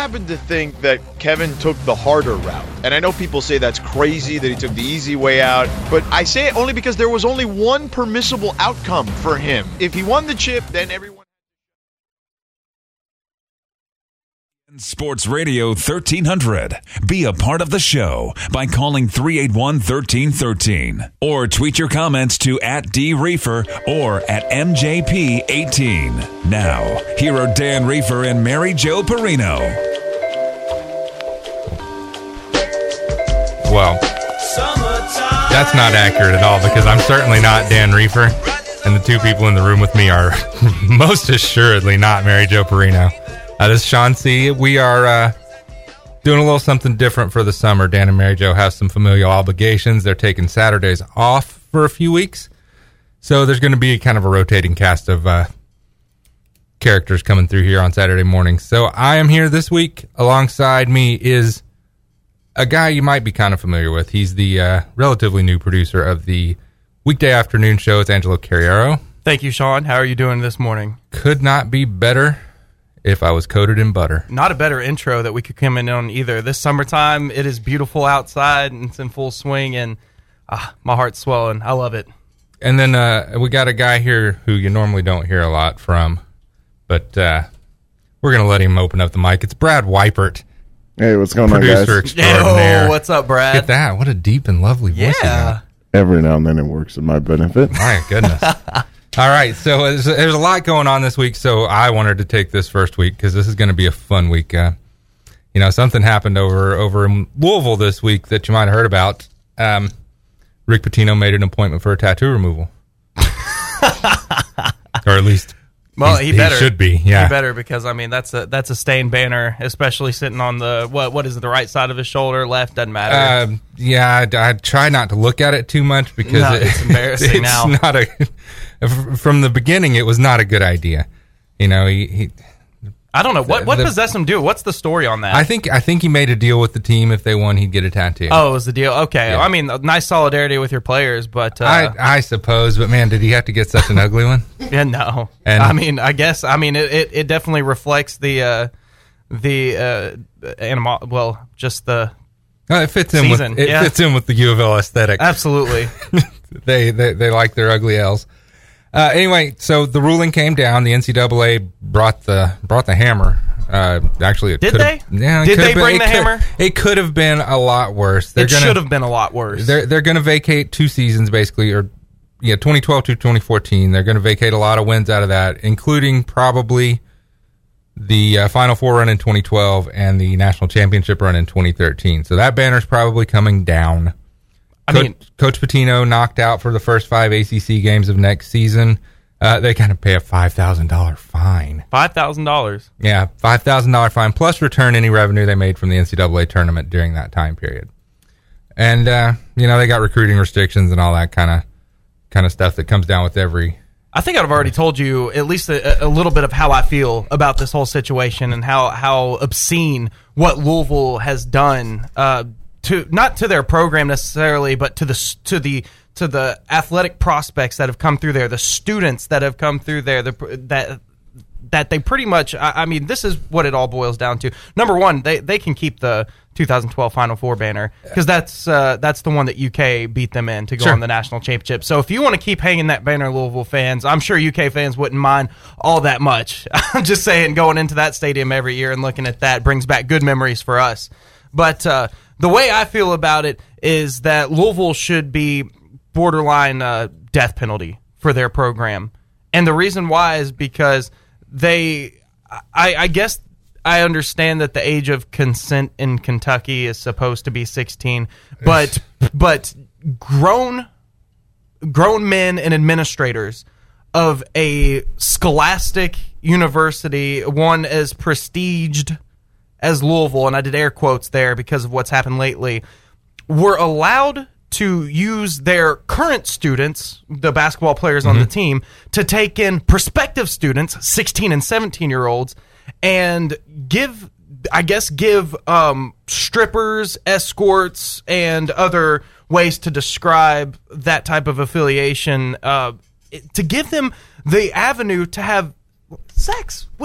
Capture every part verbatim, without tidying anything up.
happen to think that Kevin took the harder route. And I know people say that's crazy, that he took the easy way out, but I say it only because there was only one permissible outcome for him. If he won the chip, then everyone... Sports Radio thirteen hundred. Be a part of the show by calling three eight one, one three one three or tweet your comments to at D Reefer or at M J P eighteen. Now, here are Dan Reefer and Mary Jo Perino. Well, that's not accurate at all because I'm certainly not Dan Reefer, and the two people in the room with me are most assuredly not Mary Jo Perino. Uh, this is Sean C. We are uh, doing a little something different for the summer. Dan and Mary Jo have some familial obligations. They're taking Saturdays off for a few weeks. So there's going to be kind of a rotating cast of uh, characters coming through here on Saturday mornings. So I am here this week. Alongside me is a guy you might be kind of familiar with. He's the uh, relatively new producer of the weekday afternoon show. It's Angelo Carriero. Thank you, Sean. How are you doing this morning? Could not be better. If I was coated in butter. Not a better intro that we could come in on either. This summertime, it is beautiful outside and it's in full swing, and ah, my heart's swelling. I love it. And then uh, we got a guy here who you normally don't hear a lot from, but uh, we're going to let him open up the mic. It's Brad Weipert. Hey, what's going producer on, guys? Extraordinaire. Oh, what's up, Brad? Get that. What a deep and lovely voice. Yeah. Every now and then it works in my benefit. My goodness. All right, so there's, there's a lot going on this week, so I wanted to take this first week because this is going to be a fun week. Uh, you know, something happened over over in Louisville this week that you might have heard about. Um, Rick Pitino made an appointment for a tattoo removal. Or at least well, he better. He should be, yeah. He better because, I mean, that's a that's a stained banner, especially sitting on the, what what is it, the right side of his shoulder, left, doesn't matter. Uh, yeah, I, I try not to look at it too much because no, it, it's embarrassing it's now. Not a, from the beginning, it was not a good idea. You know, he... he I don't know. What what the, possessed him to do? What's the story on that? I think I think he made a deal with the team. If they won, he'd get a tattoo. Oh, it was the deal? Okay. Yeah. I mean, nice solidarity with your players, but... Uh, I, I suppose, but man, did he have to get such an ugly one? Yeah, no. And, I mean, I guess, I mean, it, it, it definitely reflects the, uh, the, uh, animal, well, just the uh, it fits in season. with it yeah. fits in with the U of L aesthetic. Absolutely. they, they they like their ugly L's. Uh, anyway, so the ruling came down. The N C double A brought the brought the hammer. Uh, actually, it did they? Yeah, did they been, bring the could, hammer? It could have been a lot worse. They're it gonna, should have been a lot worse. They're they're going to vacate two seasons basically, or yeah, twenty twelve to twenty fourteen. They're going to vacate a lot of wins out of that, including probably the uh, Final Four run in twenty twelve and the national championship run in twenty thirteen. So that banner's probably coming down. I Co- mean, Coach Pitino knocked out for the first five A C C games of next season. Uh, they kind of pay a five thousand dollars fine. five thousand dollars. Yeah, five thousand dollars fine, plus return any revenue they made from the N C double A tournament during that time period. And, uh, you know, they got recruiting restrictions and all that kind of kind of stuff that comes down with every... I think I've already told you at least a, a little bit of how I feel about this whole situation and how, how obscene what Louisville has done, uh, to not to their program necessarily, but to the to the... to the athletic prospects that have come through there, the students that have come through there, the, that that they pretty much, I, I mean, this is what it all boils down to. Number one, they, they can keep the two thousand twelve Final Four banner because that's uh, that's the one that U K beat them in to go Sure. on the national championship. So if you want to keep hanging that banner, Louisville fans, I'm sure U K fans wouldn't mind all that much. I'm just saying, going into that stadium every year and looking at that brings back good memories for us. But uh, the way I feel about it is that Louisville should be borderline uh, death penalty for their program. And the reason why is because they, I, I guess I understand that the age of consent in Kentucky is supposed to be sixteen, but but grown grown men and administrators of a scholastic university, one as prestiged as Louisville, and I did air quotes there because of what's happened lately, were allowed to use their current students, the basketball players on mm-hmm. the team, to take in prospective students, sixteen and seventeen-year-olds, and give, I guess, give um, strippers, escorts, and other ways to describe that type of affiliation, uh, to give them the avenue to have sex with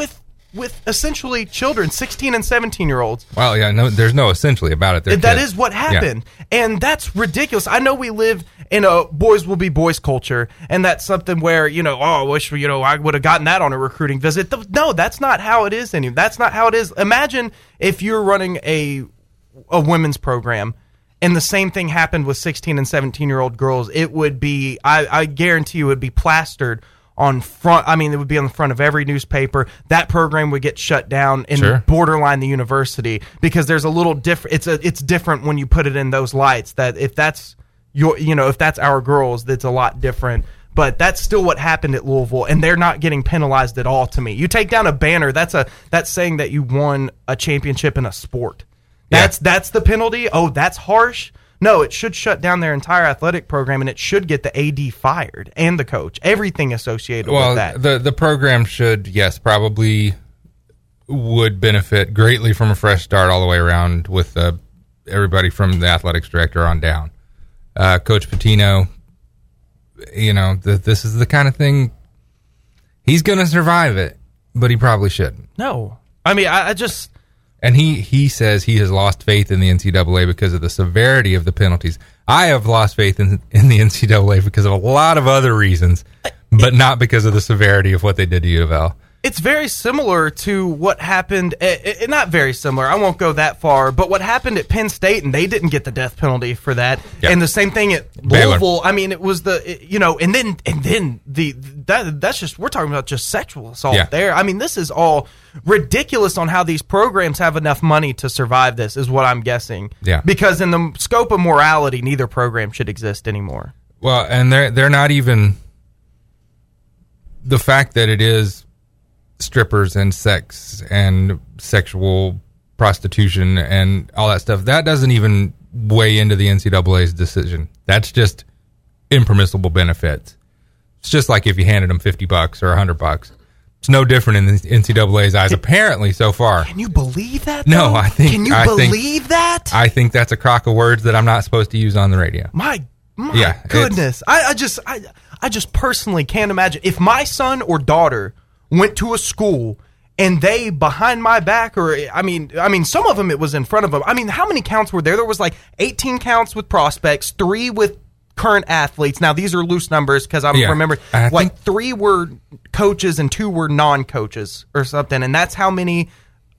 with essentially children, sixteen and seventeen year olds. Well, yeah, no, there's no essentially about it. They're That kids. is what happened. Yeah. And that's ridiculous. I know we live in a boys will be boys culture, and that's something where, you know, oh, I wish, you know, I would have gotten that on a recruiting visit. No, that's not how it is anymore. That's not how it is. Imagine if you're running a a women's program and the same thing happened with sixteen and seventeen year old girls. It would be, I, I guarantee you, it would be plastered on front. I mean, it would be on the front of every newspaper. That program would get shut down and Sure. borderline the university, because there's a little different. It's a, it's different when you put it in those lights. That if that's your, you know, if that's our girls, that's a lot different. But that's still what happened at Louisville, and they're not getting penalized at all. To me, you take down a banner. That's a that's saying that you won a championship in a sport. That's Yeah. that's the penalty. Oh, that's harsh. No, it should shut down their entire athletic program, and it should get the A D fired and the coach, everything associated Well, with that. the the program should, yes, probably would benefit greatly from a fresh start all the way around with uh, everybody from the athletics director on down. Uh, Coach Patino, you know, th- this is the kind of thing, he's going to survive it, but he probably shouldn't. No, I mean, I, I just. And he, he says he has lost faith in the N C double A because of the severity of the penalties. I have lost faith in, in the N C double A because of a lot of other reasons, but not because of the severity of what they did to U of L. It's very similar to what happened, eh, eh, not very similar, I won't go that far, but what happened at Penn State, and they didn't get the death penalty for that. Yeah. And the same thing at Baylor. Louisville. I mean, it was the, eh, you know, and then, and then the, that that's just, we're talking about just sexual assault Yeah. there. I mean, this is all ridiculous on how these programs have enough money to survive this, is what I'm guessing. Yeah. Because in the scope of morality, neither program should exist anymore. Well, and they're they're not even, the fact that it is strippers and sex and sexual prostitution and all that stuff, that doesn't even weigh into the N C double A's decision. That's just impermissible benefits. It's just like if you handed them fifty bucks or a hundred bucks. It's no different in the N C double A's eyes, apparently, so far. Can you believe that? No, though? I think- Can you I think- believe that? I think that's a crock of words that I'm not supposed to use on the radio. My my Yeah, it's- goodness. I, I just I I just personally can't imagine if my son or daughter went to a school and they behind my back, or I mean I mean some of them it was in front of them. I mean, how many counts were there? There was like eighteen counts with prospects, three with current athletes. Now these are loose numbers because I'm Yeah. remembering I like think- three were coaches and two were non-coaches or something, and that's how many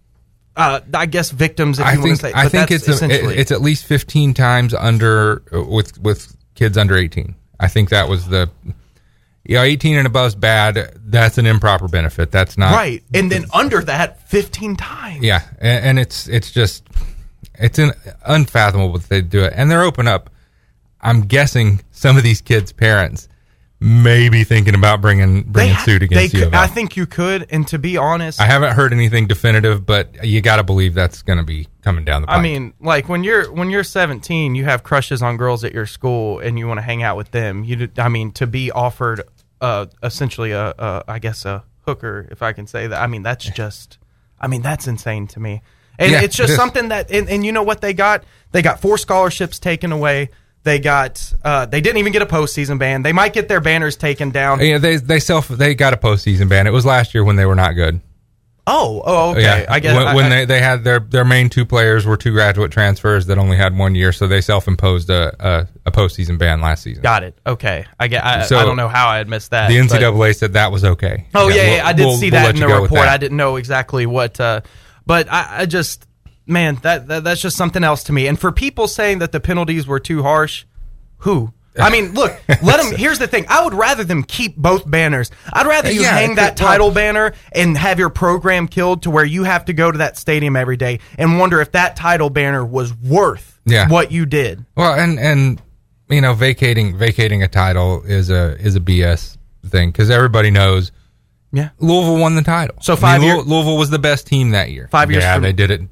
uh, I guess victims, if I you want think to say. I But think that's it's a, essentially it- it's at least fifteen times under uh, with with kids under eighteen. I think that was the yeah eighteen and above is bad. That's an improper benefit. That's not right, and then under that fifteen times. Yeah, and, and it's it's just it's an unfathomable that they do it, and they're open up. I'm guessing some of these kids' parents may be thinking about bringing bringing ha- suit against they U could, of L. I think you could, and to be honest, I haven't heard anything definitive, but you got to believe that's going to be coming down the pipe. I mean, like when you're when you're seventeen, you have crushes on girls at your school, and you want to hang out with them. You, do- I mean, to be offered, uh, essentially a, a, I guess a hooker, if I can say that. I mean, that's just, I mean, that's insane to me, and Yeah, it's just it is. something that, and, and you know what they got? They got four scholarships taken away. They got, uh, they didn't even get a postseason ban. They might get their banners taken down. yeah, they they self they got a postseason ban. It was last year when they were not good. Oh, oh, okay. Yeah, I guess when, I- when I- they, they had their, their main two players were two graduate transfers that only had one year, so they self imposed a, a a postseason ban last season. got it. Okay, I get. I, So, I don't know how I had missed that. The N C but- double A said that was okay. Oh yeah, yeah, we'll- I did we'll- see we'll that let in you the go with report. that. I didn't know exactly what, uh, but I, I just, man, that, that that's just something else to me. And for people saying that the penalties were too harsh, who? I mean, look, let them. Here's the thing: I would rather them keep both banners. I'd rather you Yeah, hang it that could- well- title banner and have your program killed to where you have to go to that stadium every day and wonder if that title banner was worth Yeah. what you did. Well, and and you know, vacating vacating a title is a is a B S thing because everybody knows. Yeah. Louisville won the title. So I mean, five year- Lou- Louisville was the best team that year. Five years Yeah, from- they did it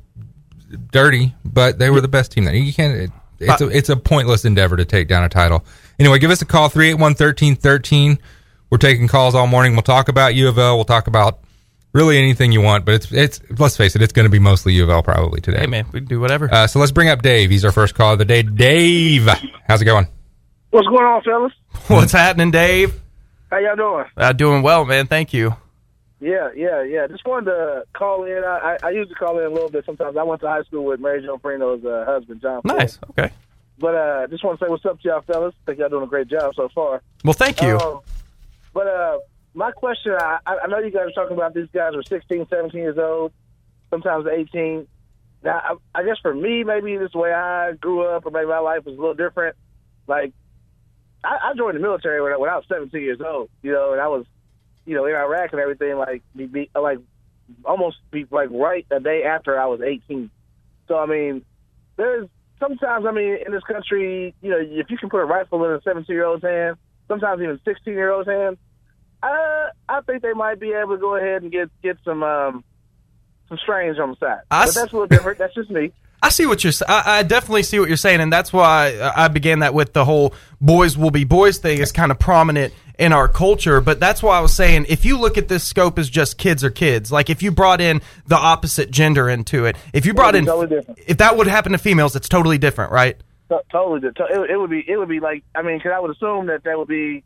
dirty, but they were the best team that year. You can't. It, it's a it's a pointless endeavor to take down a title. Anyway, give us a call three eight one, one three one three. We're taking calls all morning. We'll talk about U of L. We'll talk about really anything you want, but it's it's let's face it, it's going to be mostly U of L probably today. Hey man, we can do whatever. Uh, so let's bring up Dave. He's our first caller of the day. Dave, how's it going? What's going on, fellas? What's happening, Dave? How y'all doing? Uh, doing well, man. Thank you. Yeah, yeah, yeah. Just wanted to call in. I, I, I usually call in a little bit sometimes. I went to high school with Mary Jo Perino's uh, husband, John Ford. Nice. Okay. But uh, just want to say what's up to y'all fellas. I think y'all doing a great job so far. Well, thank you. Um, but uh, my question, I, I know you guys are talking about these guys are sixteen, seventeen years old, sometimes eighteen. Now, I, I guess for me, maybe this is the way I grew up, or maybe my life was a little different. Like, I, I joined the military when I, when I was seventeen years old, you know, and I was, you know, in Iraq and everything, like, be, be, like almost be like right a day after I was eighteen. So, I mean, there's sometimes, I mean, in this country, you know, if you can put a rifle in a seventeen-year-old's hand, sometimes even sixteen-year-old's hand, uh, I think they might be able to go ahead and get, get some um, some strange on the side. I but that's a little different. That's just me. I see what you're saying. I definitely see what you're saying, and that's why I began that with the whole boys will be boys thing is kind of prominent in our culture. But that's why I was saying, if you look at this scope as just kids are kids, like if you brought in the opposite gender into it, if you brought in, totally if that would happen to females, it's totally different, right? T- totally different. It, it would be, it would be like, I mean, because I would assume that that would be,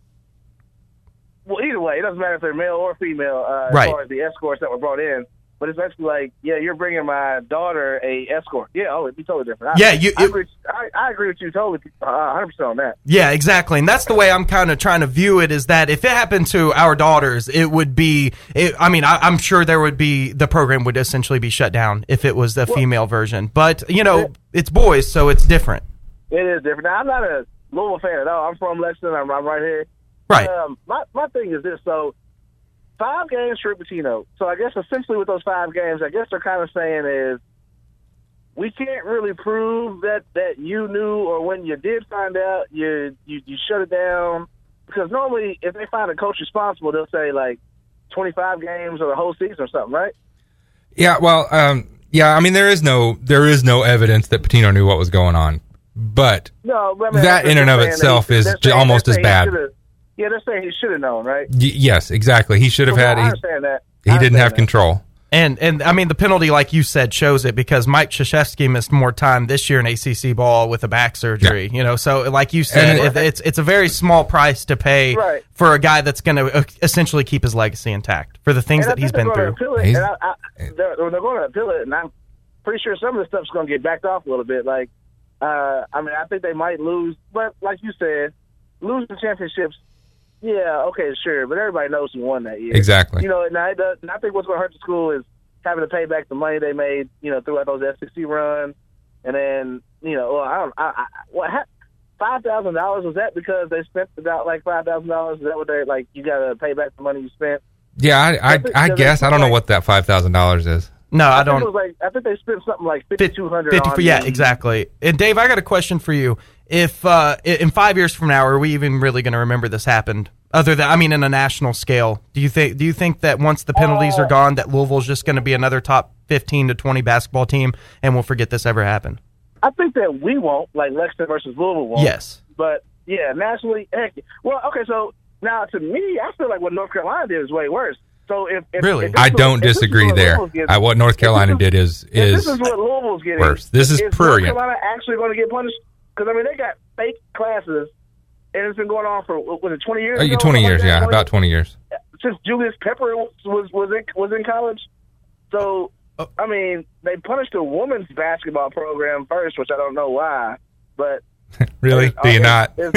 well, either way, it doesn't matter if they're male or female, uh, right. as far as the escorts that were brought in. But it's basically like, yeah, you're bringing my daughter a escort. Yeah, oh, it'd be totally different. I, yeah, you, I, it, agree, I, I agree with you totally, uh, one hundred percent on that. Yeah, exactly. And that's the way I'm kind of trying to view it, is that if it happened to our daughters, it would be, it, I mean, I, I'm sure there would be, the program would essentially be shut down if it was the well, female version. But, you know, it, it's boys, so it's different. It is different. Now, I'm not a Louisville fan at all. I'm from Lexington. I'm, I'm right here. Right. Um, my, my thing is this, so, five games for Pitino. So I guess essentially with those five games, I guess they're kind of saying is we can't really prove that, that you knew, or when you did find out, you, you you shut it down. Because normally if they find a coach responsible, they'll say like twenty-five games or the whole season or something, right? Yeah, well, um, yeah, I mean there is no there is no evidence that Pitino knew what was going on, but no, but I mean, that in and of itself he, is saying, almost as bad. Yeah, they're saying he should have known, right? Y- yes, exactly. He should have well, had. I he, understand that. He I didn't have that. control. And, and I mean, the penalty, like you said, shows it, because Mike Krzyzewski missed more time this year in A C C ball with a back surgery. Yeah. You know, so like you said, it, it's it's a very small price to pay right. for a guy that's going to essentially keep his legacy intact for the things and that he's been through. It, and I, I, they're, they're going to appeal it, and I'm pretty sure some of the stuff's going to get backed off a little bit. Like, uh, I mean, I think they might lose, but like you said, lose the championships. Yeah, okay, sure, but everybody knows who won that year. Exactly. You know, and I, and I think what's going to hurt the school is having to pay back the money they made, you know, throughout those S E C runs, and then, you know, well, I don't, I, I what five thousand dollars was that because they spent about like five thousand dollars? Is that what they like? You got to pay back the money you spent. Yeah, I, I, I guess I don't know what that five thousand dollars is. No, I, I don't. Think it was like, I think they spent something like fifty-two hundred dollars. Yeah, exactly. And Dave, I got a question for you. If uh, in five years from now, are we even really going to remember this happened? Other than, I mean, in a national scale, do you think do you think that once the penalties uh, are gone, that Louisville's just going to be another top fifteen to twenty basketball team, and we'll forget this ever happened? I think that we won't, like Lexington versus Louisville won't. Yes, but yeah, nationally, heck, well, okay. So now, to me, I feel like what North Carolina did is way worse. So if, if really, if I don't was, disagree there. Getting, I, what North Carolina is, did is is this is what Louisville's getting worse. This is, is prurient. North Carolina actually going to get punished? Because I mean, they got fake classes. And it's been going on for, was it twenty years? Oh, ago? twenty years, yeah, about twenty years. Since Julius Pepper was was in, was in college. So, I mean, they punished the women's basketball program first, which I don't know why. But really? Do you is, not? Is,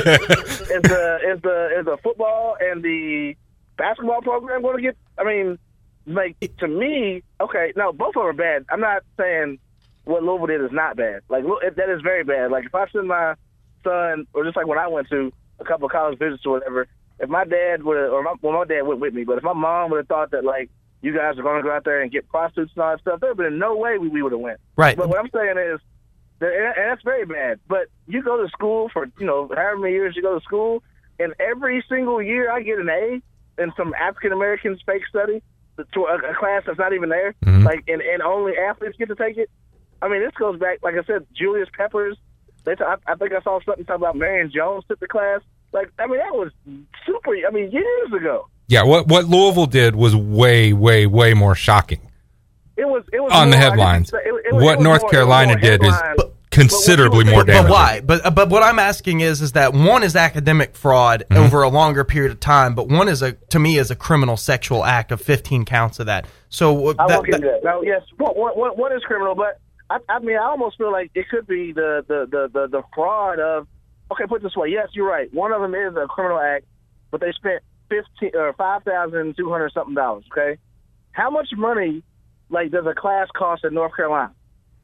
is, is, the, is, the, is the football and the basketball program going to get, I mean, like, to me, okay, no, both of them are bad. I'm not saying what Louisville did is not bad. Like, that is very bad. Like, if I send my son, or just like when I went to a couple of college visits or whatever, if my dad would have, or my, well, my dad went with me, but if my mom would have thought that, like, you guys are going to go out there and get prostitutes and all that stuff, there would have been no way we, we would have went. Right. But what I'm saying is, that, and that's very bad, but you go to school for, you know, however many years you go to school, and every single year I get an A in some African-American fake study to a, a class that's not even there, mm-hmm. like, and, and only athletes get to take it. I mean, this goes back, like I said, Julius Peppers. They t- I, I think I saw something talking about Marion Jones took the class. Like, I mean, that was super, I mean, years ago. Yeah, what what Louisville did was way, way, way more shocking. It was, it was on more, the headlines. It, it, it was, what it was North more, Carolina did is, but, considerably more But damaging. why? But but what I'm asking is is that one is academic fraud Mm-hmm. over a longer period of time, but one is a to me is a criminal sexual act of fifteen counts of that. So uh, I that, won't get that- that. Now, yes, one, one, one is criminal, but I, I mean, I almost feel like it could be the the, the, the the fraud of. Okay, put it this way. Yes, you're right. One of them is a criminal act, but they spent fifteen or five thousand two hundred something dollars. Okay, how much money like does a class cost in North Carolina?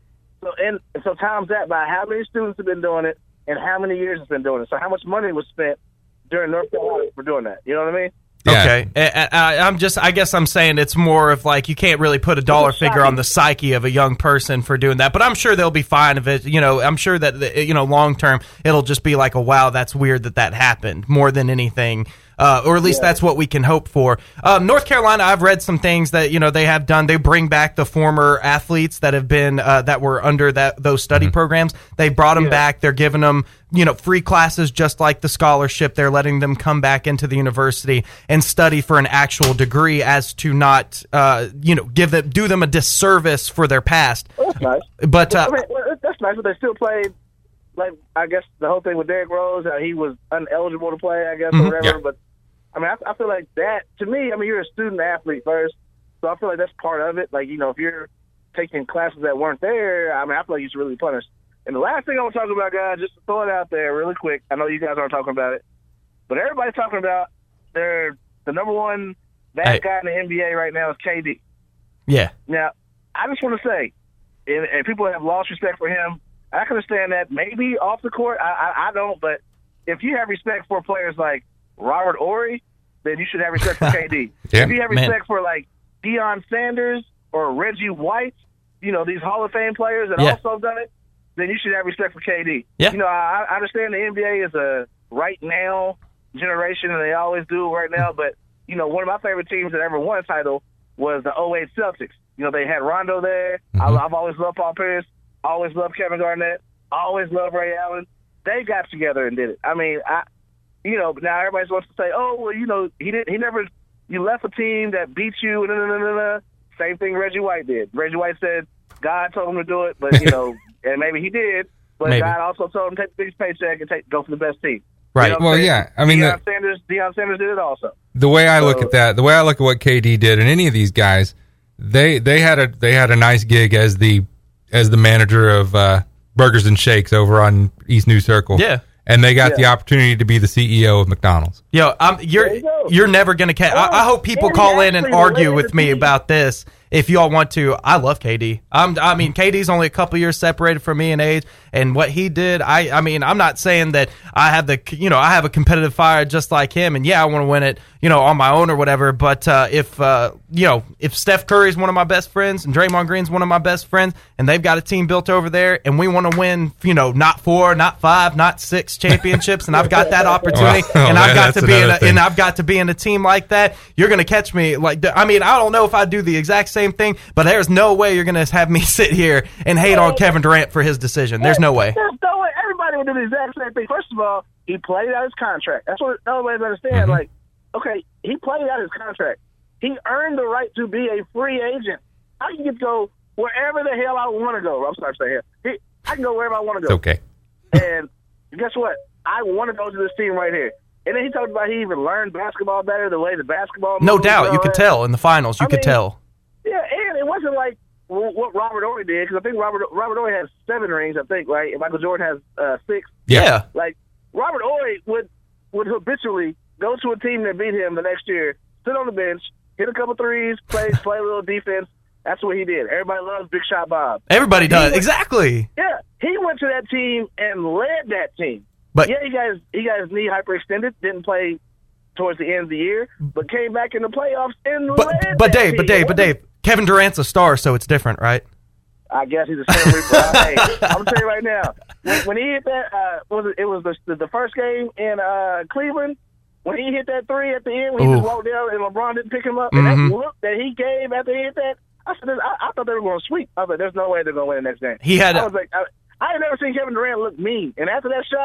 So and so times that by how many students have been doing it and how many years it's been doing it. So how much money was spent during North Carolina for doing that? You know what I mean? Yeah. Okay, I, I, I'm just. I guess I'm saying it's more of like you can't really put a dollar figure on the psyche of a young person for doing that, but I'm sure they'll be fine if it. You know, I'm sure that you know long term it'll just be like a wow, that's weird that that happened more than anything. Uh, or at least yeah. that's what we can hope for. Um, North Carolina, I've read some things that you know they have done. They bring back the former athletes that have been uh, that were under that those study mm-hmm. programs. They brought them yeah. back. They're giving them you know free classes, just like the scholarship. They're letting them come back into the university and study for an actual degree, as to not uh, you know give them do them a disservice for their past. Well, that's nice. But uh, I mean, well, that's nice. But they still played. Like I guess the whole thing with Derrick Rose, how he was uneligible to play. I guess mm-hmm. or whatever, yeah. but. I mean, I, I feel like that, to me, I mean, you're a student athlete first, so I feel like that's part of it. Like, you know, if you're taking classes that weren't there, I mean, I feel like you should really punish. And the last thing I want to talk about, guys, just to throw it out there really quick, I know you guys aren't talking about it, but everybody's talking about their the number one bad hey. guy in the N B A right now is K D. Yeah. Now, I just want to say, and, and people have lost respect for him, I can understand that maybe off the court, I, I, I don't, but if you have respect for players like Robert Horry, then you should have respect for K D. Yeah, if you have respect man. for like Deion Sanders or Reggie White, you know, these Hall of Fame players that yeah. also have done it, then you should have respect for K D. Yeah. You know, I, I understand the N B A is a right now generation, and they always do right now, but, you know, one of my favorite teams that ever won a title was the oh eight Celtics. You know, they had Rondo there. Mm-hmm. I, I've always loved Paul Pierce, always loved Kevin Garnett, always loved Ray Allen. They got together and did it. I mean, I – You know, now everybody wants to say, "Oh, well, you know, he didn't. He never. You left a team that beat you." And nah, nah, nah, nah. Same thing Reggie White did. Reggie White said God told him to do it, but you know, and maybe he did, but maybe. God also told him to take the biggest paycheck and take go for the best team. Right. You know well, saying? yeah. I mean, Deion the, Sanders. Deion Sanders did it also. the way I look So- at that, the way I look at what K D did, and any of these guys, they they had a they had a nice gig as the as the manager of uh, Burgers and Shakes over on East New Circle. Yeah. And they got Yeah. the opportunity to be the C E O of McDonald's. Yo, I'm, you're There you go. you're never gonna catch. I, I hope people and he call in and actually argue led with the me team. about this if y'all want to. I love K D. I'm, I mean, K D's only a couple years separated from me in age, and what he did, I, I mean, I'm not saying that I have the, you know, I have a competitive fire just like him, and yeah, I want to win it, you know, on my own or whatever. But uh, if, uh, you know, if Steph Curry's one of my best friends and Draymond Green's one of my best friends, and they've got a team built over there, and we want to win, you know, not four, not five, not six championships, and I've got that opportunity, Well, and I've man, got that's to be in, another a, thing. and I've got to be in a team like that, you're gonna catch me like. I mean, I don't know if I do the exact same thing, but there's no way you're gonna have me sit here and hate on Kevin Durant for his decision. There's no way. There's no way. Everybody would do the exact same thing. First of all, he played out his contract. That's what nobody understand. Mm-hmm. Like, okay, he played out his contract. He earned the right to be a free agent. I can get to go wherever the hell I want to go. I'm sorry to say here. He, I can go wherever I want to It's go. okay. And guess what? I want to go to this team right here. And then he talked about he even learned basketball better, the way the basketball No moves doubt, and you all could that. tell in the finals. You I could mean, tell. Yeah, and it wasn't like wh- what Robert Horry did, because I think Robert Robert Horry has seven rings, I think, right? And Michael Jordan has uh, six. Yeah. Yeah. Like, Robert Horry would, would habitually go to a team that beat him the next year, sit on the bench, hit a couple threes, play play a little defense. That's what he did. Everybody loves Big Shot Bob. Everybody does. went- Exactly. Yeah, he went to that team and led that team. But Yeah, he got his, he got his knee hyperextended, didn't play towards the end of the year, but came back in the playoffs and but led but that Dave, team. but Dave, but Dave, Kevin Durant's a star, so it's different, right? I guess he's a celebrity. But hey, I'm gonna tell you right now, when, when he hit that, uh, was it, it was the, the first game in uh, Cleveland. When he hit that three at the end, when he Ooh. just walked down and LeBron didn't pick him up, and Mhm. that look that he gave after he hit that, I said, I, I thought they were going to sweep. I was like, there's no way they're going to win the next game. He had I a- was like, I, I had never seen Kevin Durant look mean, and after that shot,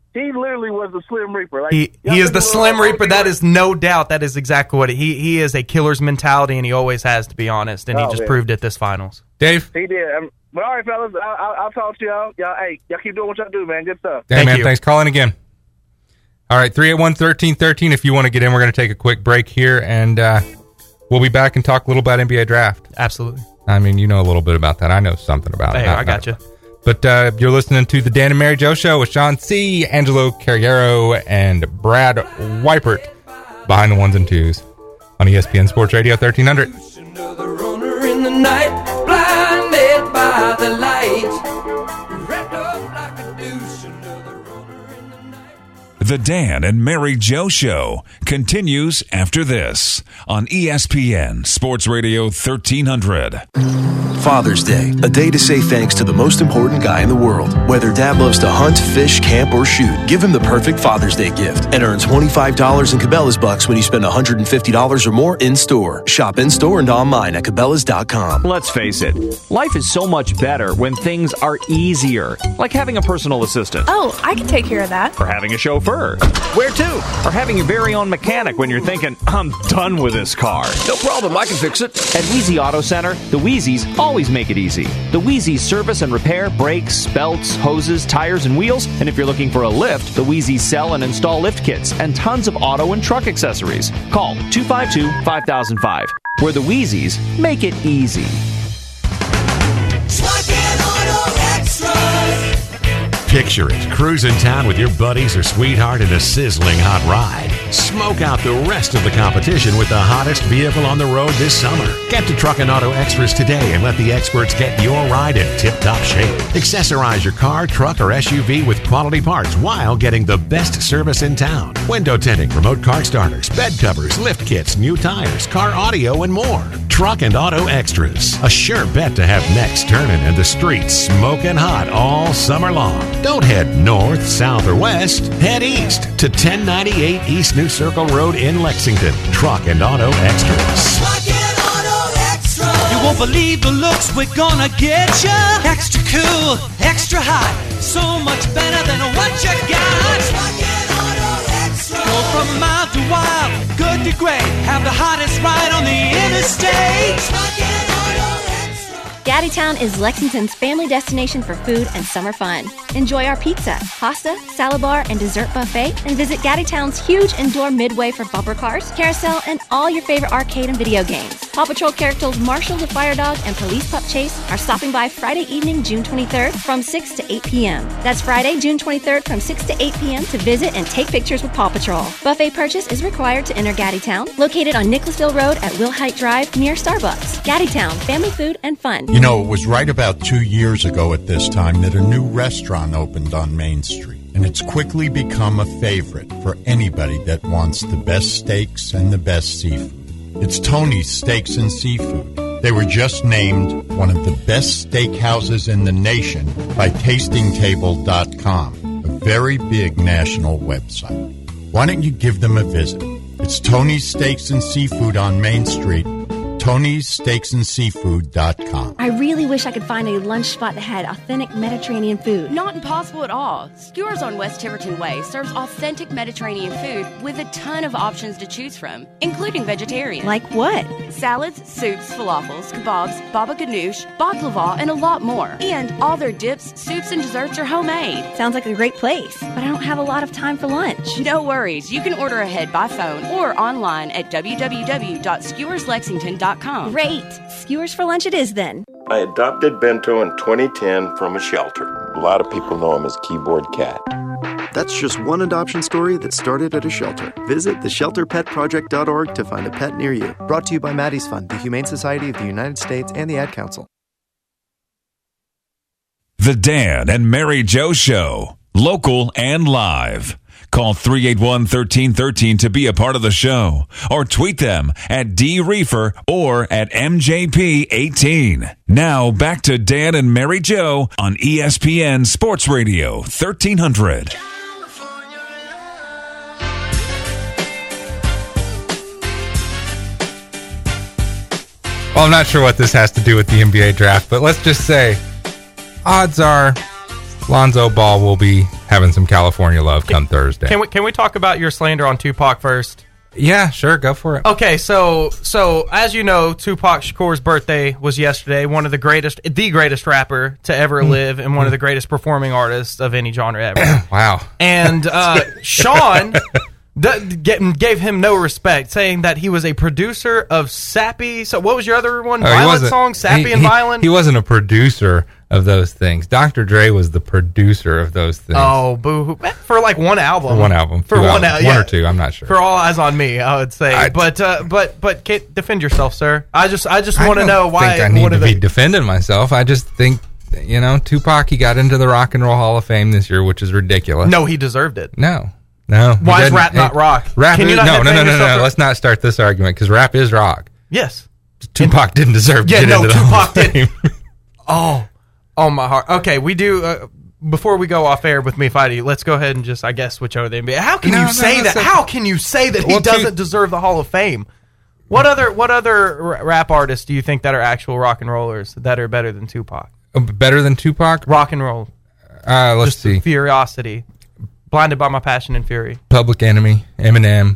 he literally was the Slim Reaper. Like, He y'all he is think the he was Slim like, Reaper. That is no doubt. That is exactly what it, he he is. A killer's mentality, and he always has, to be honest. And he Oh, just man. proved it this finals. Dave? He did. Um, but all right, fellas, I'll, I'll, I'll talk to y'all. Y'all, hey, y'all keep doing what y'all do, man. Good stuff. Hey, Thank man, you. thanks for calling again. All right, three eight one, one three one three. If you want to get in, we're going to take a quick break here, and uh, we'll be back and talk a little about N B A draft. Absolutely. I mean, you know a little bit about that. I know something about it. Hey, Not- I got you. not- But uh, you're listening to the Dan and Mary Joe Show with Sean C., Angelo Carriero, and Brad Weipert behind the ones and twos on E S P N Sports Radio thirteen hundred. Another runner in the night, blinded by the light, wrapped up like a douche. Another runner in the night. The Dan and Mary Joe Show continues after this on E S P N Sports Radio thirteen hundred. Father's Day, a day to say thanks to the most important guy in the world. Whether dad loves to hunt, fish, camp, or shoot, give him the perfect Father's Day gift and earn twenty-five dollars in Cabela's bucks when you spend one hundred fifty dollars or more in-store. Shop in-store and online at Cabela's dot com. Let's face it, life is so much better when things are easier, like having a personal assistant. Oh, I can take care of that. Or having a chauffeur. Where to? Or having your very own mechanic when you're thinking, I'm done with this car. No problem, I can fix it. At Wheezy Auto Center, the Wheezys always make it easy. The Wheezys service and repair brakes, belts, hoses, tires, and wheels. And if you're looking for a lift, the Wheezys sell and install lift kits and tons of auto and truck accessories. Call two five two, five thousand five, where the Wheezys make it easy. Picture it, cruise in town with your buddies or sweetheart in a sizzling hot ride. Smoke out the rest of the competition with the hottest vehicle on the road this summer. Get to Truck and Auto Extras today and let the experts get your ride in tip-top shape. Accessorize your car, truck, or S U V with quality parts while getting the best service in town. Window tinting, remote car starters, bed covers, lift kits, new tires, car audio, and more. Truck and Auto Extras, a sure bet to have necks turning and the streets smoking hot all summer long. Don't head north, south, or west. Head east to ten ninety-eight East New Circle Road in Lexington. Truck and Auto Extras. Truck and Auto Extra. You won't believe the looks we're gonna get ya. Extra cool, extra hot, so much better than what you got. Truck and Auto Extra. Go from mild to wild, good to great. Have the hottest ride on the interstate. Truck and Auto Extra. Gaddytown is Lexington's family destination for food and summer fun. Enjoy our pizza, pasta, salad bar, and dessert buffet, and visit Gaddytown's huge indoor midway for bumper cars, carousel, and all your favorite arcade and video games. Paw Patrol characters Marshall the Fire Dog and Police Pup Chase are stopping by Friday evening, June twenty-third from six to eight p.m. That's Friday, June twenty-third from six to eight p.m. to visit and take pictures with Paw Patrol. Buffet purchase is required to enter Gaddytown, located on Nicholasville Road at Wilhite Drive near Starbucks. Gaddytown, family food and fun. You know, it was right about two years ago at this time that a new restaurant opened on Main Street, and it's quickly become a favorite for anybody that wants the best steaks and the best seafood. It's Tony's Steaks and Seafood. They were just named one of the best steakhouses in the nation by tasting table dot com, a very big national website. Why don't you give them a visit? It's Tony's Steaks and Seafood on Main Street, Tony's Steaks and Seafood dot com. I really wish I could find a lunch spot that had authentic Mediterranean food. Not impossible at all. Skewers on West Tiverton Way serves authentic Mediterranean food with a ton of options to choose from, including vegetarian. Like what? Salads, soups, falafels, kebabs, baba ganoush, baklava, and a lot more. And all their dips, soups, and desserts are homemade. Sounds like a great place, but I don't have a lot of time for lunch. No worries. You can order ahead by phone or online at w w w dot skewers lexington dot com. Great. Skewers for lunch it is then. I adopted Bento in twenty ten from a shelter. A lot of people know him as Keyboard Cat. That's just one adoption story that started at a shelter. Visit the shelter pet project dot org to find a pet near you. Brought to you by Maddie's Fund, the Humane Society of the United States, and the Ad Council. The Dan and Mary Joe Show, local and live. Call three eight one, one three one three to be a part of the show, or tweet them at D Reefer or at M J P eighteen. Now back to Dan and Mary Joe on E S P N Sports Radio thirteen hundred. Well, I'm not sure what this has to do with the N B A draft, but let's just say odds are Lonzo Ball will be having some California love come Thursday. Can we can we talk about your slander on Tupac first? Yeah, sure, go for it. Okay, so so as you know, Tupac Shakur's birthday was yesterday. One of the greatest, the greatest rapper to ever live, and one of the greatest performing artists of any genre ever. Wow. And uh, Sean d- g- gave him no respect, saying that he was a producer of Sappy. So what was your other one? Oh, he Violent wasn't- song, Sappy he- and he- Violent. He wasn't a producer of those things. Doctor Dre was the producer of those things. Oh, boo! For like one album. For one album. For Two one, albums. al- One yeah. or two, I'm not sure. For All Eyes on Me, I would say. I- but uh, but but Kate, defend yourself, sir. I just I just I want to don't know why. think I need what to are be the- defending myself. I just think, you know, Tupac, he got into the Rock and Roll Hall of Fame this year, which is ridiculous. No, he deserved it. No. No. he Why is didn't. rap not Hey, rock? Rap Can is, you not no, no, defend no, no, yourself no. for- Let's not start this argument because rap is rock. Yes. Tupac didn't deserve to Yeah, get no, into the Hall Tupac of Fame. did. Oh, oh my heart. Okay, we do. Uh, before we go off air with me fighting, let's go ahead and just, I guess, switch over to the N B A. How can No, you no, say that's that? a- How can you say that he Well, Tu- doesn't deserve the Hall of Fame? What other what other r- rap artists do you think that are actual rock and rollers that are better than Tupac? Oh, better than Tupac? Rock and roll. Uh, let's Just see. Curiosity. Blinded by My Passion and Fury. Public Enemy, Eminem.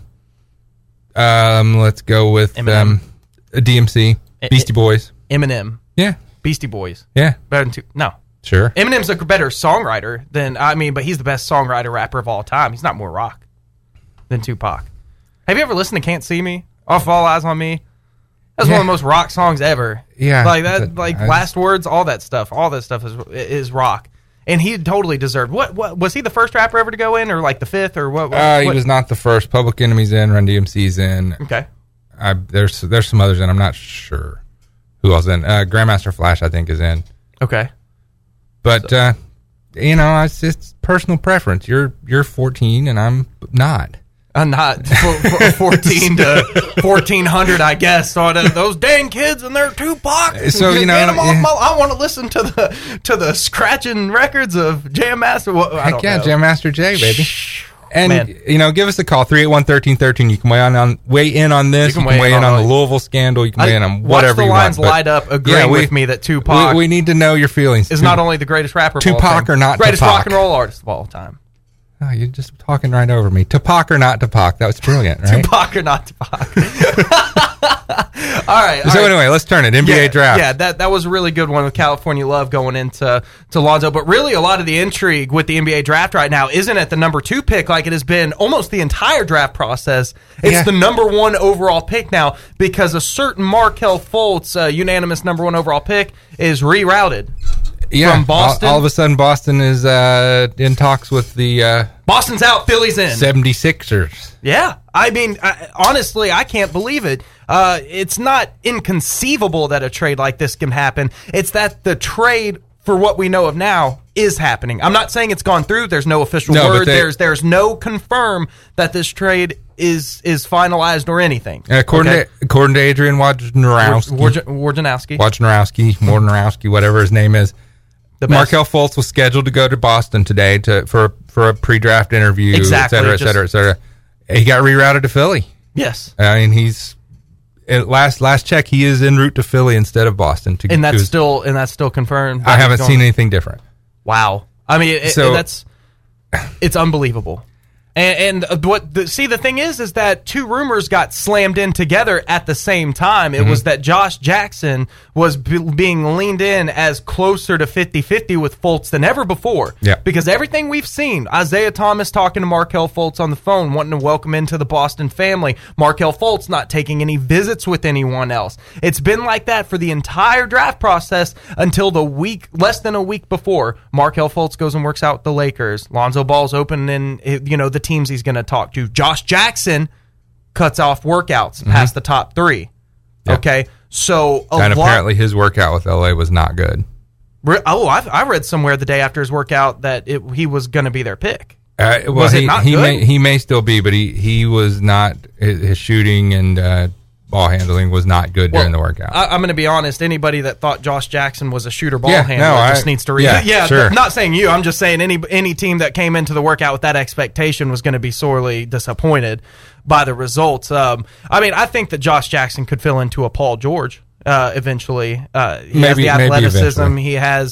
Um, let's go with um, D M C, I- Beastie Boys. Eminem. Yeah. Beastie Boys. Yeah. Better than Tu- No. Sure. Eminem's a better songwriter than, I mean, but he's the best songwriter rapper of all time. He's not more rock than Tupac. Have you ever listened to Can't See Me off All Eyes on Me? That's Yeah. one of the most rock songs ever. Yeah, Like that, but like I- Last Words, all that stuff. All that stuff is is rock. And he totally deserved. What, what was he the first rapper ever to go in, or like the fifth, or what? what, Uh, he what- was not the first. Public Enemy's in, Run D M C's in. Okay. I, there's there's some others in. I'm not sure who else in. Uh, Grandmaster Flash, I think, is in. Okay. But uh, you know, it's just personal preference. You're you're fourteen, and I'm not. I'm not for, for fourteen to fourteen hundred, I guess. So uh, those dang kids and their Tupac. So, you Get know, them off yeah. my, I want to listen to the to the scratching records of Jam Master. Well, I Heck don't yeah, know. Jam Master Jay, baby. And Man. you know, give us a call three eight one, one three one three. You can weigh on, on weigh in on this. You can, weigh in on, the Louisville scandal. You can I- weigh in on watch whatever the you lines want. but- light up agreeing with me that Tupac We, we need to know your feelings. is not only the greatest rapper of all Tupac time, or not greatest Tupac? rock and roll artist of all time. Oh, you're just talking right over me. Tupac or not Tupac? That was brilliant, right? Tupac or not Tupac? all right. all So right. anyway, let's turn it. N B A yeah, draft. Yeah, that that was a really good one with California Love going into to Lonzo. But really, a lot of the intrigue with the N B A draft right now isn't at the number two pick like it has been almost the entire draft process. It's Yeah. the number one overall pick now because a certain Markelle Fultz, uh, unanimous number one overall pick, is rerouted. Yeah, From Boston. All, all of a sudden, Boston is uh, in talks with the uh, Boston's out, Philly's in. seventy-sixers. Yeah, I mean, I, honestly, I can't believe it. Uh, it's not inconceivable that a trade like this can happen. It's that the trade, for what we know of now, is happening. I'm not saying it's gone through. There's no official No, but word. they- there's there's no confirm that this trade is is finalized or anything. And according Okay? to according to Adrian Wojnarowski, Woj- Wojnarowski. Wojnarowski, Wojnarowski, whatever his name is, The best. Markelle Fultz was scheduled to go to Boston today to for for a pre-draft interview, Exactly, et cetera, et just- cetera, et cetera. He got rerouted to Philly. Yes. I mean, he's at last last check, he is en route to Philly instead of Boston. To, And that's to- still and that's still confirmed. I that haven't he's seen going- anything different. Wow. I mean, it, So- it, that's it's unbelievable. And, and what the, see the thing is is that two rumors got slammed in together at the same time. It Mm-hmm. was that Josh Jackson was b- being leaned in as closer to fifty-fifty with Fultz than ever before. Yeah. Because everything we've seen, Isaiah Thomas talking to Markelle Fultz on the phone, wanting to welcome into the Boston family. Markelle Fultz not taking any visits with anyone else. It's been like that for the entire draft process until the week, less than a week before. Markelle Fultz goes and works out with the Lakers. Lonzo Ball's opening, you know, the teams he's going to talk to. Josh Jackson cuts off workouts Mm-hmm. past the top three. Yeah. Okay, so a And lot. apparently his workout with L A was not good. Re- Oh, I've, I read somewhere the day after his workout that it, he was going to be their pick. Uh, well, Was it he, not he good? may he may still be, but he, he was not. His, his shooting and uh, ball handling was not good during the workout. I, I'm going to be honest. Anybody that thought Josh Jackson was a shooter ball Yeah, handler no, just I- needs to read. yeah, Yeah, sure. th- not saying you. I'm just saying any any team that came into the workout with that expectation was going to be sorely disappointed by the results. Um, I mean, I think that Josh Jackson could fill into a Paul George uh, eventually. Uh, he has Maybe- the maybe athleticism. eventually. He has.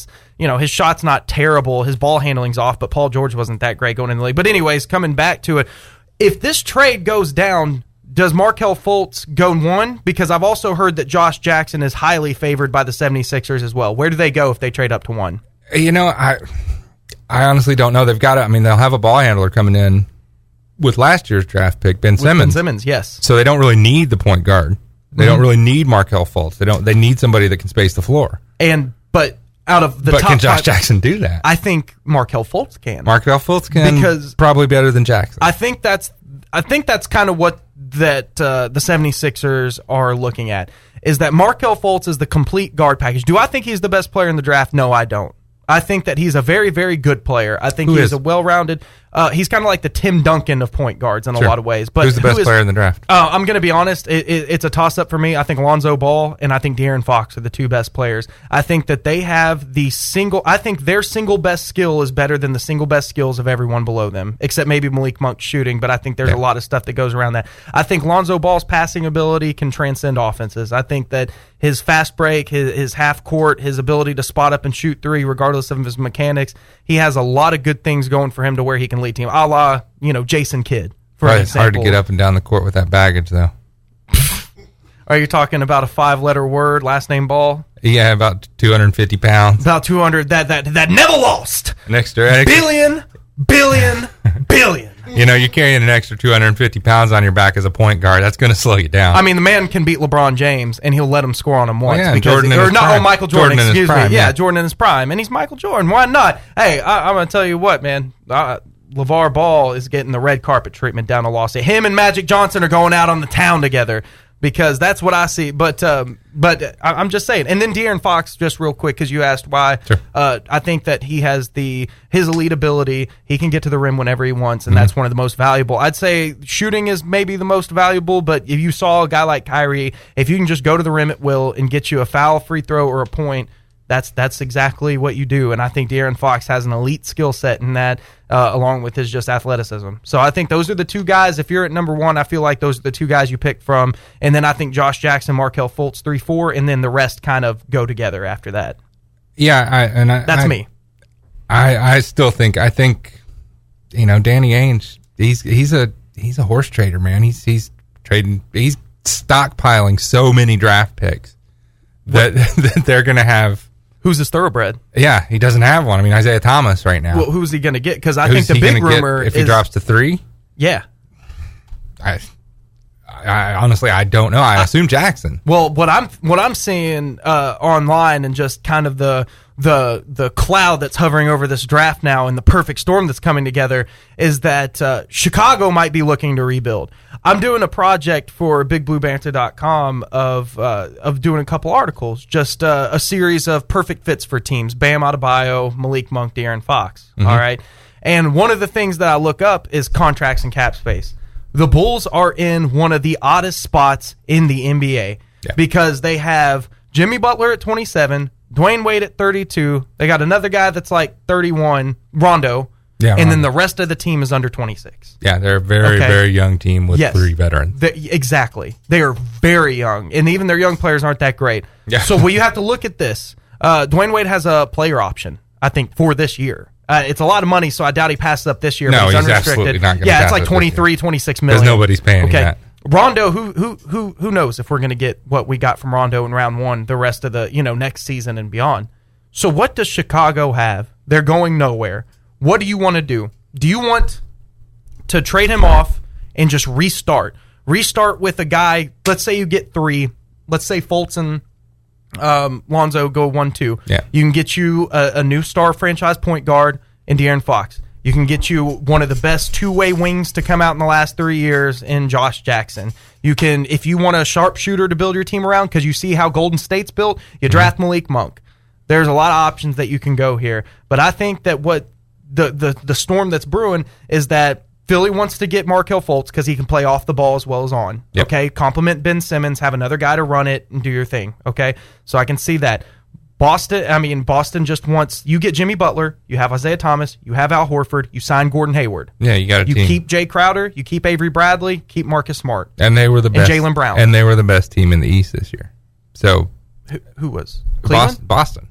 you know, his shot's not terrible. His ball handling's off, but Paul George wasn't that great going in the league. But anyways, coming back to it, if this trade goes down, does Markelle Fultz go one? Because I've also heard that Josh Jackson is highly favored by the 76ers as well. Where do they go if they trade up to one? You know, I I honestly don't know. They've got to, I mean, they'll have a ball handler coming in with last year's draft pick, Ben With Simmons. Ben Simmons, yes. So they don't really need the point guard. They Mm-hmm. don't really need Markelle Fultz. They don't. They need somebody that can space the floor. And but out of the but top can Josh five, Jackson do that? I think Markelle Fultz can. Markelle Fultz can Because- probably better than Jackson. I think that's I think that's kind of what that uh, the 76ers are looking at, is that Markelle Fultz is the complete guard package. Do I think he's the best player in the draft? No, I don't. I think that he's a very, very good player. I think Who he's is? a well-rounded. Uh, he's kind of like the Tim Duncan of point guards in Sure. a lot of ways. But Who's the who best is- player in the draft? Uh, I'm going to be honest. It, it, it's a toss-up for me. I think Lonzo Ball and I think De'Aaron Fox are the two best players. I think that they have the single. I think their single best skill is better than the single best skills of everyone below them, except maybe Malik Monk's shooting. But I think there's Yeah. a lot of stuff that goes around that. I think Lonzo Ball's passing ability can transcend offenses. I think that his fast break, his, his half court, his ability to spot up and shoot three, regardless of his mechanics, he has a lot of good things going for him to where he can lead team, a la, you know, Jason Kidd. For Right, an it's hard to example. get up and down the court with that baggage, though. Are you talking about a five-letter word, last name Ball? Yeah, about two hundred fifty pounds. About two hundred, that that that never lost. An extra, extra Billion, billion, billion. You know, you're carrying an extra two hundred fifty pounds on your back as a point guard. That's going to slow you down. I mean, the man can beat LeBron James, and he'll let him score on him once. yeah, because, Jordan in or his not, prime. oh, Michael Jordan, Jordan in his excuse prime, me. Yeah, yeah. Jordan in his prime, and he's Michael Jordan. Why not? Hey, I, I'm going to tell you what, man. Uh, LeVar Ball is getting the red carpet treatment down in Los Angeles. Him and Magic Johnson are going out on the town together. Because that's what I see, but um, but I- I'm just saying. And then De'Aaron Fox, just real quick, because you asked why. Sure. Uh, I think that he has the his elite ability. He can get to the rim whenever he wants, and Mm-hmm. that's one of the most valuable. I'd say shooting is maybe the most valuable, but if you saw a guy like Kyrie, if you can just go to the rim at will and get you a foul, free throw, or a point, that's that's exactly what you do. And I think De'Aaron Fox has an elite skill set in that, uh, along with his just athleticism. So I think those are the two guys. If you're at number one, I feel like those are the two guys you pick from. And then I think Josh Jackson, Markelle Fultz, three, four, and then the rest kind of go together after that. yeah, I, and I, That's I, me. I, I still think I think you know Danny Ainge. He's he's a he's a horse trader, man. He's he's trading. He's stockpiling so many draft picks that, that they're going to have. Who's his thoroughbred? Yeah, he doesn't have one. I mean, Isaiah Thomas right now. Well, who's he going to get? Because I Who's think the he big gonna get rumor if is, he drops to three. Yeah. I, I honestly I don't know. I assume Jackson. Well, what I'm what I'm seeing uh, online and just kind of the the the cloud that's hovering over this draft now and the perfect storm that's coming together is that uh, Chicago might be looking to rebuild. I'm doing a project for big blue banter dot com of uh, of doing a couple articles, just uh, a series of perfect fits for teams: Bam Adebayo, Malik Monk, De'Aaron Fox. Mhm. All right, and one of the things that I look up is contracts and cap space. The Bulls are in one of the oddest spots in the N B A because they have Jimmy Butler at twenty-seven, Dwayne Wade at thirty-two. They got another guy that's like thirty-one, Rondo. Yeah, and then Rondo. the rest of the team is under twenty-six. Yeah, they're a very Okay. very young team with Yes. three veterans. They- exactly. They are very young, and even their young players aren't that great. Yeah. So well, you have to look at this. Uh, Dwayne Wade has a player option, I think, for this year. Uh, it's a lot of money, so I doubt he passes up this year. No, but he's, he's unrestricted. absolutely not gonna Yeah, pass it's like it this twenty-three, twenty-six million. Because nobody's paying him okay. that. Rondo, who who who who knows if we're going to get what we got from Rondo in round one the rest of the you know next season and beyond. So what does Chicago have? They're going nowhere. What do you want to do? Do you want to trade him off and just restart? Restart with a guy. Let's say you get three. Let's say Fultz and um, Lonzo go one two. Yeah. You can get you a, a new star franchise point guard in De'Aaron Fox. You can get you one of the best two-way wings to come out in the last three years in Josh Jackson. You can, if you want a sharpshooter to build your team around, because you see how Golden State's built, you draft Malik Monk. There's a lot of options that you can go here. But I think that what the the, the storm that's brewing is that Philly wants to get Markelle Fultz because he can play off the ball as well as on. Yep. Okay, compliment Ben Simmons, have another guy to run it and do your thing. Okay, so I can see that. Boston, I mean, Boston just wants, you get Jimmy Butler, you have Isaiah Thomas, you have Al Horford, you sign Gordon Hayward. Yeah, you got a You team. keep Jay Crowder, you keep Avery Bradley, keep Marcus Smart. And they were the And best. Jaylen Brown. And they were the best team in the East this year. So Who, who was? Cleveland? Boston. Boston. Cle-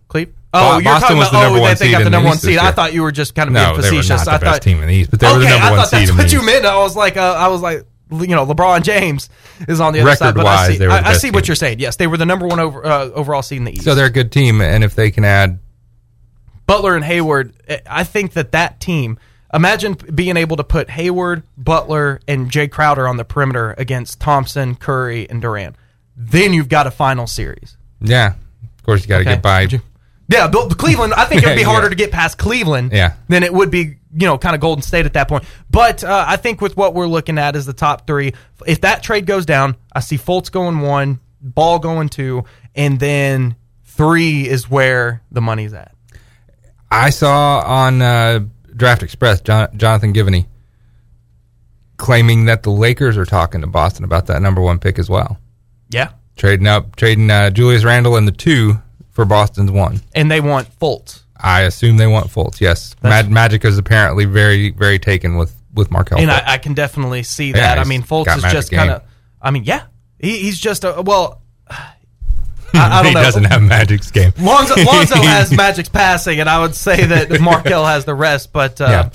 Oh, you're Boston talking was about the number oh, one that they seed got the in the number one East this seed. I year. thought you were just kind of No, being facetious. they were not the I best thought, team in the East, but they were okay, the number I one thought seed that's in the what you East. meant. I was like, uh, I was like, you know, LeBron James is on the other side. But I Record-wise, see, they were the I, I best see team. what you're saying. Yes, they were the number one over, uh, overall seed in the East. So they're a good team, and if they can add Butler and Hayward, I think that that team. Imagine being able to put Hayward, Butler, and Jay Crowder on the perimeter against Thompson, Curry, and Durant. Then you've got a final series. Yeah, of course you got to Okay. get by. Yeah, the, the Cleveland. I think it would be Yeah. harder to get past Cleveland Yeah. than it would be, you know, kind of Golden State at that point. But uh, I think with what we're looking at is the top three. If that trade goes down, I see Fultz going one, Ball going two, and then three is where the money's at. I saw on uh, Draft Express John, Jonathan Givney claiming that the Lakers are talking to Boston about that number one pick as well. Yeah. Trading up, trading uh, Julius Randle in the two for Boston's one. And they want Fultz. I assume they want Fultz, yes. Mag- Magic is apparently very, very taken with, with Markelle And Fultz. I, I can definitely see Yeah, that. I he's mean, Fultz got is magic just kind of, game. I mean, yeah. He, he's just a, well, I, I don't he know. doesn't have Magic's game. Lonzo, Lonzo has Magic's passing, and I would say that Markelle has the rest, but uh, Yeah.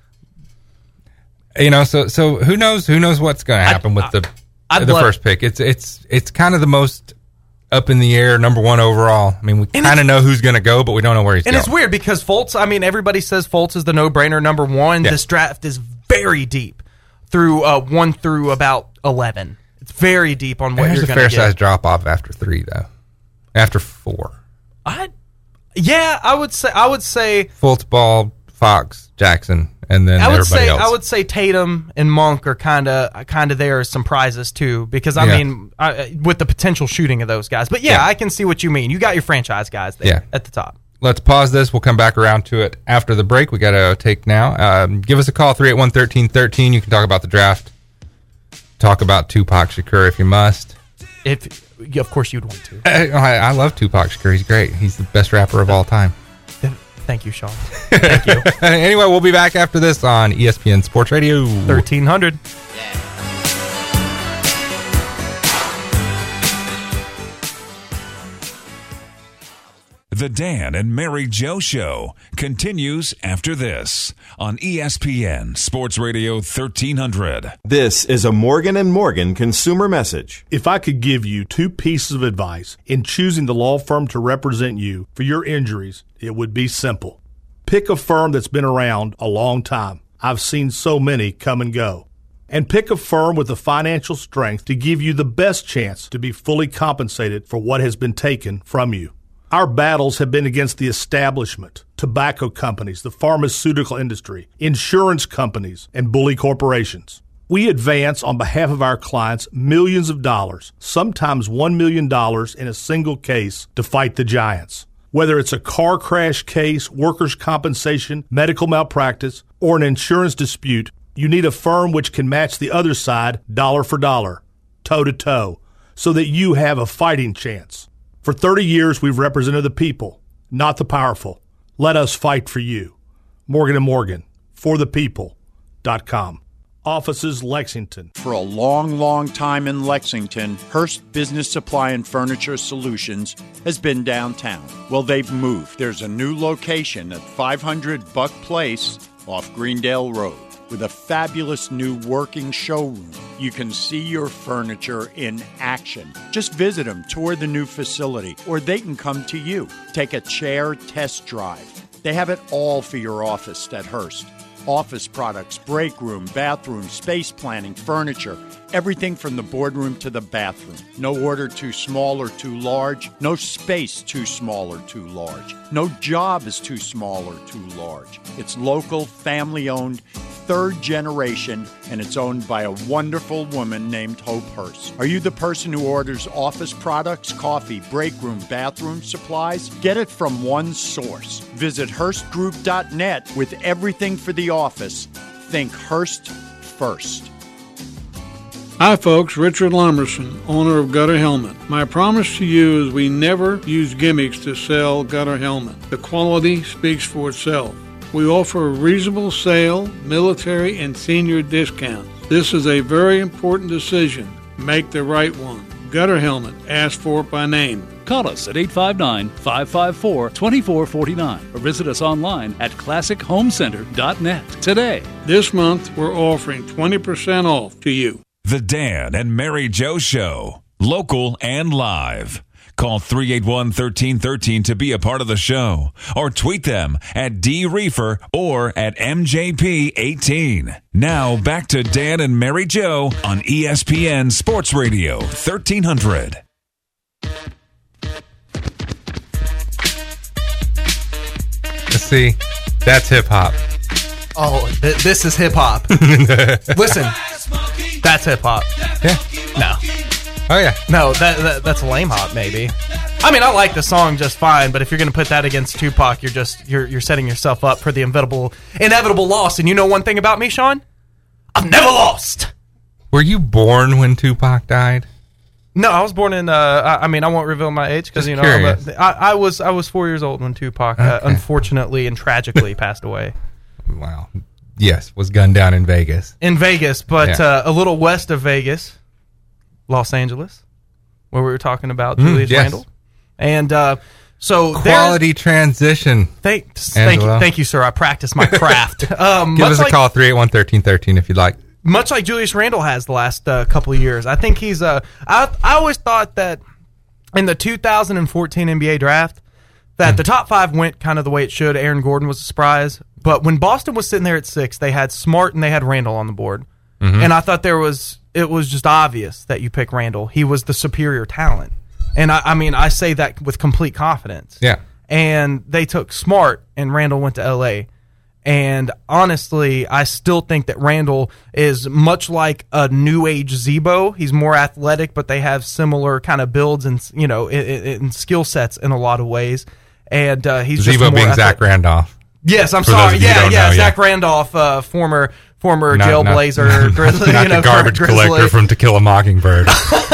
You know, so so who knows? Who knows what's going to happen with the I'd the love- first pick? It's it's it's kind of the most up in the air number one overall. I mean, we And kind of know who's going to go, but we don't know where he's And going. it's weird because Fultz, I mean, everybody says Fultz is the no-brainer number one. Yeah. This draft is very deep through uh, one through about eleven. It's very deep on what There's you're a going to fair get. size drop off after three, though. After four, I, yeah, I would say I would say Fultz, Ball, Fox, Jackson, and then I would everybody say else. I would say Tatum and Monk are kind of kind of there as some prizes too because I Yeah. mean I, with the potential shooting of those guys. But yeah, Yeah. I can see what you mean. You got your franchise guys there Yeah. at the top. Let's pause this. We'll come back around to it after the break. We got to take now. Um, give us a call, three eight one, one three one three. You can talk about the draft. Talk about Tupac Shakur if you must. If yeah, of course you'd want to. I, I love Tupac Shakur. He's great. He's the best rapper of all time. Thank you, Sean. Thank you. Anyway, we'll be back after this on E S P N Sports Radio. thirteen hundred. The Dan and Mary Joe Show continues after this on E S P N Sports Radio thirteen hundred. This is a Morgan and Morgan consumer message. If I could give you two pieces of advice in choosing the law firm to represent you for your injuries, it would be simple. Pick a firm that's been around a long time. I've seen so many come and go. And pick a firm with the financial strength to give you the best chance to be fully compensated for what has been taken from you. Our battles have been against the establishment, tobacco companies, the pharmaceutical industry, insurance companies, and bully corporations. We advance on behalf of our clients millions of dollars, sometimes one million dollars in a single case to fight the giants. Whether it's a car crash case, workers' compensation, medical malpractice, or an insurance dispute, you need a firm which can match the other side dollar for dollar, toe to toe, so that you have a fighting chance. For thirty years, we've represented the people, not the powerful. Let us fight for you. Morgan and Morgan, for the people dot com. Offices, Lexington. For a long, long time in Lexington, Hearst Business Supply and Furniture Solutions has been downtown. Well, they've moved. There's a new location at five hundred Buck Place off Greendale Road with a fabulous new working showroom. You can see your furniture in action. Just visit them, tour the new facility, or they can come to you. Take a chair test drive. They have it all for your office at Hearst. Office products, break room, bathroom, space planning, furniture, everything from the boardroom to the bathroom. No order too small or too large. No space too small or too large. No job is too small or too large. It's local, family-owned, third generation, and it's owned by a wonderful woman named Hope Hearst. Are you the person who orders office products, coffee, break room, bathroom supplies? Get it from one source. Visit Hearst Group dot net with everything for the office. Think Hearst first. Hi folks, Richard Lamerson, owner of Gutter Helmet. My promise to you is we never use gimmicks to sell Gutter Helmet. The quality speaks for itself. We offer a reasonable sale, military, and senior discounts. This is a very important decision. Make the right one. Gutter Helmet. Ask for it by name. Call us at eight five nine, five five four, two four four nine or visit us online at classic home center dot net today. This month, we're offering twenty percent off to you. The Dan and Mary Jo Show, local and live. Call three eight one, one three one three to be a part of the show or tweet them at D Reefer or at M J P eighteen. Now back to Dan and Mary Jo on E S P N Sports Radio thirteen hundred. Let's see. That's hip hop. Oh, th- this is hip hop. Listen, that's hip hop. Yeah. No. Oh yeah. No, that, that that's lame hop maybe. I mean, I like the song just fine, but if you're going to put that against Tupac, you're just you're you're setting yourself up for the inevitable inevitable loss. And you know one thing about me, Sean? I've never lost. Were you born when Tupac died? No, I was born in. Uh, I, I mean, I won't reveal my age because you know I'm a, I, I was I was four years old when Tupac uh, Okay. unfortunately and tragically passed away. Wow. Yes, was gunned down in Vegas. In Vegas, but Yeah. uh, a little west of Vegas, Los Angeles, where we were talking about Mm, Julius yes. Randle, and uh, so Quality transition. Thanks, thank you, Angelo. thank you, sir. I practiced my craft. um, Give much us a like- call, three eight one, one three one three if you'd like. much like Julius Randle has the last uh, couple of years. I think he's. Uh, I I always thought that in the two thousand fourteen N B A draft that the top five went kind of the way it should. Aaron Gordon was a surprise, but when Boston was sitting there at six, they had Smart and they had Randle on the board, Mhm. and I thought there was it was just obvious that you pick Randle. He was the superior talent, and I, I mean I say that with complete confidence. Yeah. And they took Smart, and Randle went to L A. And honestly, I still think that Randle is much like a new age Zebo. He's more athletic, but they have similar kind of builds and you know and, and skill sets in a lot of ways. And uh, he's just Zebo more being athletic. Zach Randolph. Yes, I'm For those sorry. of you who Yeah, don't yeah, know, Zach Randolph, uh, former former Not- not- Jailblazer, Grizzly, not you know, the garbage Grizzly. collector from To Kill a Mockingbird.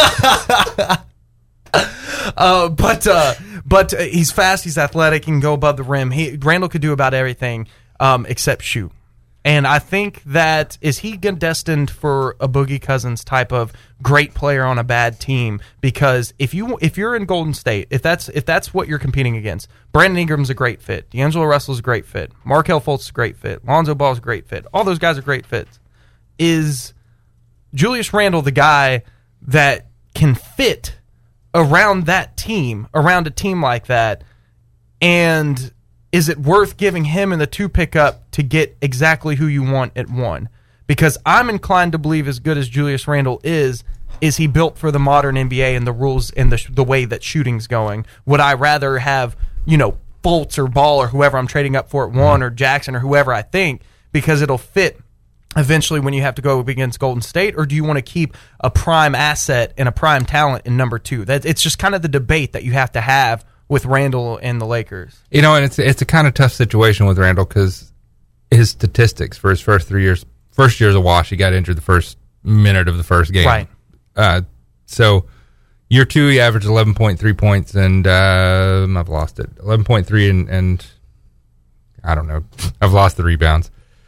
Uh, but uh, but uh, he's fast, he's athletic, he can go above the rim. He Randle could do about everything um, except shoot. And I think that is he g- destined for a Boogie Cousins type of great player on a bad team? Because if you if you're in Golden State, if that's if that's what you're competing against, Brandon Ingram's a great fit, D'Angelo Russell's a great fit, Markelle Fultz is a great fit, Lonzo Ball's a great fit. All those guys are great fits. Is Julius Randle the guy that can fit around that team, around a team like that, and is it worth giving him in the two pickup to get exactly who you want at one? Because I'm inclined to believe, as good as Julius Randle is, is he built for the modern N B A and the rules and the the way that shooting's going? Would I rather have, you know, Fultz or Ball or whoever I'm trading up for at one, or Jackson or whoever I think, because it'll fit eventually when you have to go up against Golden State? Or do you want to keep a prime asset and a prime talent in number two? That it's just kind of the debate that you have to have with Randle and the Lakers. You know, and it's it's a kind of tough situation with Randle because his statistics for his first three years, first year's a wash. He got injured the first minute of the first game. Right. Uh, so year two, he averaged eleven point three points, and uh, I've lost it. eleven point three, and, and I don't know. I've lost the rebounds.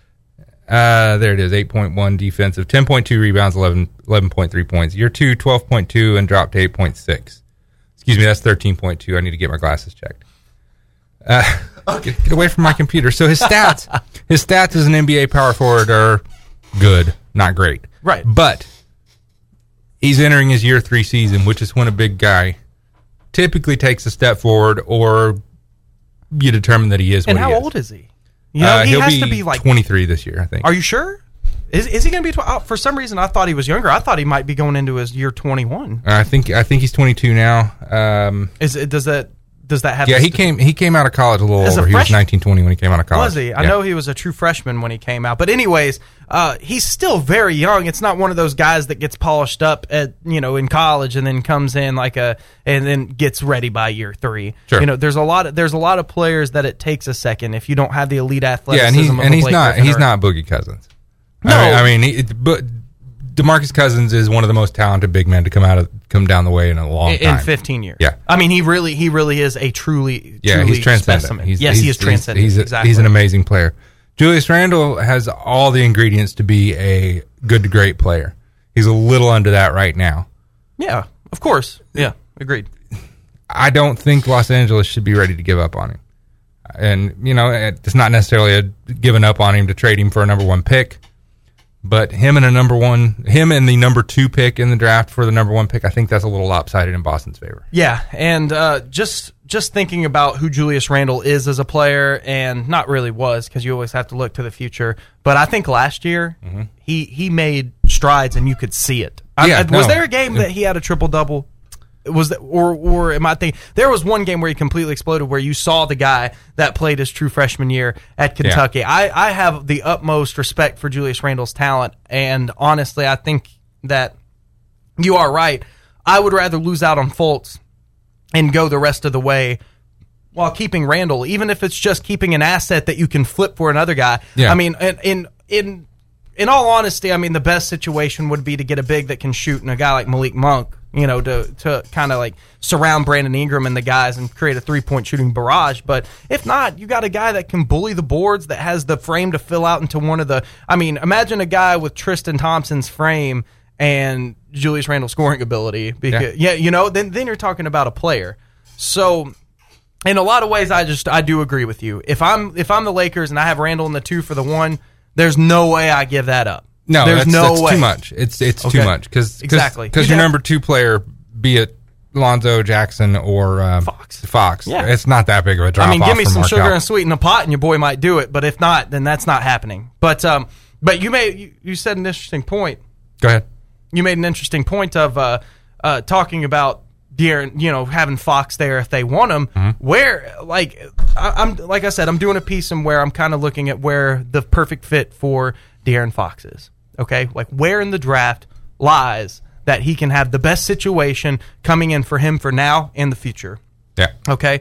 Uh, there it is, eight point one defensive, ten point two rebounds, eleven, eleven point three points. Year two, twelve point two, and dropped to eight point six. Excuse me, that's thirteen point two. I need to get my glasses checked. Uh, get, get away from my computer. So his stats, his stats as an N B A power forward are good, not great. Right. But he's entering his year three season, which is when a big guy typically takes a step forward, or you determine that he is And what how he is. old is he? You know, Uh, he he'll has be to be like twenty-three this year, I think. Are you sure? Is is he going to be? Tw- oh, for some reason, I thought he was younger. I thought he might be going into his year twenty-one. I think I think he's twenty-two now. Um, Is it? Does that? Does that have? yeah, the he came he came out of college a little As a older. He was freshman? nineteen, twenty when he came out of college. Was he? I Yeah. know he was a true freshman when he came out. But anyways, uh, he's still very young. It's not one of those guys that gets polished up at you know in college and then comes in like a and then gets ready by year three. Sure. You know, there's a lot of there's a lot of players that it takes a second if you don't have the elite Yeah, athleticism. and he's of and a he's Blake not Griffin he's or- not Boogie Cousins. No. I mean, I mean he, it, but DeMarcus Cousins is one of the most talented big men to come out of come down the way in a long in, time. in fifteen years. Yeah. I mean, he really he really is a truly Yeah, truly he's transcendent. specimen. He's, yes, he's, he is transcendent. He's, he's, a- exactly. he's an amazing player. Julius Randle has all the ingredients to be a good to great player. He's a little under that right now. Yeah. Of course. Yeah, agreed. I don't think Los Angeles should be ready to give up on him. And, you know, it's not necessarily a giving up on him to trade him for a number one pick, but him and a number one, him and the number two pick in the draft for the number one pick, I think that's a little lopsided in Boston's favor. Yeah, and uh, just just thinking about who Julius Randle is as a player, and not really was, because you always have to look to the future, but I think last year mm-hmm. he, he made strides and you could see it. Yeah, I, no. Was there a game that he had a triple-double? Was that, or or am I thinking there was one game where he completely exploded where you saw the guy that played his true freshman year at Kentucky. Yeah. I, I have the utmost respect for Julius Randle's talent, and honestly, I think that you are right. I would rather lose out on Fultz and go the rest of the way while keeping Randle, even if it's just keeping an asset that you can flip for another guy. Yeah. I mean, in in in in all honesty, I mean the best situation would be to get a big that can shoot and a guy like Malik Monk. You know, to to kind of like surround Brandon Ingram and the guys and create a three-point shooting barrage. But if not, you got a guy that can bully the boards, that has the frame to fill out into one of the... I mean, imagine a guy with Tristan Thompson's frame and Julius Randle's scoring ability. Because, yeah. yeah, you know, then, then you're talking about a player. So, in a lot of ways, I just I do agree with you. If I'm if I'm the Lakers and I have Randle in the two for the one, there's no way I give that up. No, There's that's, no that's way. too much. It's it's Okay. too much because Exactly. because You'd your have- number two player, be it Lonzo, Jackson, or um, Fox, Fox, Yeah. it's not that big of a drop. I mean, off give me from some Markelle. sugar and sweeten the pot, and your boy might do it. But if not, then that's not happening. But um, but you made you, you said an interesting point. Go ahead. You made an interesting point of uh, uh, talking about De'Aaron, you know, having Fox there if they want him. Mm-hmm. Where, like, I, I'm like I said, I'm doing a piece in where I'm kind of looking at where the perfect fit for De'Aaron Fox is. Okay, like where in the draft lies that he can have the best situation coming in for him for now and the future. Yeah. Okay,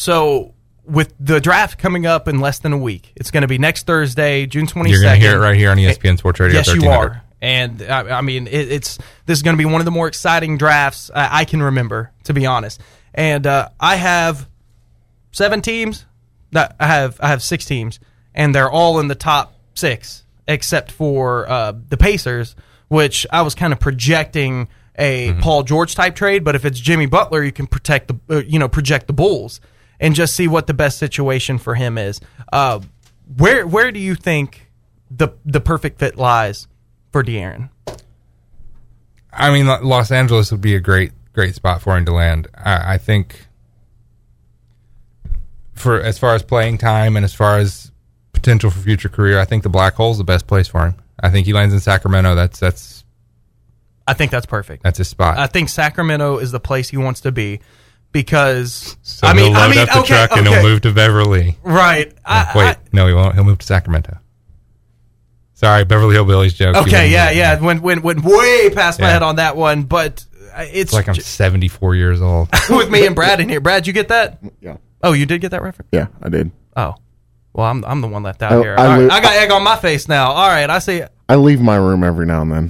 so with the draft coming up in less than a week, it's going to be next Thursday, June twenty-second. You're going to hear it right here on E S P N Sports Radio. Yes, you thirteen hundred. are. And I, I mean, it, it's this is going to be one of the more exciting drafts I, I can remember, to be honest. And uh, I have seven teams. That I have I have six teams, and they're all in the top six, except for uh, the Pacers, which I was kind of projecting a mm-hmm. Paul George type trade. But if it's Jimmy Butler, you can protect the uh, you know project the Bulls and just see what the best situation for him is. Uh, where where do you think the the perfect fit lies for De'Aaron? I mean, Los Angeles would be a great great spot for him to land. I, I think for as far as playing time and as far as potential for future career, I think the Black Hole's the best place for him. I think he lands in Sacramento. That's that's. I think that's perfect. That's his spot. I think Sacramento is the place he wants to be because So I mean, he'll load I mean, up the okay, truck and okay. he'll move to Beverly. Right. I, Wait, I, no, he won't. He'll move to Sacramento. Sorry, Beverly Hillbillies joke. okay, yeah, yeah. Went went went way past my Yeah. head on that one, but it's, It's like I'm seventy-four years old. with me and Brad in here. Brad, you get that? Yeah. Oh, you did get that reference? Yeah, I did. Oh, well, I'm I'm the one left out I- here. I All right, li- I got egg on my face now. All right, I see. I leave my room every now and then.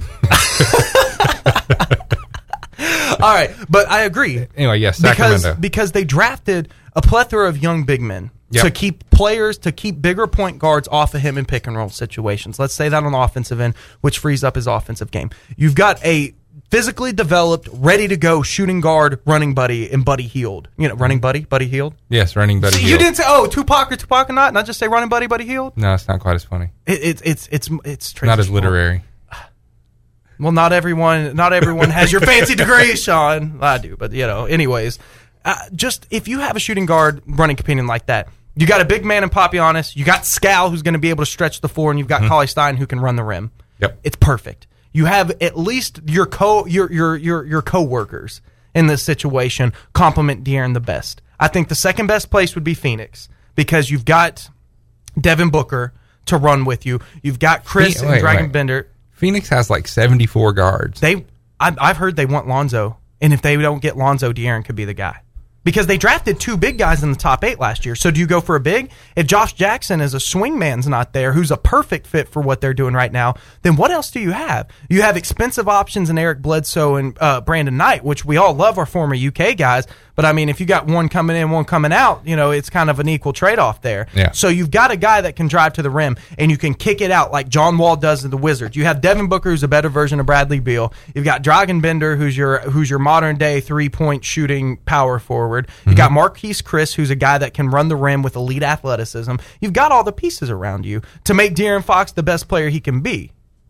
All right, but I agree. Anyway, yes, because Sacramento. because they drafted a plethora of young big men Yep. to keep players to keep bigger point guards off of him in pick and roll situations. Let's say that on the offensive end, which frees up his offensive game. You've got a physically developed, ready to go shooting guard, running buddy, and Buddy Hield. You know, running buddy, Buddy Hield. Yes, running buddy. See, you Hield. didn't say oh Tupac or Tupac or not, not just say running buddy, Buddy Hield. No, it's not quite as funny. It, it's it's it's it's Not as transitional. literary. Well, not everyone, not everyone has your fancy degree, Sean. I do, but you know. Anyways, uh, just if you have a shooting guard running companion like that, you got a big man in Papianis, you got Scal who's going to be able to stretch the floor, and you've got mm-hmm. Cauley Stein who can run the rim. Yep, it's perfect. You have at least your co your your your your coworkers in this situation complement De'Aaron the best. I think the second best place would be Phoenix because you've got Devin Booker to run with you. You've got Chris Wait, and Dragon wait. Bender. Phoenix has like seventy-four guards. They, I've, I've heard they want Lonzo, and if they don't get Lonzo, De'Aaron could be the guy. Because they drafted two big guys in the top eight last year. So do you go for a big? If Josh Jackson as a swingman's not there, who's a perfect fit for what they're doing right now, then what else do you have? You have expensive options in Eric Bledsoe and uh, Brandon Knight, which we all love, our former U K guys, But, I mean, if you got one coming in, one coming out, you know, it's kind of an equal trade-off there. Yeah. So you've got a guy that can drive to the rim, and you can kick it out like John Wall does in the Wizards. You have Devin Booker, who's a better version of Bradley Beal. You've got Dragan Bender, who's your who's your modern-day three-point shooting power forward. You've mm-hmm. got Marquise Chris, who's a guy that can run the rim with elite athleticism. You've got all the pieces around you to make De'Aaron Fox the best player he can be.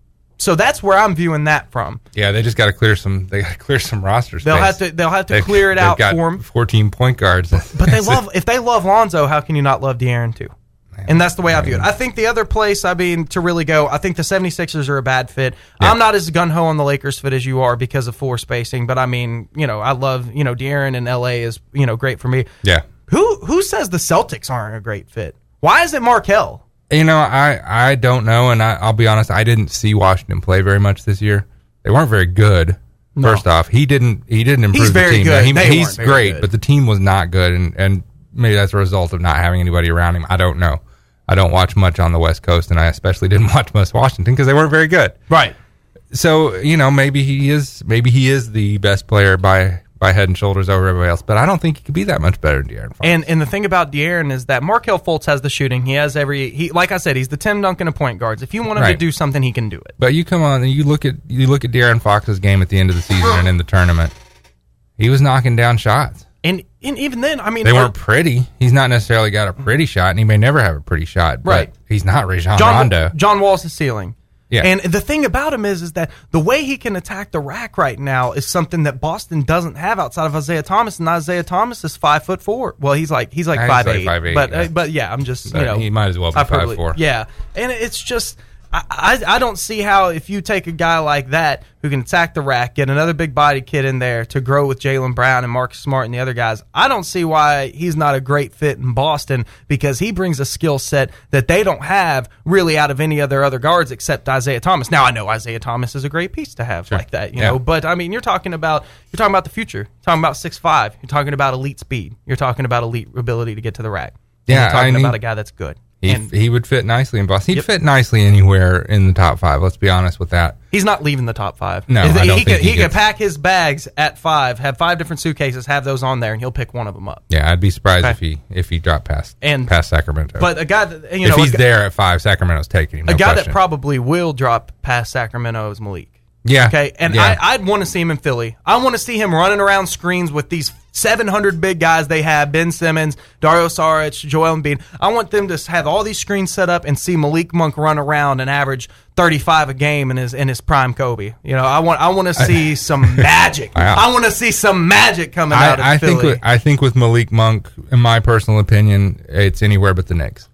So that's where I'm viewing that from. Yeah, they just got to clear some. They got to clear some roster space. They'll have to. They'll have to they've, clear it out got for them. fourteen point guards. But they love. If they love Lonzo, how can you not love De'Aaron too? Man, and that's the way I view it. I think the other place, I mean, to really go, I think the 76ers are a bad fit. Yeah. I'm not as gung-ho on the Lakers fit as you are because of floor spacing, but I mean, you know, I love, you know, De'Aaron in L A is, you know, great for me. Yeah. Who who says the Celtics aren't a great fit? Why is it Markelle? You know, I, I don't know, and I, I'll be honest, I didn't see Washington play very much this year. They weren't very good. No. First off, he didn't he didn't improve he's the very team. Good. He, they he's great, good. but the team was not good, and, and maybe that's a result of not having anybody around him. I don't know. I don't watch much on the West Coast, and I especially didn't watch much Washington because they weren't very good. Right. So, you know, maybe he is maybe he is the best player by by head and shoulders over everybody else, but I don't think he could be that much better than De'Aaron Fox. And and the thing about De'Aaron is that Markelle Fultz has the shooting. He has every he like I said, he's the Tim Duncan of point guards. If you want him right. to do something, he can do it. But you come on and you look at you look at De'Aaron Fox's game at the end of the season and in the tournament. He was knocking down shots. And and even then, I mean, they weren't pretty. He's not necessarily got a pretty shot, and he may never have a pretty shot. But right. he's not Rajon John, Rondo. John Wall's the ceiling. Yeah. And the thing about him is, is that the way he can attack the rack right now is something that Boston doesn't have outside of Isaiah Thomas. And Isaiah Thomas is five foot four. Well, he's like he's like he's five like eight. five eight. But yeah. uh, but yeah, I'm just but you know he might as well be five four. Yeah, and it's just. I, I, I don't see how if you take a guy like that who can attack the rack, get another big body kid in there to grow with Jaylen Brown and Marcus Smart and the other guys, I don't see why he's not a great fit in Boston because he brings a skill set that they don't have really out of any other other guards except Isaiah Thomas. Now I know Isaiah Thomas is a great piece to have sure. like that, you yeah. know, but I mean you're talking about you're talking about the future. You're talking about six five. You're talking about elite speed. You're talking about elite ability to get to the rack. Yeah, you're talking I mean, about a guy that's good. He, and, he would fit nicely in Boston. He'd yep. fit nicely anywhere in the top five. Let's be honest with that. He's not leaving the top five. No, he, I don't he think could, he, he could pack his bags at five, have five different suitcases, have those on there, and he'll pick one of them up. Yeah, I'd be surprised okay. if he if he dropped past and, past Sacramento. But a guy that you if know, he's a, there at five, Sacramento's taking him. No a guy question. that probably will drop past Sacramento is Malik. Yeah. Okay. And yeah. I, I'd want to see him in Philly. I want to see him running around screens with these seven hundred big guys they have: Ben Simmons, Dario Saric, Joel Embiid. I want them to have all these screens set up and see Malik Monk run around and average thirty-five a game in his in his prime Kobe. You know, I want I want to see some magic. I, I want to see some magic coming I, out of I Philly. Think with, I think with Malik Monk, in my personal opinion, it's anywhere but the Knicks.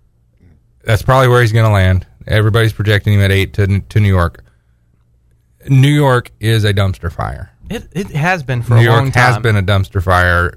That's probably where he's going to land. Everybody's projecting him at eight to to New York. New York is a dumpster fire. It it has been for New a York long time. has been a dumpster fire,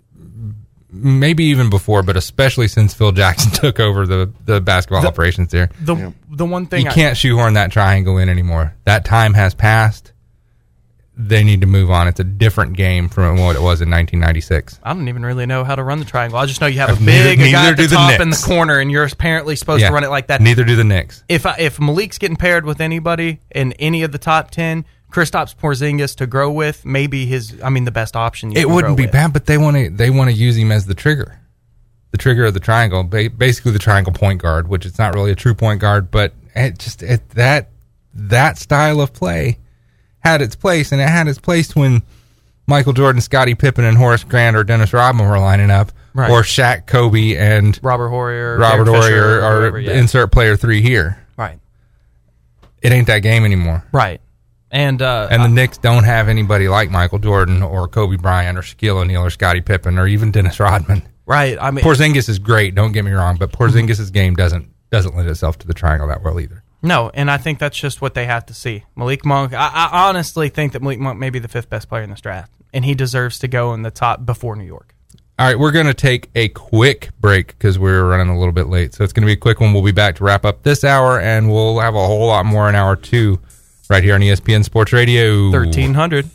maybe even before, but especially since Phil Jackson took over the, the basketball the, operations there. The yeah. the one thing you I, can't shoehorn that triangle in anymore. That time has passed. They need to move on. It's a different game from what it was in nineteen ninety-six. I don't even really know how to run the triangle. I just know you have a neither, big a guy neither at the top in the corner, and you're apparently supposed yeah. to run it like that. Neither do the Knicks. If I, if Malik's getting paired with anybody in any of the top ten, Kristaps Porzingis to grow with, maybe his. I mean, the best option. You it can wouldn't grow be with. bad, but they want to they want to use him as the trigger, the trigger of the triangle, ba- basically the triangle point guard, which it's not really a true point guard, but it just it, that that style of play had its place, and it had its place when Michael Jordan, Scottie Pippen, and Horace Grant or Dennis Rodman were lining up, right. or Shaq, Kobe, and Robert Horry, Robert Derek Horry, Fisher, or, or whatever, yeah. insert player three here. Right. It ain't that game anymore. Right. And uh, and the uh, Knicks don't have anybody like Michael Jordan or Kobe Bryant or Shaquille O'Neal or Scottie Pippen or even Dennis Rodman. Right. I mean, Porzingis is great. Don't get me wrong, but Porzingis' game doesn't doesn't lend itself to the triangle that well either. No, and I think that's just what they have to see. Malik Monk, I, I honestly think that Malik Monk may be the fifth best player in this draft, and he deserves to go in the top before New York. All right, we're going to take a quick break because we're running a little bit late. So it's going to be a quick one. We'll be back to wrap up this hour, and we'll have a whole lot more in hour two right here on E S P N Sports Radio. thirteen hundred.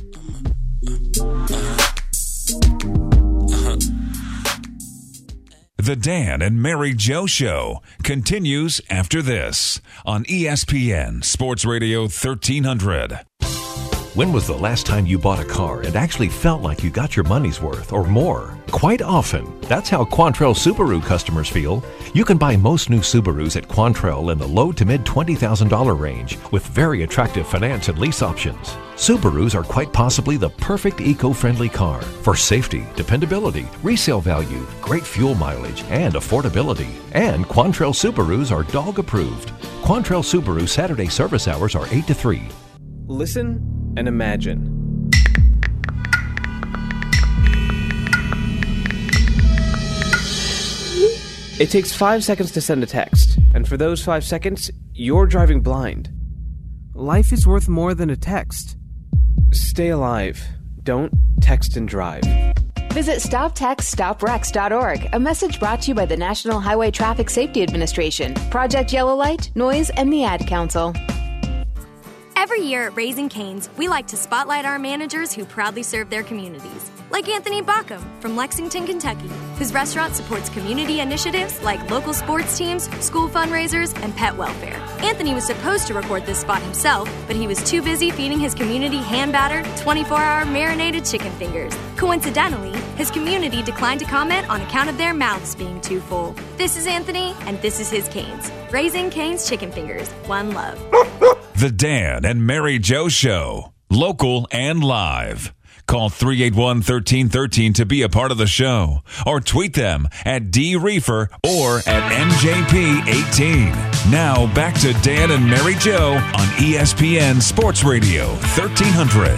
The Dan and Mary Jo Show continues after this on E S P N Sports Radio thirteen hundred. When was the last time you bought a car and actually felt like you got your money's worth or more? Quite often. That's how Quantrell Subaru customers feel. You can buy most new Subarus at Quantrell in the low to mid twenty thousand dollars range with very attractive finance and lease options. Subarus are quite possibly the perfect eco-friendly car for safety, dependability, resale value, great fuel mileage, and affordability. And Quantrell Subarus are dog approved. Quantrell Subaru Saturday service hours are eight to three. Listen and imagine. It takes five seconds to send a text, and for those five seconds, you're driving blind. Life is worth more than a text. Stay alive. Don't text and drive. Visit stop text stop wrecks dot org. A message brought to you by the National Highway Traffic Safety Administration, Project Yellow Light, Noise, and the Ad Council. Every year at Raising Cane's, we like to spotlight our managers who proudly serve their communities. Like Anthony Backham from Lexington, Kentucky, whose restaurant supports community initiatives like local sports teams, school fundraisers, and pet welfare. Anthony was supposed to record this spot himself, but he was too busy feeding his community hand-battered, twenty-four hour marinated chicken fingers. Coincidentally, his community declined to comment on account of their mouths being too full. This is Anthony, and this is his Cane's. Raising Cane's Chicken Fingers. One love. The Dan and Mary Jo Show. Local and live. Call three eight one, one three one three to be a part of the show. Or tweet them at D Reefer or at M J P eighteen. Now back to Dan and Mary Jo on E S P N Sports Radio thirteen hundred.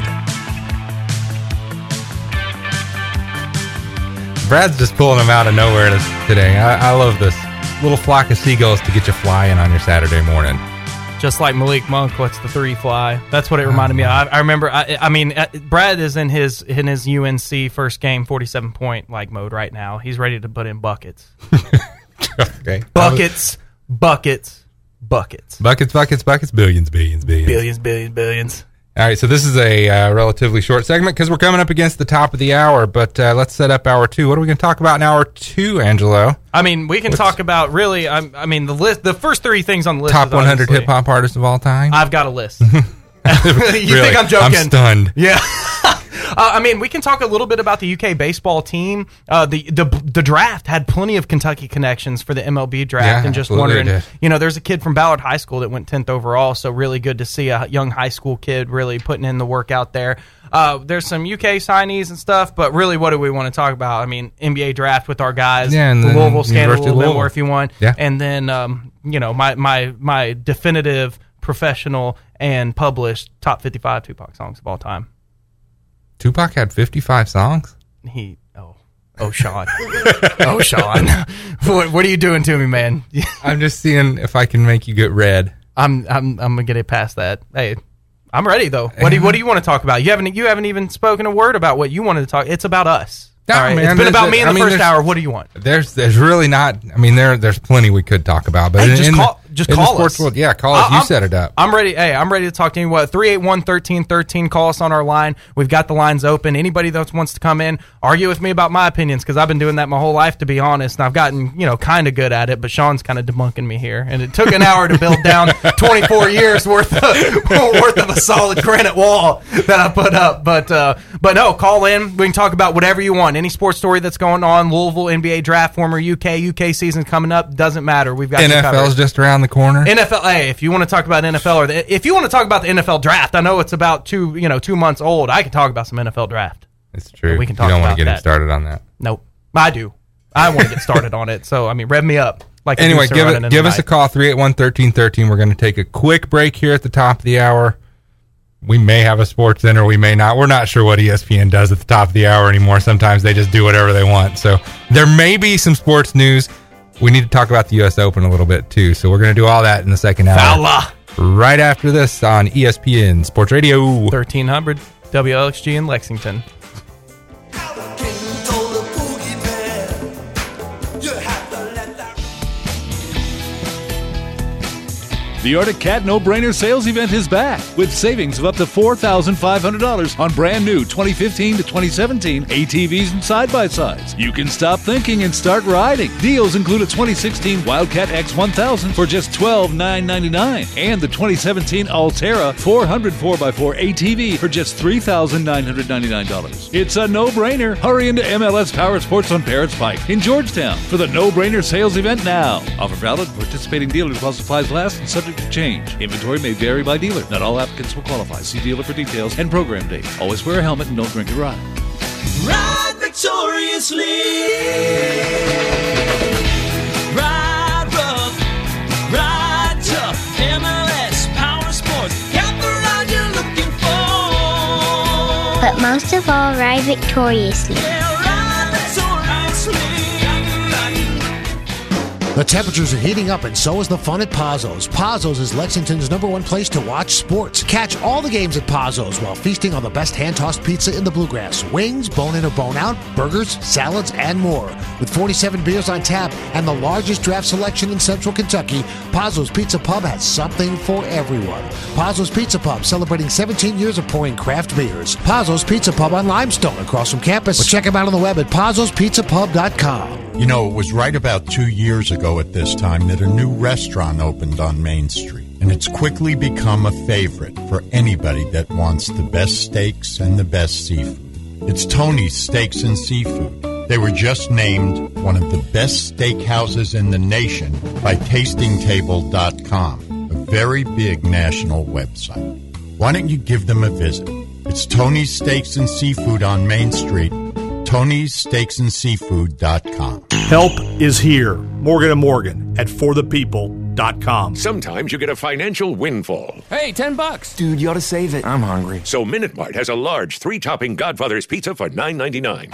Brad's just pulling them out of nowhere today. I, I love this. Little flock of seagulls to get you flying on your Saturday morning. Just like Malik Monk lets the three fly. That's what it reminded me of. I, I remember, I, I mean, uh, Brad is in his in his U N C first game forty-seven point like mode right now. He's ready to put in buckets. Okay. Buckets, buckets, buckets. Buckets, buckets, buckets, billions, billions, billions. Billions, billions, billions. All right, so this is a uh, relatively short segment because we're coming up against the top of the hour, but uh, let's set up hour two. What are we going to talk about in hour two, Angelo? I mean, we can What's, talk about really, I, I mean, the list, the first three things on the list. Top one hundred hip-hop artists of all time? I've got a list. You really? think I'm joking? I'm stunned. Yeah. Uh, I mean, we can talk a little bit about the U K baseball team. Uh, the, the the draft had plenty of Kentucky connections for the M L B draft, yeah, and just wondering, did. you know, there's a kid from Ballard High School that went tenth overall, so really good to see a young high school kid really putting in the work out there. Uh, there's some U K signees and stuff, but really, what do we want to talk about? I mean, N B A draft with our guys, yeah, and the Louisville scandal a little Louisville. bit more if you want, yeah. and then um, you know, my my my definitive, professional, and published top fifty-five Tupac songs of all time. Tupac had fifty-five songs? He, oh, oh, Sean. oh, Sean. what, what are you doing to me, man? I'm just seeing if I can make you get red. I'm, I'm, I'm gonna get it past that. Hey, I'm ready though. What do you, what do you want to talk about? You haven't, you haven't even spoken a word about what you wanted to talk. It's about us. No, all right? man, it's been about a, me in I the mean, first hour. What do you want? There's, there's really not. I mean, there, there's plenty we could talk about, but hey, in, just in call, the, just in call the sports us. World, yeah, call us. I, you I'm, set it up. I'm ready. Hey, I'm ready to talk to you. What? three eight one, one three one three. Call us on our line. We've got the lines open. Anybody that wants to come in, argue with me about my opinions because I've been doing that my whole life, to be honest. And I've gotten, you know, kind of good at it. But Sean's kind of debunking me here, and it took an hour to build down twenty-four years worth of worth of a solid granite wall that I put up. But uh, but no, call in. We can talk about whatever you want. Any sports story that's going on. Louisville N B A draft, former U K U K season coming up. Doesn't matter. We've got N F L's just around the corner. N F L. Hey, if you want to talk about N F L or the, if you want to talk about the N F L draft, I know it's about two you know two months old. I can talk about some N F L draft. It's true. We can talk you don't about want to get that. him started on that. Nope. I do. I want to get started on it. So I mean, rev me up. Like anyway, give it, give us a call three eight one, one three one three. We're going to take a quick break here at the top of the hour. We may have a sports center, we may not. We're not sure what E S P N does at the top of the hour anymore. Sometimes they just do whatever they want. So there may be some sports news. We need to talk about the U S Open a little bit too. So we're going to do all that in the second hour. Fowler. Right after this on E S P N Sports Radio. thirteen hundred W L X G in Lexington. The Arctic Cat No-Brainer Sales Event is back with savings of up to four thousand five hundred dollars on brand new twenty fifteen to twenty seventeen A T Vs and side-by-sides. You can stop thinking and start riding. Deals include a twenty sixteen Wildcat X one thousand for just twelve thousand nine hundred ninety-nine dollars and the twenty seventeen Altera four hundred four by four A T V for just three thousand nine hundred ninety-nine dollars. It's a no-brainer. Hurry into M L S Power Sports on Parrots Pike in Georgetown for the No-Brainer Sales Event now. Offer valid. Participating dealers while supplies last and subject to change. Inventory may vary by dealer. Not all applicants will qualify. See dealer for details and program date. Always wear a helmet and don't drink and ride. Ride victoriously. Ride rough. Ride tough. M L S Power Sports. Got the ride you're looking for. But most of all, ride victoriously. The temperatures are heating up, and so is the fun at Pazos. Pazos is Lexington's number one place to watch sports. Catch all the games at Pazos while feasting on the best hand-tossed pizza in the Bluegrass. Wings, bone-in or bone-out, burgers, salads, and more. With forty-seven beers on tap and the largest draft selection in Central Kentucky, Pazos Pizza Pub has something for everyone. Pazos Pizza Pub, celebrating seventeen years of pouring craft beers. Pazos Pizza Pub on Limestone, across from campus. Or check them out on the web at pazos pizza pub dot com. You know, it was right about two years ago at this time that a new restaurant opened on Main Street, and it's quickly become a favorite for anybody that wants the best steaks and the best seafood. It's Tony's Steaks and Seafood. They were just named one of the best steakhouses in the nation by tasting table dot com, a very big national website. Why don't you give them a visit? It's Tony's Steaks and Seafood on Main Street, tonys steaks and seafood dot com. Help is here. Morgan and Morgan at for the people dot com. Sometimes you get a financial windfall. Hey, ten bucks. Dude, you ought to save it. I'm hungry. So Minute Mart has a large three-topping Godfather's pizza for nine ninety-nine.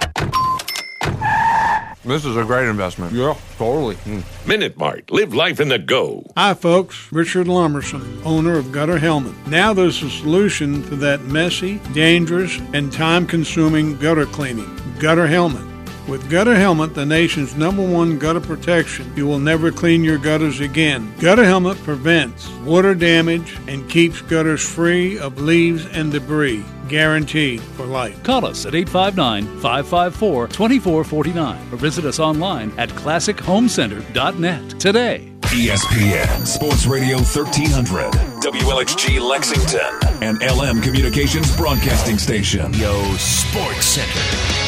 This is a great investment. Yeah, totally. Mm. Minute Mart. Live life in the go. Hi, folks. Richard Lumberson, owner of Gutter Helmet. Now there's a solution to that messy, dangerous, and time-consuming gutter cleaning. Gutter Helmet. With Gutter Helmet, the nation's number one gutter protection, you will never clean your gutters again. Gutter Helmet prevents water damage and keeps gutters free of leaves and debris. Guaranteed for life. Call us at eight five nine, five five four, two four four nine or visit us online at classic home center dot net today. E S P N Sports Radio thirteen hundred, W L X G Lexington, and L M Communications Broadcasting Station. Yo, Sports Center.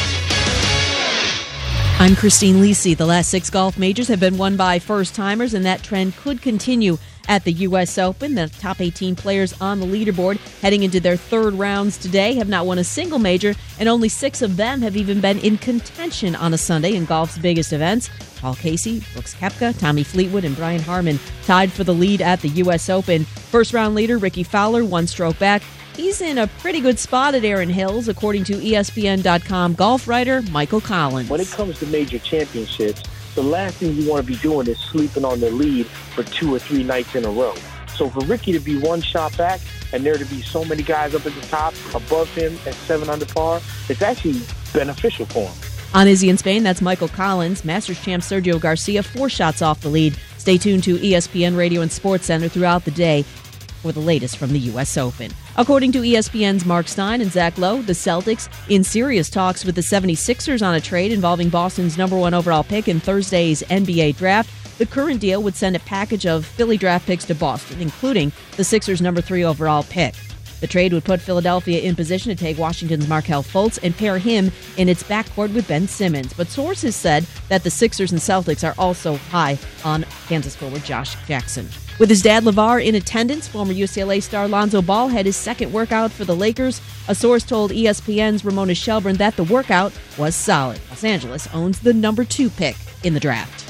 I'm Christine Lisi. The last six golf majors have been won by first-timers, and that trend could continue at the U S Open. The top eighteen players on the leaderboard heading into their third rounds today have not won a single major, and only six of them have even been in contention on a Sunday in golf's biggest events. Paul Casey, Brooks Koepka, Tommy Fleetwood, and Brian Harman tied for the lead at the U S Open. First-round leader Ricky Fowler, one stroke back. He's in a pretty good spot at Erin Hills, according to E S P N dot com golf writer Michael Collins. When it comes to major championships, the last thing you want to be doing is sleeping on the lead for two or three nights in a row. So for Ricky to be one shot back and there to be so many guys up at the top above him at seven under par, it's actually beneficial for him. On Izzy in Spain, that's Michael Collins. Masters champ Sergio Garcia, four shots off the lead. Stay tuned to E S P N Radio and Sports Center throughout the day for the latest from the U S Open. According to E S P N's Mark Stein and Zach Lowe, the Celtics in serious talks with the seventy-sixers on a trade involving Boston's number one overall pick in Thursday's N B A draft. The current deal would send a package of Philly draft picks to Boston, including the Sixers' number three overall pick. The trade would put Philadelphia in position to take Washington's Markelle Fultz and pair him in its backcourt with Ben Simmons. But sources said that the Sixers and Celtics are also high on Kansas forward Josh Jackson. With his dad LeVar in attendance, former U C L A star Lonzo Ball had his second workout for the Lakers. A source told E S P N's Ramona Shelburne that the workout was solid. Los Angeles owns the number two pick in the draft.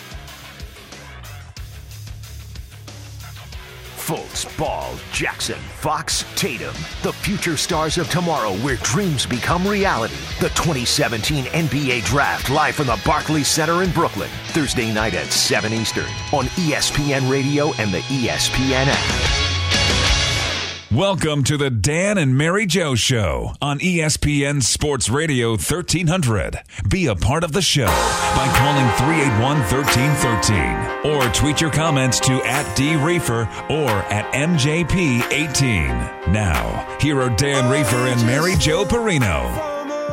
Fultz, Ball, Jackson, Fox, Tatum. The future stars of tomorrow where dreams become reality. The twenty seventeen N B A Draft live from the Barclays Center in Brooklyn. Thursday night at seven Eastern on E S P N Radio and the E S P N app. Welcome to the Dan and Mary Jo Show on E S P N Sports Radio thirteen hundred. Be a part of the show by calling three eight one, one three one three or tweet your comments to at D Reefer or at M J P eighteen. Now, here are Dan Reefer and Mary Jo Perino.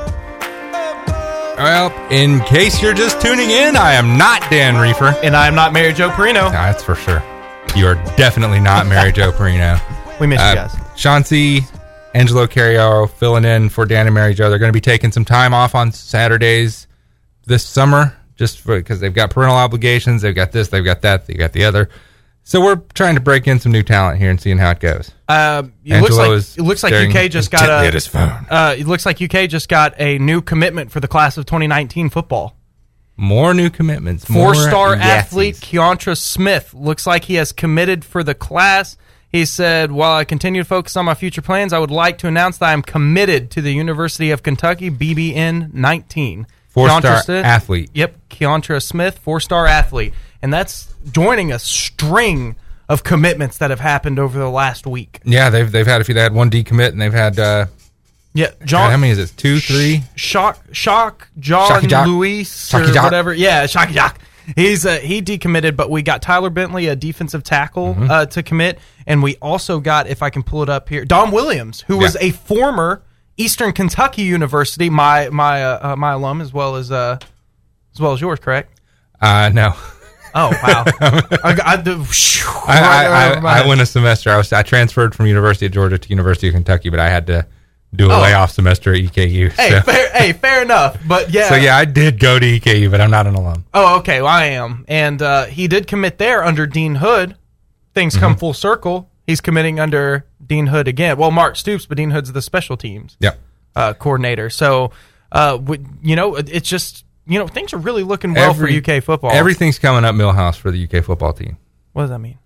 Well, in case you're just tuning in, I am not Dan Reefer. And I am not Mary Jo Perino. No, that's for sure. You are definitely not Mary Jo Perino. We miss uh, you guys. Chauncey, Angelo Carriero filling in for Dan and Mary Jo. They're going to be taking some time off on Saturdays this summer just because they've got parental obligations. They've got this, they've got that, they've got the other. So we're trying to break in some new talent here and seeing how it goes. Uh, it, looks like, it looks like U K just got a. At his phone. Uh, it looks like U K just got a new commitment for the class of twenty nineteen football. More new commitments. More Four-star yeses. athlete Keontra Smith looks like he has committed for the class. He said, "While I continue to focus on my future plans, I would like to announce that I am committed to the University of Kentucky B B N nineteen." Four-star athlete. Yep, Keontra Smith, four-star athlete. And that's joining a string of commitments that have happened over the last week. Yeah, they've they've had a few. They had one decommit, and they've had uh, yeah, John. God, how many is it? Two, three. Shock, Shock, John Shocky Jock. Luis, Shocky or Jock. whatever. Yeah, Shocky Jock. He's uh, he decommitted, but we got Tyler Bentley, a defensive tackle, Mm-hmm. uh, to commit, and we also got, if I can pull it up here, Dom Williams, who was Yeah. a former Eastern Kentucky University, my my uh, uh, my alum, as well as uh, as well as yours, correct? Uh, no. Oh wow! I, I, do- I, I, I, I went a semester. I was I transferred from University of Georgia to University of Kentucky, but I had to do a Oh. layoff semester at E K U. Hey, so. fair, hey, fair enough. But yeah. So yeah, I did go to E K U, but I'm not an alum. Oh, okay. Well, I am, and uh, he did commit there under Dean Hood. Things come Mhm. full circle. He's committing under Dean Hood again. Well, Mark Stoops, but Dean Hood's the special teams Yep. uh, coordinator. So, uh, w- you know, it- it's just you know things are really looking well Every- for U K football. Everything's coming up Millhouse for the U K football team. What does that mean?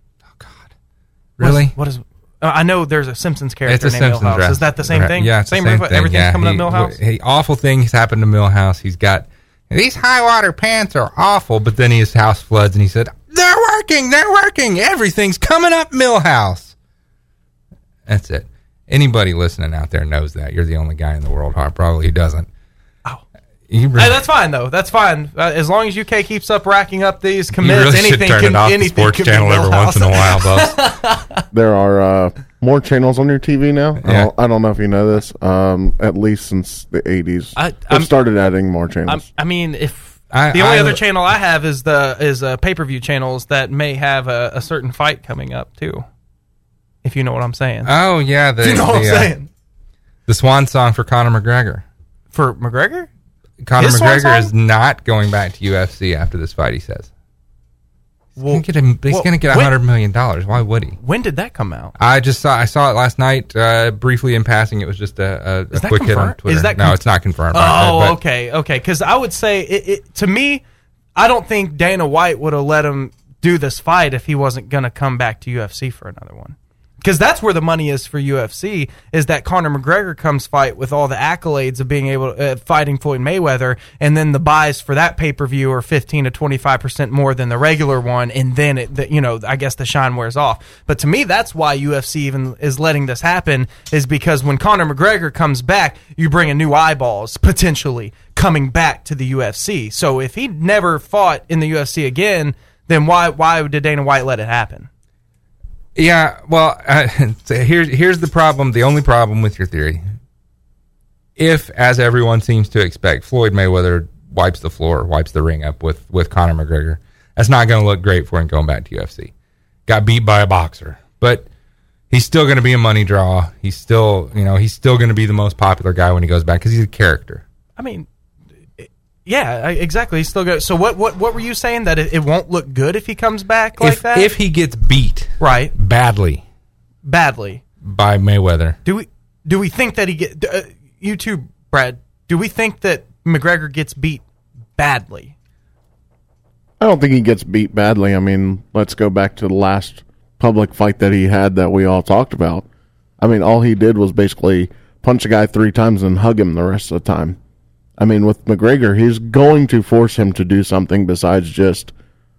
Really? What is? What is uh, I know there's a Simpsons It's character a named Simpsons Millhouse. ref- Is that the same ref- thing? Yeah, it's the same. same ref- thing. Everything's yeah, coming he, up Millhouse. He, awful things happened to Millhouse. He's got these high water pants are awful, but then his house floods, and he said they're working, they're working. Everything's coming up Millhouse. That's it. Anybody listening out there knows that. You're the only guy in the world, Hart, probably who doesn't. Oh. You really, Hey, that's fine though. That's fine uh, as long as U K keeps up racking up these you commits. really anything should turn can it off the anything sports can channel be every Millhouse. once in a while, Bubs. There are uh, more channels on your T V now. I, Yeah. don't, I don't know if you know this. Um, at least since the eighties, I- they've I'm- started adding more I'm, channels. I mean, if I- the only I- other channel I have is the is uh, pay per view channels that may have a, a certain fight coming up too. If you know what I'm saying. Oh yeah, the, you know the, what I'm uh, saying. the swan song for Conor McGregor. For McGregor, Conor His swan McGregor song? is not going back to U F C after this fight. He says he's Well, going to get a, he's well, going to get a when- hundred million dollars. Why would he? when did that come out? I just saw I saw it last night, uh, briefly in passing. It was just a, a, Is a that quick hit on confirmed? Twitter. Is that no, con- it's not confirmed. Oh, but- okay, okay. Because I would say it, it to me, I don't think Dana White would have let him do this fight if he wasn't going to come back to U F C for another one. Because that's where the money is for U F C, is that Conor McGregor comes fight with all the accolades of being able to uh, fighting Floyd Mayweather, and then the buys for that pay per view are fifteen to twenty five percent more than the regular one, and then it, the, you know, I guess the shine wears off. But to me, that's why U F C even is letting this happen, is because when Conor McGregor comes back, you bring in new eyeballs potentially coming back to the U F C. So if he never fought in the U F C again, then why why did Dana White let it happen? Yeah, well, uh, so here's here's the problem. The only problem with your theory, if, as everyone seems to expect, Floyd Mayweather wipes the floor, wipes the ring up with with Conor McGregor, that's not going to look great for him going back to U F C. Got beat by a boxer, but he's still going to be a money draw. He's still, you know, he's still going to be the most popular guy when he goes back because he's a character. I mean, yeah, I- exactly. He's still good. So what, what, what were you saying, that it, it won't look good if he comes back like if, that? If he gets beat, right, badly, badly by Mayweather, do we do we think that he get? Uh, you too, Brad. Do we think that McGregor gets beat badly? I don't think he gets beat badly. I mean, let's go back to the last public fight that he had that we all talked about. I mean, all he did was basically punch a guy three times and hug him the rest of the time. I mean, with McGregor, he's going to force him to do something besides just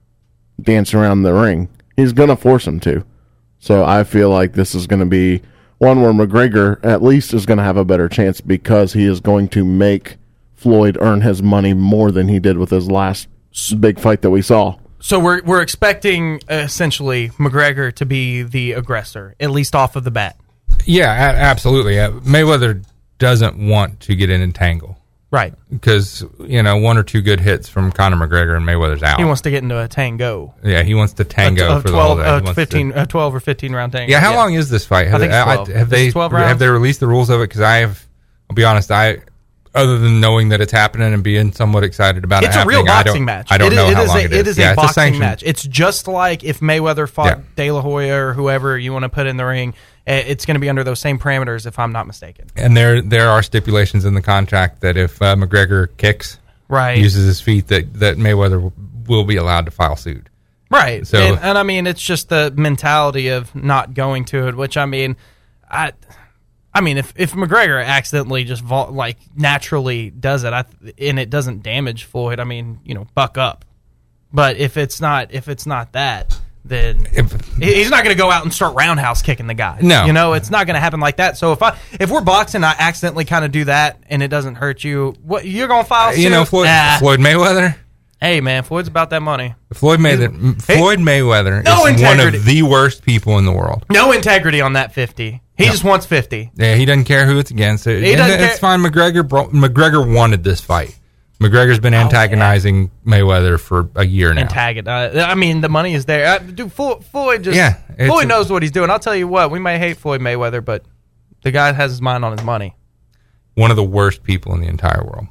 dance around the ring. He's going to force him to. So I feel like this is going to be one where McGregor at least is going to have a better chance because he is going to make Floyd earn his money more than he did with his last big fight that we saw. So we're we're expecting uh, essentially McGregor to be the aggressor, at least off of the bat. Yeah, a- absolutely. Uh, Mayweather doesn't want to get in and tangle. Right. Because, you know, one or two good hits from Conor McGregor and Mayweather's out. He wants to get into a tango. Yeah, he wants to tango a, a for twelve, the whole day. He a wants fifteen, to, a twelve or fifteen round tango. yeah, how yeah. long is this fight? Have I think they, it's twelve. I, have they, twelve rounds? have they released the rules of it? Because I have, I'll be honest, I, other than knowing that it's happening and being somewhat excited about it's it happening, a real boxing I don't, match. I don't it know is, how it is long a, it is. It is yeah, a it's boxing a match. It's just like if Mayweather fought Yeah. De La Hoya or whoever you want to put in the ring. It's going to be under those same parameters, if I'm not mistaken. And there there are stipulations in the contract that if uh, McGregor kicks, right, uses his feet, that, that Mayweather will be allowed to file suit. Right. So, and, and I mean, it's just the mentality of not going to it, which I mean, I, I mean, if, if McGregor accidentally just vol- like naturally does it, I, and it doesn't damage Floyd, I mean, you know, buck up. But if it's not, if it's not that, then if, he's not going to go out and start roundhouse kicking the guy. No, you know, it's not going to happen like that. So if I, if we're boxing, I accidentally kind of do that, and it doesn't hurt you, what you're going to file suit? You know, Floyd, nah. Floyd Mayweather. Hey man, Floyd's about that money. Floyd Mayweather. Floyd Mayweather no is integrity. one of the worst people in the world. No integrity on that fifty. He no. just wants fifty. Yeah, he doesn't care who it's against. It, he doesn't it's care. fine. McGregor bro, McGregor wanted this fight. McGregor's been antagonizing oh, yeah. Mayweather for a year now. Antagonize. I mean, the money is there. Uh, dude, Floyd just yeah, Floyd knows what he's doing. I'll tell you what. We may hate Floyd Mayweather, but the guy has his mind on his money. One of the worst people in the entire world.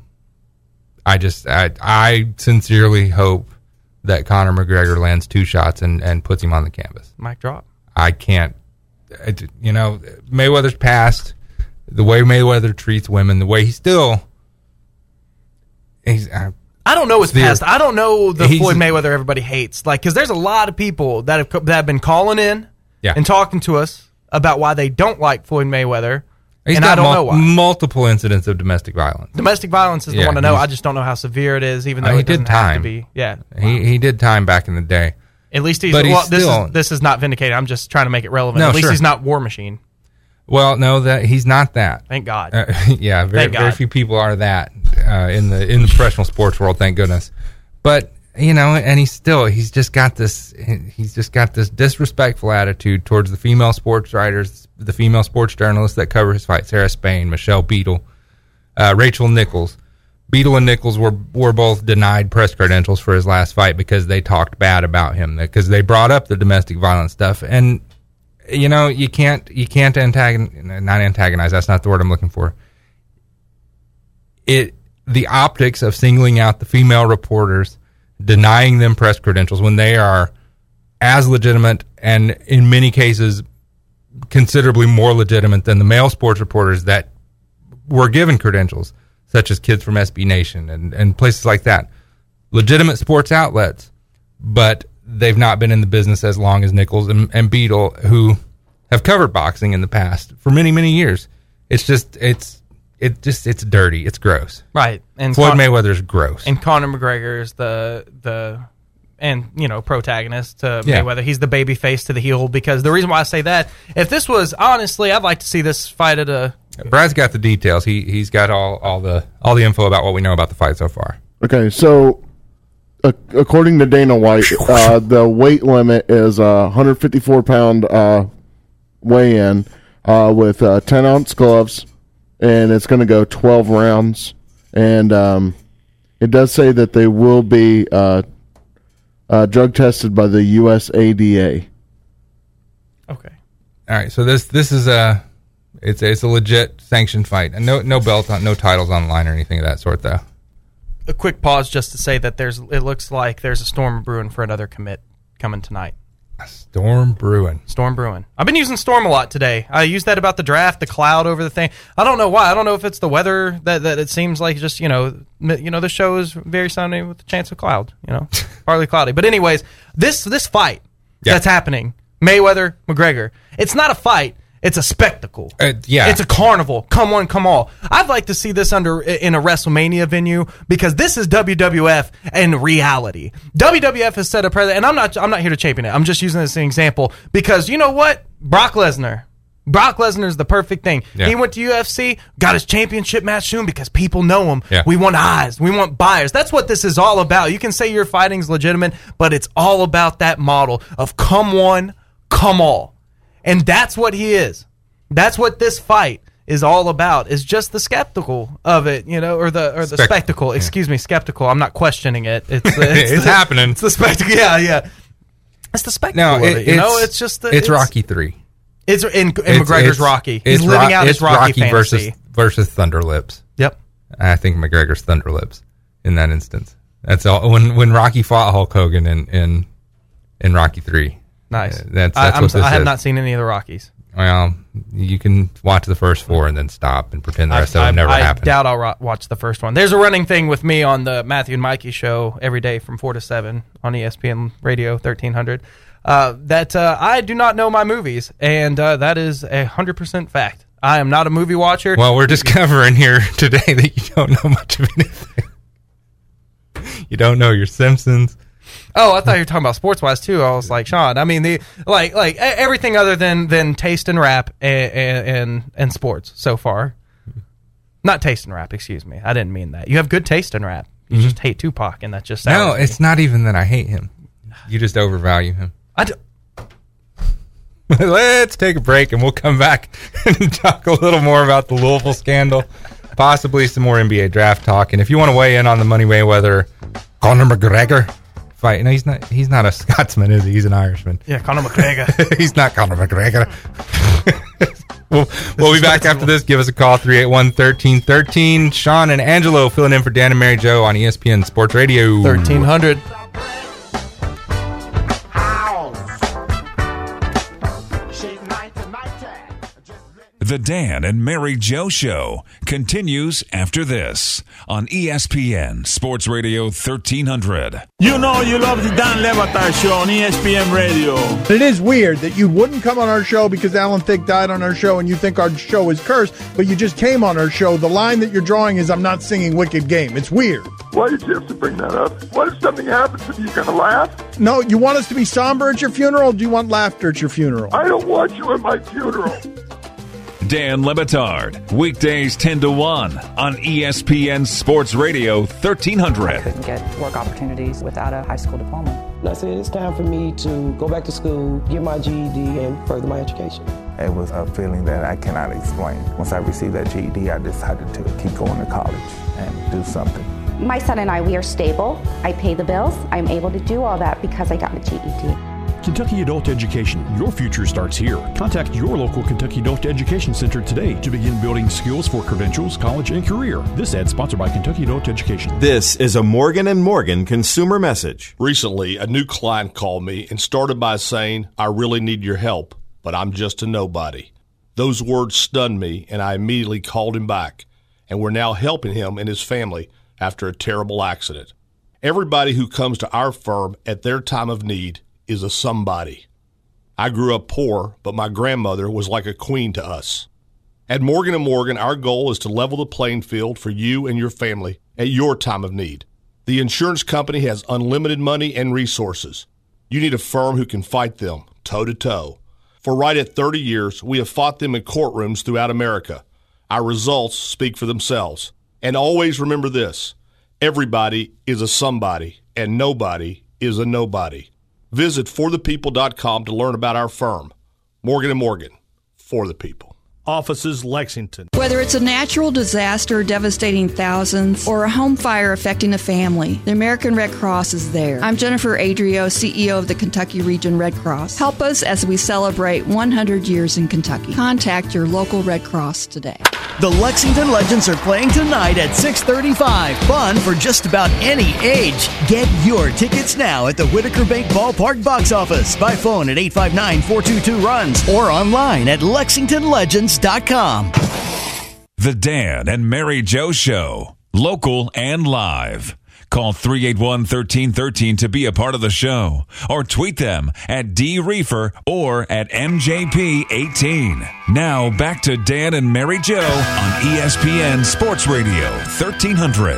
I just, I, I sincerely hope that Conor McGregor lands two shots and, and puts him on the canvas. Mic drop. I can't, you know, Mayweather's past, the way Mayweather treats women, the way he still, he's, uh, I don't know his the, past. I don't know the Floyd Mayweather everybody hates. Like, because there's a lot of people that have, that have been calling in yeah. and talking to us about why they don't like Floyd Mayweather. He's and got I don't mul- know why. multiple incidents of domestic violence. Domestic violence is the yeah, one to know. I just don't know how severe it is, even though uh, he it doesn't did time. have to be. Yeah, he he did time back in the day. At least he's. But well, he's this still, is this is not vindicated. I'm just trying to make it relevant. No, At least sure. he's not War Machine. Well, no, that he's not that. Thank God. Uh, yeah, very Thank God. very few people are that uh, in the in the professional sports world. Thank goodness. But you know, and he's still he's just got this he's just got this disrespectful attitude towards the female sports writers, the female sports journalists that cover his fight. Sarah Spain, Michelle Beadle, uh, Rachel Nichols. Beadle and Nichols were were both denied press credentials for his last fight because they talked bad about him, because they brought up the domestic violence stuff. And you know, you can't you can't antagonize, not antagonize. That's not the word I'm looking for. It the optics of singling out the female reporters, denying them press credentials when they are as legitimate and in many cases considerably more legitimate than the male sports reporters that were given credentials, such as Kids from S B Nation and, and places like that. Legitimate sports outlets, but they've not been in the business as long as Nichols and, and Beadle, who have covered boxing in the past for many, many years. It's just, it's, it just, it's dirty. It's gross. Right. And Floyd Con- Mayweather's gross. And Conor McGregor is the, the, and, you know, protagonist to Yeah. Mayweather. He's the baby face to the heel, because the reason why I say that, if this was, honestly, I'd like to see this fight at a... Brad's got the details. He, he's got all, all the, all the info about what we know about the fight so far. Okay, so uh, according to Dana White, uh, the weight limit is a one fifty-four pound uh, weigh-in uh, with uh, ten ounce gloves, and it's going to go twelve rounds. And um, it does say that they will be uh, uh, drug tested by the U S A D A. Okay. All right, so this this is a it's a, it's a legit sanctioned fight, and no no belt on, no titles online or anything of that sort, though. A quick pause just to say that there's. It looks like there's a storm brewing for another commit coming tonight. Storm brewing. Storm brewing. I've been using storm a lot today. I used that about the draft, the cloud over the thing. I don't know why. I don't know if it's the weather that, that it seems like just, you know, you know, the show is very sunny with a chance of cloud, you know, partly cloudy. But anyways, this this fight Yeah. that's happening, Mayweather, McGregor, it's not a fight. It's a spectacle. Uh, yeah. It's a carnival. Come on, come all. I'd like to see this under in a WrestleMania venue, because this is W W F and reality. W W F has set a precedent, and I'm not I'm not here to champion it. I'm just using this as an example, because you know what? Brock Lesnar, Brock Lesnar is the perfect thing. Yeah. He went to U F C, got his championship match soon because people know him. Yeah. We want eyes. We want buyers. That's what this is all about. You can say your fighting's legitimate, but it's all about that model of come one, come all. And that's what he is. That's what this fight is all about, is just the skeptical of it, you know, or the or the Spect- spectacle. yeah. Excuse me, skeptical. I'm not questioning it. It's, the, it's, It's the- happening. It's the spectacle. Yeah, yeah. It's the spectacle No, of it, it. You know, it's- it's just the, it's Rocky three. It's in, in It's- McGregor's it's- Rocky. He's it's living Ro- out his it's Rocky, fantasy. versus versus Thunder Lips. Yep. I think McGregor's Thunder Lips in that instance. That's all. When when Rocky fought Hulk Hogan in in, in Rocky three. Nice. Uh, that's I, that's I'm what so- this I have is. not seen any of the Rockies. Well, you can watch the first four and then stop and pretend the rest I, of them never I happened. doubt I'll ro- watch the first one. There's a running thing with me on the Matthew and Mikey show every day from four to seven on E S P N Radio thirteen hundred. Uh, that uh, I do not know my movies, and uh, that is a hundred percent fact. I am not a movie watcher. Well, we're discovering here today that you don't know much of anything. You don't know your Simpsons. Oh, I thought you were talking about sports wise too. I was like, Sean. I mean, the like like e- everything other than than taste and rap and and, and sports so far. Not taste and rap. Excuse me. I didn't mean that. You have good taste in rap. You Mhm. just hate Tupac, and that just No, sours me. it's not even that I hate him. You just overvalue him. I do- Let's take a break and we'll come back and talk a little more about the Louisville scandal, possibly some more N B A draft talk. And if you want to weigh in on the Money Mayweather Conor McGregor fight, no, he's not. He's not a Scotsman, is he? He's an Irishman. Yeah, Conor McGregor. He's not Conor McGregor. we'll we'll be back after this. Give us a call, three eight one, one three one three. Sean and Angelo filling in for Dan and Mary Jo on E S P N Sports Radio. thirteen hundred. The Dan and Mary Jo Show continues after this on E S P N Sports Radio thirteen hundred. You know you love the Dan Le Batard Show on E S P N Radio. It is weird that you wouldn't come on our show because Alan Thicke died on our show and you think our show is cursed, but you just came on our show. The line that you're drawing is, I'm not singing Wicked Game. It's weird. Why did you have to bring that up? What if something happens and you're going to laugh? No, you want us to be somber at your funeral, or do you want laughter at your funeral? I don't want you at my funeral. Dan Le Batard, weekdays ten to one on E S P N Sports Radio thirteen hundred. Couldn't get work opportunities without a high school diploma. And I said, it's time for me to go back to school, get my G E D, and further my education. It was a feeling that I cannot explain. Once I received that G E D, I decided to keep going to college and do something. My son and I, we are stable. I pay the bills. I'm able to do all that because I got a G E D. Kentucky Adult Education. Your future starts here. Contact your local Kentucky Adult Education Center today to begin building skills for credentials, college, and career. This ad sponsored by Kentucky Adult Education. This is a Morgan and Morgan consumer message. Recently, a new client called me and started by saying, I really need your help, but I'm just a nobody. Those words stunned me, and I immediately called him back, and we're now helping him and his family after a terrible accident. Everybody who comes to our firm at their time of need is a somebody. I grew up poor, but my grandmother was like a queen to us. At Morgan and Morgan, our goal is to level the playing field for you and your family at your time of need. The insurance company has unlimited money and resources. You need a firm who can fight them toe to toe. For right at thirty years, we have fought them in courtrooms throughout America. Our results speak for themselves. And always remember this: everybody is a somebody, and nobody is a nobody. Visit for the people dot com to learn about our firm. Morgan and Morgan, for the people. Offices Lexington. Whether it's a natural disaster devastating thousands or a home fire affecting a family, the American Red Cross is there. I'm Jennifer Adrio, C E O of the Kentucky Region Red Cross. Help us as we celebrate one hundred years in Kentucky. Contact your local Red Cross today. The Lexington Legends are playing tonight at six thirty-five. Fun for just about any age. Get your tickets now at the Whitaker Bank Ballpark box office. By phone at eight five nine, four two two, runs or online at lexington legends dot com. The Dan and Mary Jo Show, local and live. Call three eight one, one three one three to be a part of the show, or tweet them at D Reefer or at M J P eighteen. Now back to Dan and Mary Jo on E S P N Sports Radio thirteen hundred.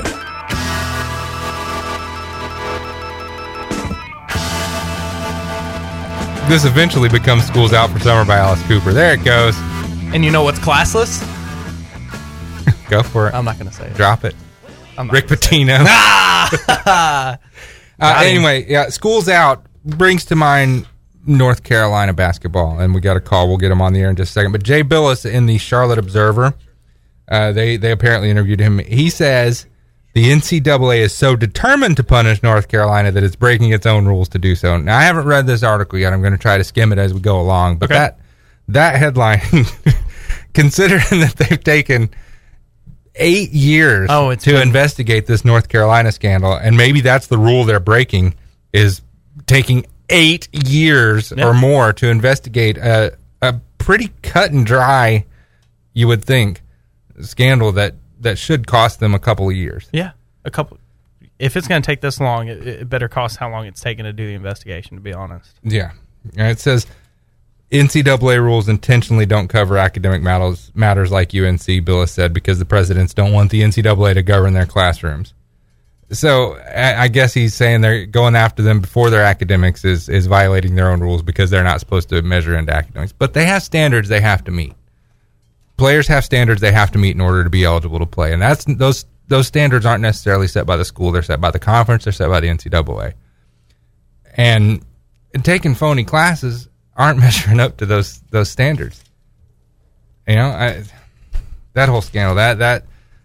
This eventually becomes School's Out for Summer by Alice Cooper. There it goes. And you know what's classless? Go for it. I'm not going to say it. Drop it. I'm not Rick gonna say it. Pitino. Ah! uh, anyway, yeah, school's out brings to mind North Carolina basketball, and we got a call. We'll get him on the air in just a second. But Jay Billis in the Charlotte Observer, uh, they they apparently interviewed him. He says the N C double A is so determined to punish North Carolina that it's breaking its own rules to do so. Now, I haven't read this article yet. I'm going to try to skim it as we go along. But Okay. that that headline, considering that they've taken eight years Oh, it's to been- investigate this North Carolina scandal, and maybe that's the rule they're breaking, is taking eight years Yeah. or more to investigate a, a pretty cut and dry, you would think, scandal that, that should cost them a couple of years. Yeah, a couple. If it's going to take this long, it, it better cost how long it's taken to do the investigation, to be honest. Yeah. And it says N C double A rules intentionally don't cover academic matters, matters like U N C, Billis said, because the presidents don't want the N C double A to govern their classrooms. So I I guess he's saying they're going after them before their academics is, is violating their own rules because they're not supposed to measure into academics. But they have standards they have to meet. Players have standards they have to meet in order to be eligible to play. And that's those those standards aren't necessarily set by the school. They're set by the conference. They're set by the N C double A. And taking phony classes aren't measuring up to those those standards. You know, I, that whole scandal, that that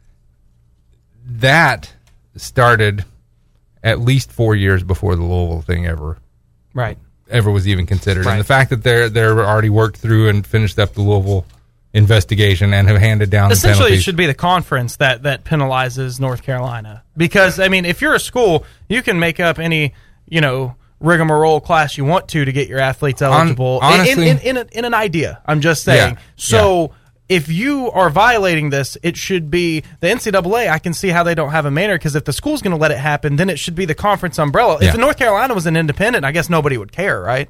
that started at least four years before the Louisville thing ever Right. ever was even considered. Right. And the fact that they're they're already worked through and finished up the Louisville investigation and have handed down the Essentially, it penalties. should be the conference that, that penalizes North Carolina. Because, I mean, if you're a school, you can make up any, you know, rigmarole class you want to to get your athletes eligible. Hon- honestly- in, in, in, a, in an idea, I'm just saying. Yeah, So if you are violating this, it should be the N C double A. I can see how they don't have a manner, because if the school's going to let it happen, then it should be the conference umbrella. Yeah. If North Carolina was an independent, I guess nobody would care, right?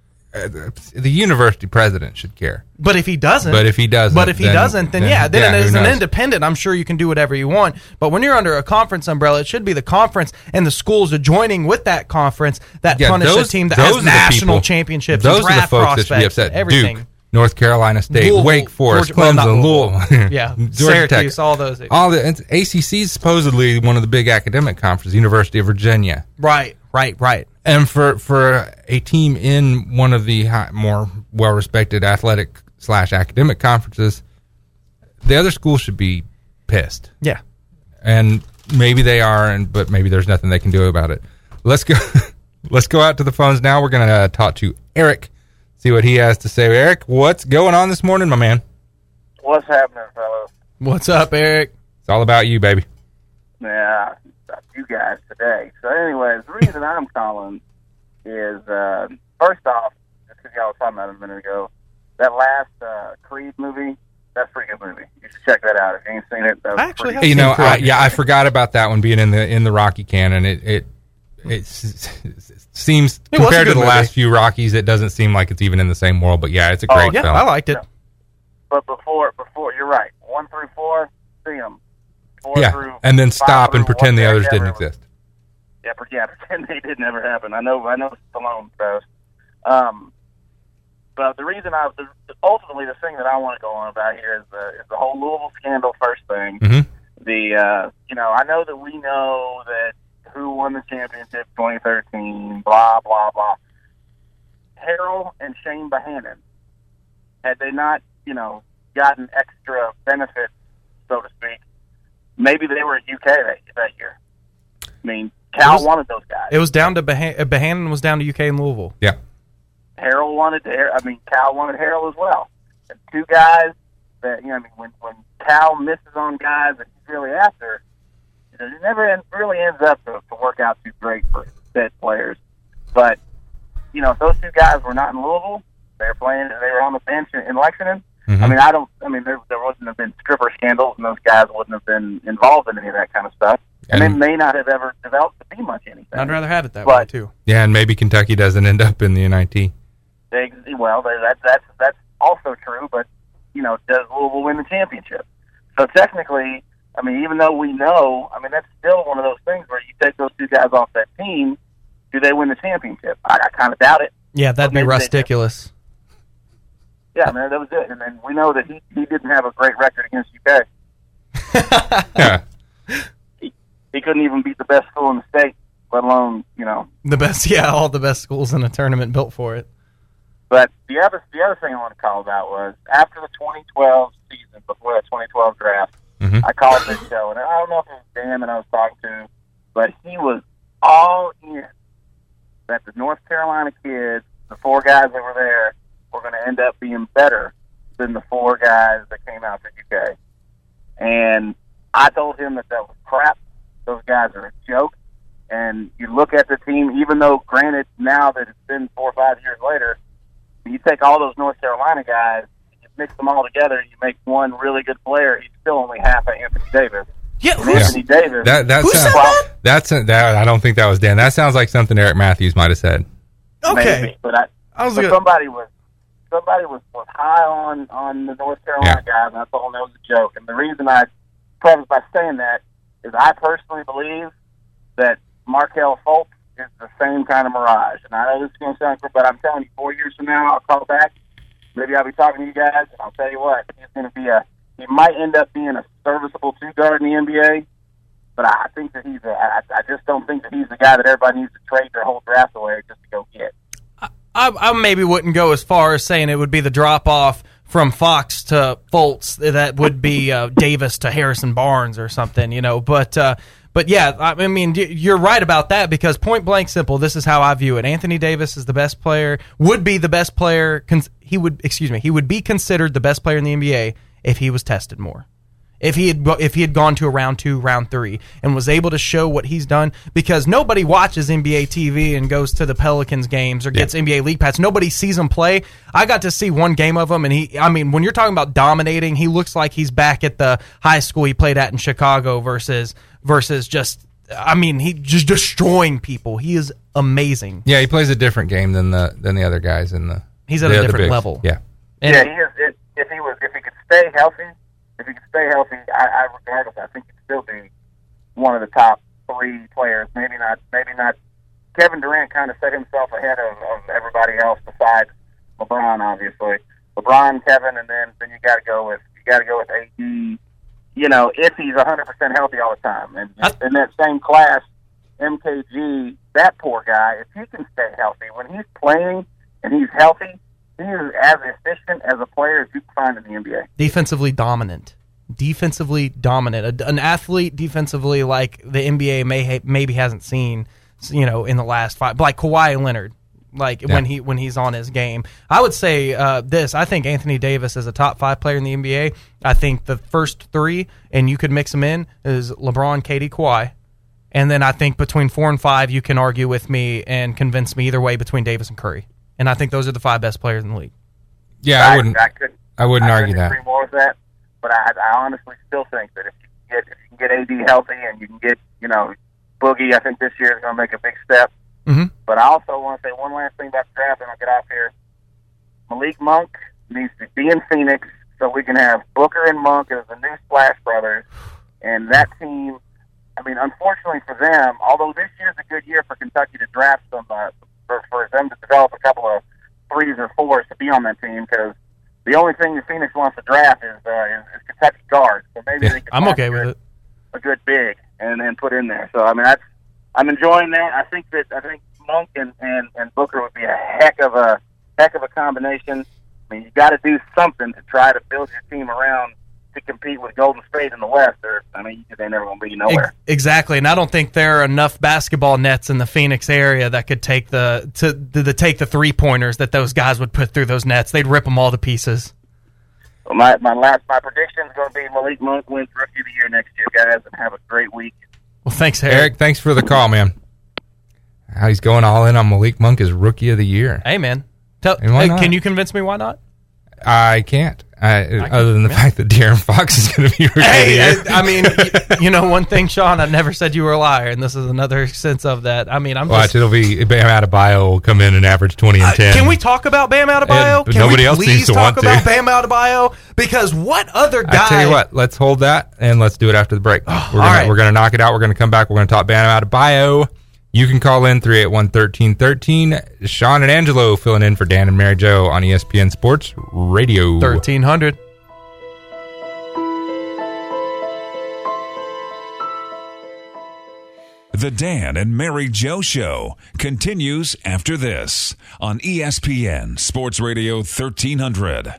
The university president should care. But if he doesn't, But if he doesn't, but if he then- doesn't, then, then- yeah, then yeah, as who an knows? independent, I'm sure you can do whatever you want. But when you're under a conference umbrella, it should be the conference and the schools adjoining with that conference that Yeah, punish those- a team that those has are the national people- championships, Those and are the draft folks that prospects, should be upset. everything. Duke, North Carolina State, Louisville, Wake Forest, Georgia- well, not Clemson, Louisville. Louisville, Yeah, Georgia Syracuse, Tech. all those. All the it's- A C C is supposedly one of the big academic conferences, University of Virginia. Right, right, right. And for, for a team in one of the high, more well-respected athletic slash academic conferences, the other school should be pissed. Yeah. And maybe they are, and but maybe there's nothing they can do about it. Let's go. Let's go out to the phones now. We're going to uh, talk to Eric, see what he has to say. Eric, what's going on this morning, my man? What's happening, fellas? What's up, Eric? It's all about you, baby. Yeah, about you guys today. So, anyways, the reason I'm calling is, uh, first off, just because y'all was talking about it a minute ago, that last uh, Creed movie, that's a pretty good movie. You should check that out if you ain't seen it. That was I actually pretty You know, good. I, yeah, I forgot about that one being in the in the Rocky canon. It it it s- s- seems It was a compared to good the movie. last few Rockies, it doesn't seem like it's even in the same world. But yeah, it's a Oh, great yeah, film. I liked it. But before, before you're right. One through four, see them. Four Yeah, through and then five stop and through pretend the one others day didn't ever. exist. Yeah, pre- yeah, pretend they did never happen. I know, I know Stallone does. Um, but the reason I, the, ultimately, the thing that I want to go on about here is the is the whole Louisville scandal. First thing, Mhm. the uh, you know, I know that we know that who won the championship twenty thirteen, blah blah blah. Harrell and Shane Bohannon, had they not, you know, gotten extra benefits, so to speak, maybe they were at U K that, that year. I mean, Cal was- wanted those guys. It was down to Bohan- uh, Bohannon was down to U K and Louisville. Yeah. Harold wanted to, I mean, Cal wanted Harold as well. And two guys that, you know, I mean, when, when Cal misses on guys that he's really after, you know, it never end, really ends up to, to work out too great for said players. But, you know, if those two guys were not in Louisville, they were playing, they were on the bench in, in Lexington. Mhm. I mean, I don't, I mean, there, there wouldn't have been stripper scandals and those guys wouldn't have been involved in any of that kind of stuff. And, And- they may not have ever developed to be much anything. I'd rather have it that But- way too. Yeah, and maybe Kentucky doesn't end up in the N I T. They, well, they, that, that's that's also true, but, you know, does Louisville win the championship? So technically, I mean, even though we know, I mean, that's still one of those things where you take those two guys off that team, do they win the championship? I, I kind of doubt it. Yeah, that'd be Maybe they do. ridiculous. Yeah, man, that was it. And then we know that he, he didn't have a great record against U K. Yeah. He, he couldn't even beat the best school in the state, let alone, you know. The best, yeah, all the best schools in a tournament built for it. But the other the other thing I want to call about was after the twenty twelve season, before the twenty twelve draft, mm-hmm. I called this show, and I don't know if it was Dan that I was talking to, but he was all in that the North Carolina kids, the four guys that were there, were going to end up being better than the four guys that came out for U K. And I told him that that was crap. Those guys are a joke. And you look at the team, even though, granted, now that it's been four or five years later, you take all those North Carolina guys, you mix them all together, you make one really good player. He's still only half of Anthony Davis. Yeah, and Anthony yeah. Davis. That that Who sounds. said that? That's that. I don't think that was Dan. That sounds like something Eric Matthews might have said. Okay, maybe, but I, I was but gonna... somebody was somebody was, was high on on the North Carolina Yeah. guys, and I told them that was a joke. And the reason I preface by saying that is I personally believe that Markelle Fultz is the same kind of mirage. And I know this is going to sound cool, but I'm telling you, four years from now, I'll call back. Maybe I'll be talking to you guys, and I'll tell you what, he's going to be a. He might end up being a serviceable two guard in the N B A, but I think that he's a. I, I just don't think that he's the guy that everybody needs to trade their whole draft away just to go get. I, I maybe wouldn't go as far as saying it would be the drop off from Fox to Fultz. That would be uh, Davis to Harrison Barnes or something, you know. But uh, but yeah, I mean, you're right about that because point blank simple. This is how I view it. Anthony Davis is the best player. Would be the best player. He would excuse me. He would be considered the best player in the N B A if he was tested more. If he had if he had gone to a round two, round three, and was able to show what he's done, because nobody watches N B A T V and goes to the Pelicans games or gets yeah. N B A League Pass. Nobody sees him play. I got to see one game of him, and he, I mean, when you're talking about dominating, he looks like he's back at the high school he played at in Chicago versus versus just, I mean, he just destroying people. He is amazing. Yeah, he plays a different game than the than the other guys in the. He's at a different level. Yeah, and yeah, he is. If, if he was, if he could stay healthy. If he could stay healthy, I, I regardless, I think he'd still be one of the top three players. Maybe not. Maybe not. Kevin Durant kind of set himself ahead of, of everybody else besides LeBron, obviously. LeBron, Kevin, and then then you got to go with you got to go with A D. You know, if he's one hundred percent healthy all the time, and in that same class, M K G, that poor guy, if he can stay healthy when he's playing and he's healthy. He is as efficient as a player as you can find in the N B A. Defensively dominant. Defensively dominant. A, an athlete defensively like the N B A may ha- maybe hasn't seen, you know, in the last five. Like Kawhi Leonard, like yeah. when he when he's on his game. I would say uh, this. I think Anthony Davis is a top five player in the N B A. I think the first three, and you could mix them in, is LeBron, K D, Kawhi. And then I think between four and five, you can argue with me and convince me either way between Davis and Curry. And I think those are the five best players in the league. Yeah, I, I wouldn't. I, could, I wouldn't I argue that. Agree more with that, but I, I honestly still think that if you can get if you can get A D healthy and you can get you know Boogie, I think this year is going to make a big step. Mm-hmm. But I also want to say one last thing about the draft, and I'll get off here. Malik Monk needs to be in Phoenix so we can have Booker and Monk as the new Splash Brothers, and that team. I mean, unfortunately for them, although this year's a good year for Kentucky to draft some. Uh, For, for them to develop a couple of threes or fours to be on that team, because the only thing that Phoenix wants to draft is uh, is, is Kentucky guards. So maybe yeah, they can I'm okay a with good, it. A good big and then put in there. So I mean, that's I'm enjoying that. I think that I think Monk and, and, and Booker would be a heck of a heck of a combination. I mean, you got to do something to try to build your team around to compete with Golden State in the West, or I mean, they're never going to be nowhere. Exactly, and I don't think there are enough basketball nets in the Phoenix area that could take the to, to, to take the three pointers that those guys would put through those nets. They'd rip them all to pieces. Well, my my last my prediction is going to be Malik Monk wins Rookie of the Year next year, guys, and have a great week. Well, thanks, Eric. Eric, thanks for the call, man. How he's going all in on Malik Monk as Rookie of the Year. Hey, man, Tell, hey, can you convince me why not? I can't. I, I other than the fact that De'Aaron Fox is going to be Rookie hey, of the Year. I, I mean, you, you know one thing, Sean, I never said you were a liar, and this is another sense of that. I mean, I'm Watch, just... it'll be Bam Adebayo will come in and average twenty and ten. Uh, can we talk about Bam Adebayo? And can nobody we else please seems to talk want about to. Bam Adebayo? Because what other guy... I tell you what, let's hold that, and let's do it after the break. Oh, we're gonna, right. We're going to knock it out. We're going to come back. We're going to talk Bam Adebayo You can call in three eight one, one three one three. Sean and Angelo filling in for Dan and Mary Jo on E S P N Sports Radio. thirteen hundred. The Dan and Mary Jo Show continues after this on E S P N Sports Radio thirteen hundred.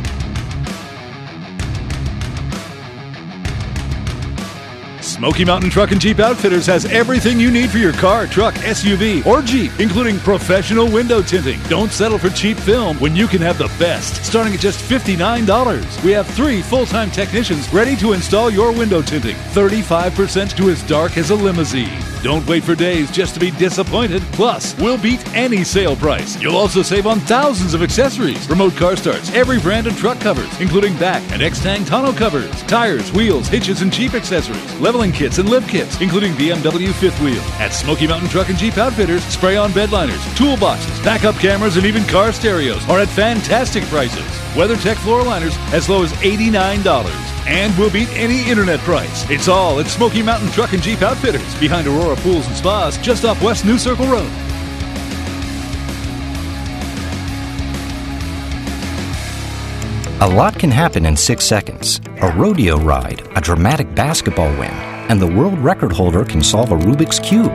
Smoky Mountain Truck and Jeep Outfitters has everything you need for your car, truck, S U V, or Jeep, including professional window tinting. Don't settle for cheap film when you can have the best, starting at just fifty-nine dollars. We have three full-time technicians ready to install your window tinting, thirty-five percent to as dark as a limousine. Don't wait for days just to be disappointed. Plus, we'll beat any sale price. You'll also save on thousands of accessories, remote car starts, every brand of truck covers, including back and X-Tang tonneau covers, tires, wheels, hitches, and Jeep accessories, leveling kits and lift kits, including B M W fifth wheel. At Smoky Mountain Truck and Jeep Outfitters, spray-on bedliners, toolboxes, backup cameras, and even car stereos are at fantastic prices. WeatherTech floor liners as low as eighty-nine dollars. And we'll beat any internet price. It's all at Smoky Mountain Truck and Jeep Outfitters, behind Aurora Pools and Spas, just off West New Circle Road. A lot can happen in six seconds. A rodeo ride, a dramatic basketball win, and the world record holder can solve a Rubik's Cube.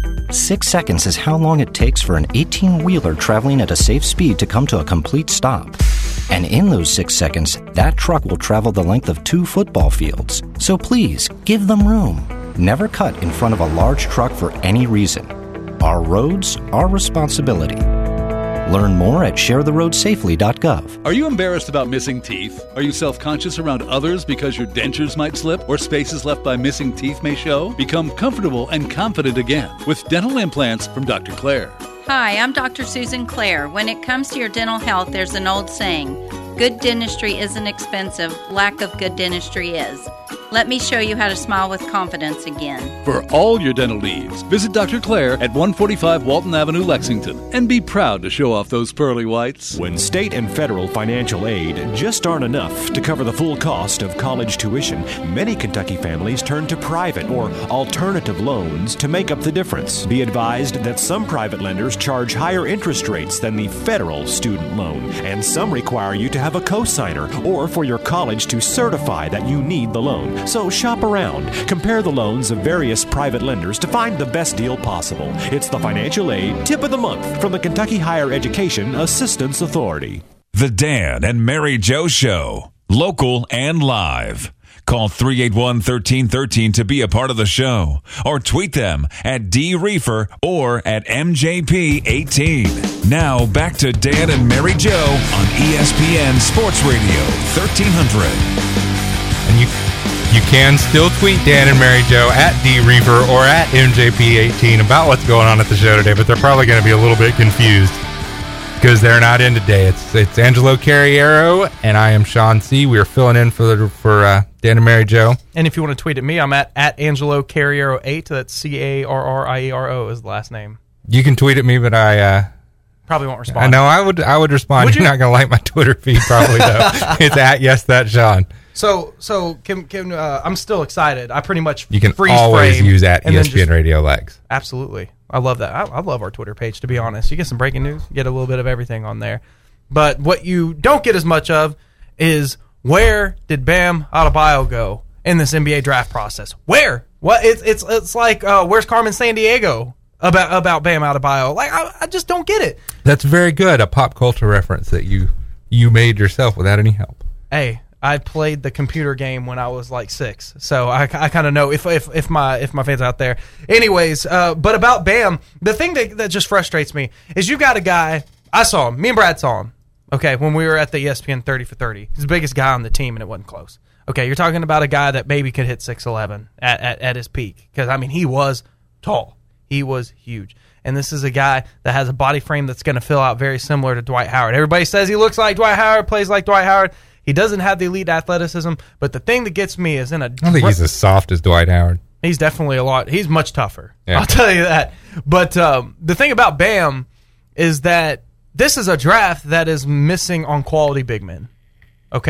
Six seconds is how long it takes for an eighteen-wheeler traveling at a safe speed to come to a complete stop. And in those six seconds, that truck will travel the length of two football fields. So please, give them room. Never cut in front of a large truck for any reason. Our roads, our responsibility. Learn more at share the road safely dot gov. Are you embarrassed about missing teeth? Are you self-conscious around others because your dentures might slip or spaces left by missing teeth may show? Become comfortable and confident again with dental implants from Doctor Claire. Hi, I'm Doctor Susan Clare. When it comes to your dental health, there's an old saying, good dentistry isn't expensive, lack of good dentistry is. Let me show you how to smile with confidence again. For all your dental needs, visit Doctor Clare at one forty-five Walton Avenue, Lexington, and be proud to show off those pearly whites. When state and federal financial aid just aren't enough to cover the full cost of college tuition, many Kentucky families turn to private or alternative loans to make up the difference. Be advised that some private lenders charge higher interest rates than the federal student loan, and some require you to have a co-signer or for your college to certify that you need the loan. So shop around. Compare the loans of various private lenders to find the best deal possible. It's the Financial Aid Tip of the Month from the Kentucky Higher Education Assistance Authority. The Dan and Mary Jo Show. Local and live. Call three eight one, one three one three to be a part of the show. Or tweet them at D Reefer or at M J P eighteen. Now back to Dan and Mary Jo on E S P N Sports Radio thirteen hundred. And you... You can still tweet Dan and Mary Jo at D Reefer or at M J P eighteen about what's going on at the show today, but they're probably going to be a little bit confused because they're not in today. It's it's Angelo Carriero and I am Sean C. We are filling in for the, for uh, Dan and Mary Jo. And if you want to tweet at me, I'm at, at Angelo Carriero eight. That's C A R R I E R O is the last name. You can tweet at me, but I... Uh, Probably won't respond. I know I would I would respond. Would You're you? not going to like my Twitter feed probably, though. It's at Yes That Sean. So, so can, can, uh, I'm still excited. I pretty much You can freeze always frame use at and E then S P N just- Radio Lex. Absolutely. I love that. I, I love our Twitter page, to be honest. You get some breaking news, you get a little bit of everything on there. But what you don't get as much of is where did Bam Adebayo go in this N B A draft process? Where? What? It's it's it's like uh, where's Carmen Sandiego about about Bam Adebayo? Like I, I just don't get it. That's very good. A pop culture reference that you you made yourself without any help. Hey, I played the computer game when I was like six, so I, I kind of know if, if if my if my fans out there. Anyways, uh, but about Bam, the thing that, that just frustrates me is you got a guy. I saw him. Me and Brad saw him. Okay, when we were at the E S P N thirty for thirty, he's the biggest guy on the team, and it wasn't close. Okay, you're talking about a guy that maybe could hit six eleven at, at at his peak because I mean he was tall, he was huge. And this is a guy that has a body frame that's going to fill out very similar to Dwight Howard. Everybody says he looks like Dwight Howard, plays like Dwight Howard. He doesn't have the elite athleticism, but the thing that gets me is in a... I don't think he's as soft as Dwight Howard. He's definitely a lot... He's much tougher. Yeah. I'll tell you that. But um, the thing about Bam is that this is a draft that is missing on quality big men. Okay?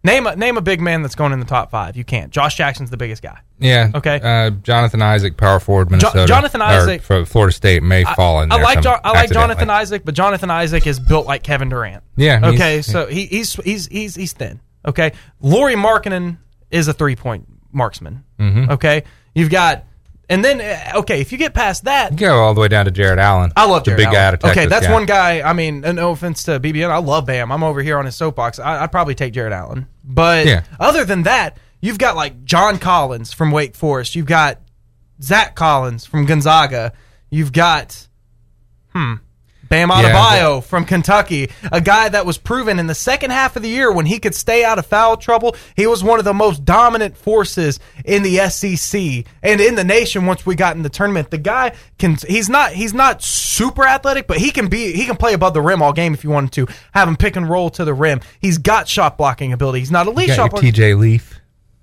Name a, name a big man that's going in the top five. You can't. Josh Jackson's the biggest guy. Yeah. Okay. Uh, Jonathan Isaac, power forward, Minnesota. Jo- Jonathan Isaac. Or Florida State may I, fall in I there. like jo- I like accidentally. Jonathan Isaac, but Jonathan Isaac is built like Kevin Durant. Yeah. Okay, he's, so he, he's he's he's he's thin. Okay. Lauri Markkanen is a three-point marksman. Mhm. Okay. You've got, and then uh, okay, if you get past that, You go all the way down to Jared Allen. I love the Jared big Allen. guy out of Texas. Okay, that's yeah. one guy. I mean, no offense to B B N, I love Bam. I'm over here on his soapbox. I, I'd probably take Jared Allen. But Yeah. other than that, you've got like John Collins from Wake Forest. You've got Zach Collins from Gonzaga. You've got, hmm, Bam Yeah, Adebayo from Kentucky, a guy that was proven in the second half of the year when he could stay out of foul trouble. He was one of the most dominant forces in the S E C and in the nation once we got in the tournament. The guy can, he's not he's not super athletic, but he can be he can play above the rim all game if you wanted to. Have him pick and roll to the rim. He's got shot blocking ability. He's not elite You shot got blocking. your T J Leaf.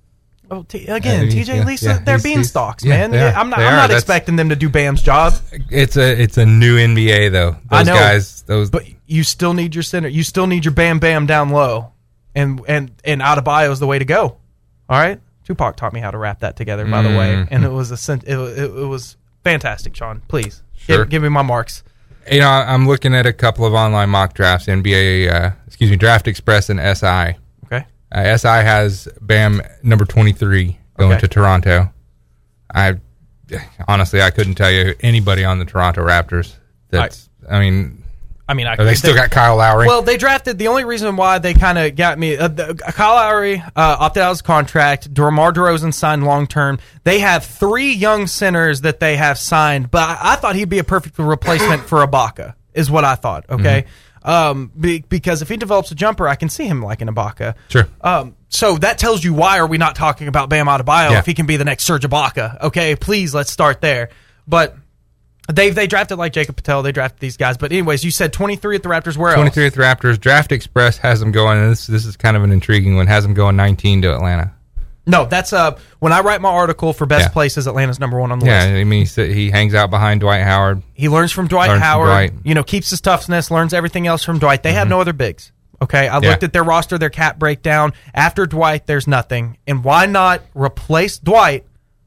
Oh, t- again, Uh, T J yeah, Lisa, yeah, they're he's- he's- beanstalks, yeah, man. they are. I'm not They I'm are. not That's- expecting them to do Bam's job. It's a it's a new N B A though. Those I know, guys, those but you still need your center. You still need your Bam Bam down low, and and and Adebayo is the way to go. All right, Tupac taught me how to wrap that together, by the way, Mhm. and it was a cent- it, it, it was fantastic. Sean, please Sure. give, give me my marks. You know, I'm looking at a couple of online mock drafts, N B A, uh, excuse me, Draft Express and S I. Okay. Uh, S I has Bam number twenty-three going Okay. to Toronto. I honestly, I couldn't tell you anybody on the Toronto Raptors. That's, I, mean, I mean, I, they still got Kyle Lowry. Well, they drafted. The only reason why they kind of got me, uh, the, Kyle Lowry uh, opted out of his contract. DeMar DeRozan signed long term. They have three young centers that they have signed, but I, I thought he'd be a perfect replacement for Ibaka. Is what I thought. Okay, um, be, because if he develops a jumper, I can see him like an Ibaka. Sure. Um, so that tells you why are we not talking about Bam Adebayo Yeah. if he can be the next Serge Ibaka? Okay, please let's start there. But they they drafted like Jacob Patel. They drafted these guys. But anyways, you said twenty-three at the Raptors. Where else? twenty-three at the Raptors. Draft Express has them going, and this this is kind of an intriguing one. Has them going nineteen to Atlanta. No, that's uh when I write my article for best Yeah. places, Atlanta's number one on the Yeah, list. I mean, he, he hangs out behind Dwight Howard. He learns from Dwight Learns from Howard. Dwight. You know, keeps his toughness, learns everything else from Dwight. They have no other bigs. Okay, I Yeah. looked at their roster, their cap breakdown. After Dwight, there's nothing. And why not replace Dwight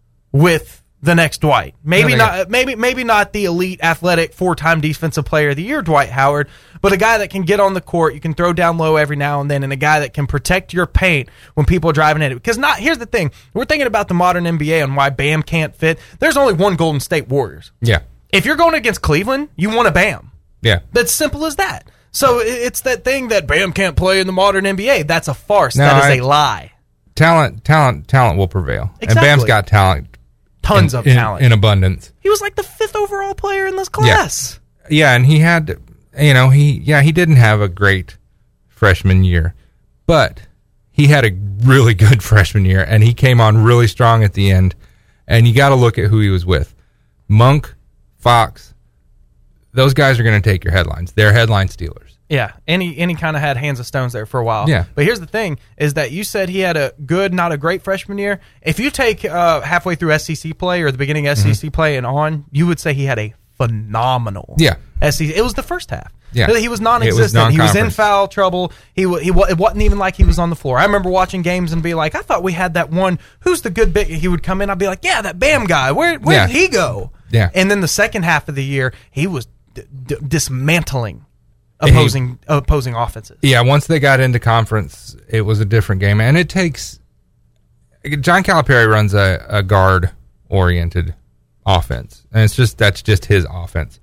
with the next Dwight? Maybe Yeah, they not. Maybe maybe not the elite, athletic, four-time defensive player of the year, Dwight Howard, but a guy that can get on the court, you can throw down low every now and then, and a guy that can protect your paint when people are driving at it. Because not here's the thing: we're thinking about the modern N B A and why Bam can't fit. There's only one Golden State Warriors. Yeah. If you're going against Cleveland, you want a Bam. Yeah. That's simple as that. So i- it's that thing that Bam can't play in the modern N B A. That's a farce. No, that is I- a lie. Talent, talent, talent will prevail. Exactly. And Bam's got talent. Tons in- of in- talent. in abundance. He was like the fifth overall player in this class. Yeah, and he had, you know, he yeah he didn't have a great freshman year, but he had a really good freshman year, and he came on really strong at the end. And you got to look at who he was with: Monk, Fox. Those guys are going to take your headlines. They're headline stealers. Yeah, and he, and he kind of had hands of stones there for a while. Yeah. But here's the thing, is that you said he had a good, not a great freshman year. If you take uh, halfway through S E C play or the beginning of S E C play and on, you would say he had a phenomenal Yeah. S E C. It was the first half. Yeah. He was It was non-existent. He was in non-conference. foul trouble. He, wa- he wa- It wasn't even like he was on the floor. I remember watching games and be like, I thought we had that one. Who's the good big? He would come in. I'd be like, yeah, that Bam guy. Where, where Yeah. did he go? Yeah. And then the second half of the year, he was d- d- dismantling And he- opposing opposing offenses. Yeah, once they got into conference, it was a different game, and it takes. John Calipari runs a, a guard-oriented offense, and it's just that's just his offense.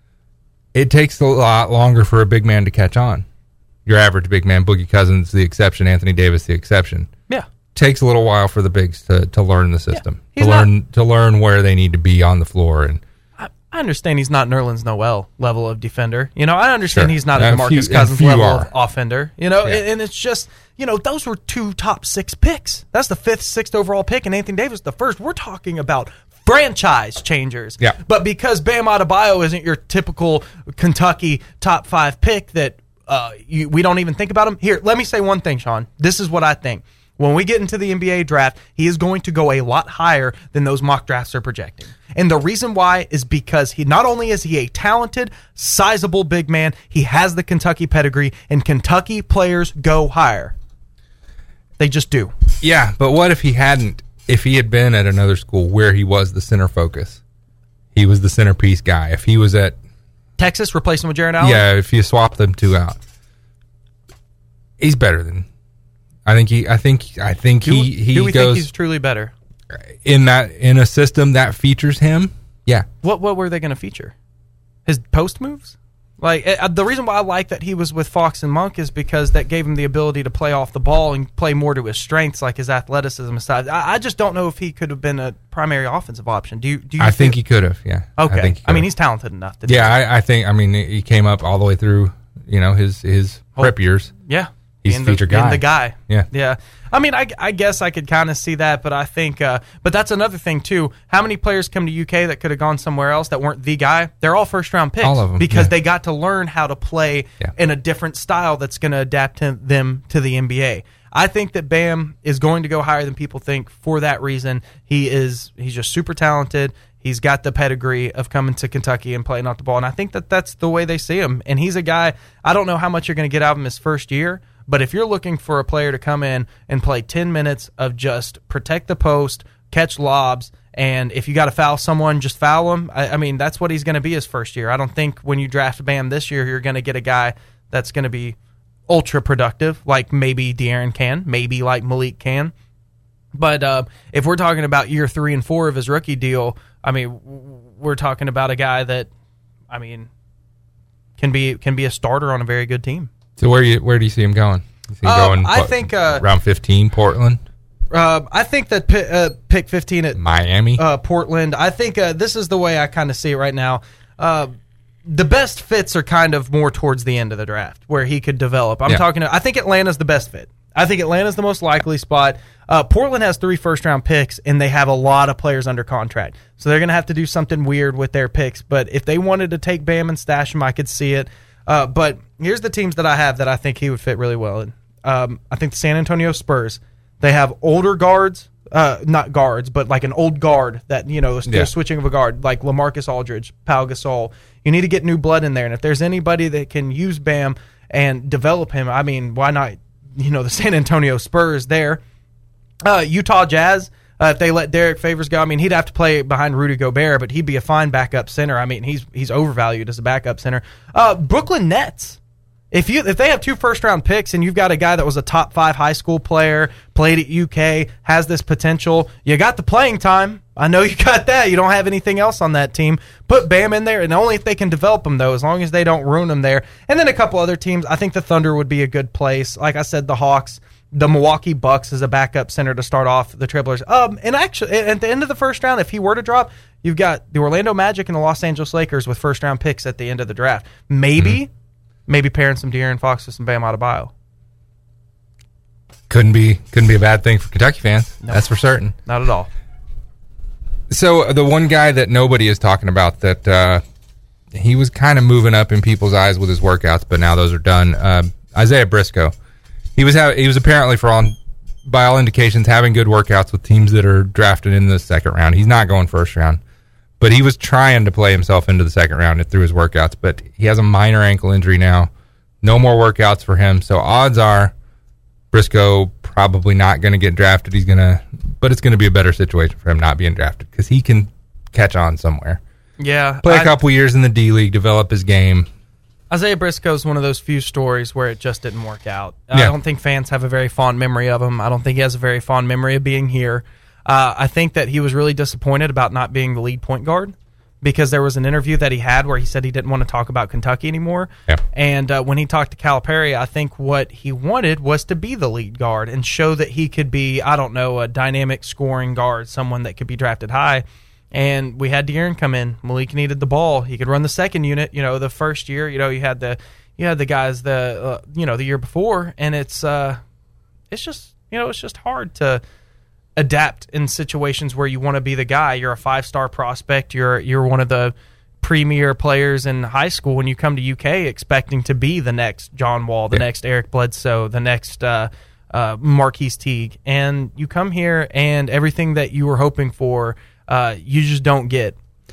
It takes a lot longer for a big man to catch on. Your average big man, Boogie Cousins the exception, Anthony Davis the exception. Yeah. Takes a little while for the bigs to, to learn the system, He's to not- learn to learn where they need to be on the floor, and I, I understand he's not Nerlens Noel level of defender. You know, I understand Sure. he's not a And DeMarcus few- and Cousins few level are. of offender. You know, Yeah. and, and it's just, you know, those were two top six picks. That's the fifth, sixth overall pick, and Anthony Davis the first. We're talking about franchise changers. Yeah. But because Bam Adebayo isn't your typical Kentucky top five pick that uh, you, we don't even think about him. Here, let me say one thing, Sean. This is what I think. When we get into the N B A draft, he is going to go a lot higher than those mock drafts are projecting. And the reason why is because he not only is he a talented, sizable big man, he has the Kentucky pedigree, and Kentucky players go higher. They just do. Yeah, but what if he hadn't? If he had been at another school where he was the center focus, he was the centerpiece guy. If he was at Texas, replacing with Jared Allen. Yeah, if you swap them two out, he's better than. I think he. I think. I think do, he. He do we goes think he's truly better in that in a system that features him? Yeah. What What were they going to feature? His post moves. Like uh, the reason why I like that he was with Fox and Monk is because that gave him the ability to play off the ball and play more to his strengths, like his athleticism aside. I, I just don't know if he could have been a primary offensive option. Do you? Do you I feel, think he could have. Yeah. Okay. I, think I mean, he's talented enough. To yeah, I, I think. I mean, he came up all the way through. You know, his his oh, prep years. Yeah. He's the featured guy. the guy. Yeah. Yeah. I mean, I, I guess I could kind of see that, but I think, uh, but that's another thing too. How many players come to U K that could have gone somewhere else that weren't the guy? They're all first round picks. All of them. Because yeah. they got to learn how to play yeah. in a different style that's going to adapt to them to the N B A. I think that Bam is going to go higher than people think for that reason. He is, he's just super talented. He's got the pedigree of coming to Kentucky and playing off the ball. And I think that that's the way they see him. And he's a guy, I don't know how much you're going to get out of him his first year, but if you're looking for a player to come in and play ten minutes of just protect the post, catch lobs, and if you got to foul someone, just foul them, I, I mean, that's what he's going to be his first year. I don't think when you draft Bam this year, you're going to get a guy that's going to be ultra productive, like maybe De'Aaron can, maybe like Malik can. But uh, if we're talking about year three and four of his rookie deal, I mean, we're talking about a guy that, I mean, can be can be a starter on a very good team. So where you where do you see him going? You see him Um, going I what, think, uh, around fifteen, Portland. Uh, I think that pi- uh, pick fifteen at Miami, uh, Portland. I think uh, this is the way I kind of see it right now. Uh, the best fits are kind of more towards the end of the draft where he could develop. I'm Yeah. talking. I think Atlanta's the best fit. I think Atlanta's the most likely spot. Uh, Portland has three first-round picks, and they have a lot of players under contract. So they're going to have to do something weird with their picks. But if they wanted to take Bam and stash him, I could see it. Uh, but here's the teams that I have that I think he would fit really well in. Um, I think the San Antonio Spurs. They have older guards, uh, not guards, but like an old guard that, you know, they're Yeah. switching of a guard, like LaMarcus Aldridge, Pau Gasol. You need to get new blood in there. And if there's anybody that can use Bam and develop him, I mean, why not, you know, the San Antonio Spurs there. Uh, Utah Jazz, uh, if they let Derek Favors go, I mean, he'd have to play behind Rudy Gobert, but he'd be a fine backup center. I mean, he's he's overvalued as a backup center. Uh, Brooklyn Nets. If you if they have two first round picks and you've got a guy that was a top five high school player, played at U K, has this potential, you got the playing time. I know you got that. You don't have anything else on that team. Put Bam in there, and only if they can develop him, though, as long as they don't ruin him there. And then a couple other teams. I think the Thunder would be a good place. Like I said, the Hawks, the Milwaukee Bucks as a backup center to start off the Trailblazers. Um, and actually, at the end of the first round, if he were to drop, you've got the Orlando Magic and the Los Angeles Lakers with first round picks at the end of the draft. Maybe, mm-hmm. maybe pairing some De'Aaron Fox with some Bam Adebayo. Couldn't be couldn't be a bad thing for Kentucky fans. No, that's for certain. Not at all. So the one guy that nobody is talking about that uh, he was kind of moving up in people's eyes with his workouts, but now those are done. Uh, Isaiah Briscoe. He was ha- he was apparently, for all, by all indications, having good workouts with teams that are drafted in the second round. He's not going first round, but he was trying to play himself into the second round through his workouts. But he has a minor ankle injury now. No more workouts for him. So odds are Briscoe probably not going to get drafted. He's going to, but it's going to be a better situation for him not being drafted because he can catch on somewhere. Yeah, play a I, couple years in the D League, develop his game. Isaiah Briscoe is one of those few stories where it just didn't work out. Yeah. I don't think fans have a very fond memory of him. I don't think he has a very fond memory of being here. Uh, I think that he was really disappointed about not being the lead point guard because there was an interview that he had where he said he didn't want to talk about Kentucky anymore. Yeah. And uh, when he talked to Calipari, I think what he wanted was to be the lead guard and show that he could be, I don't know, a dynamic scoring guard, someone that could be drafted high. And we had De'Aaron come in. Malik needed the ball. He could run the second unit. You know, the first year, you know, you had the you had the guys the uh, you know the year before, and it's uh, it's just you know it's just hard to adapt in situations where you want to be the guy. You're a five star prospect. You're you're one of the premier players in high school. When you come to U K, expecting to be the next John Wall, the yeah. next Eric Bledsoe, the next uh, uh, Marquise Teague, and you come here and everything that you were hoping for. Uh, you just don't get.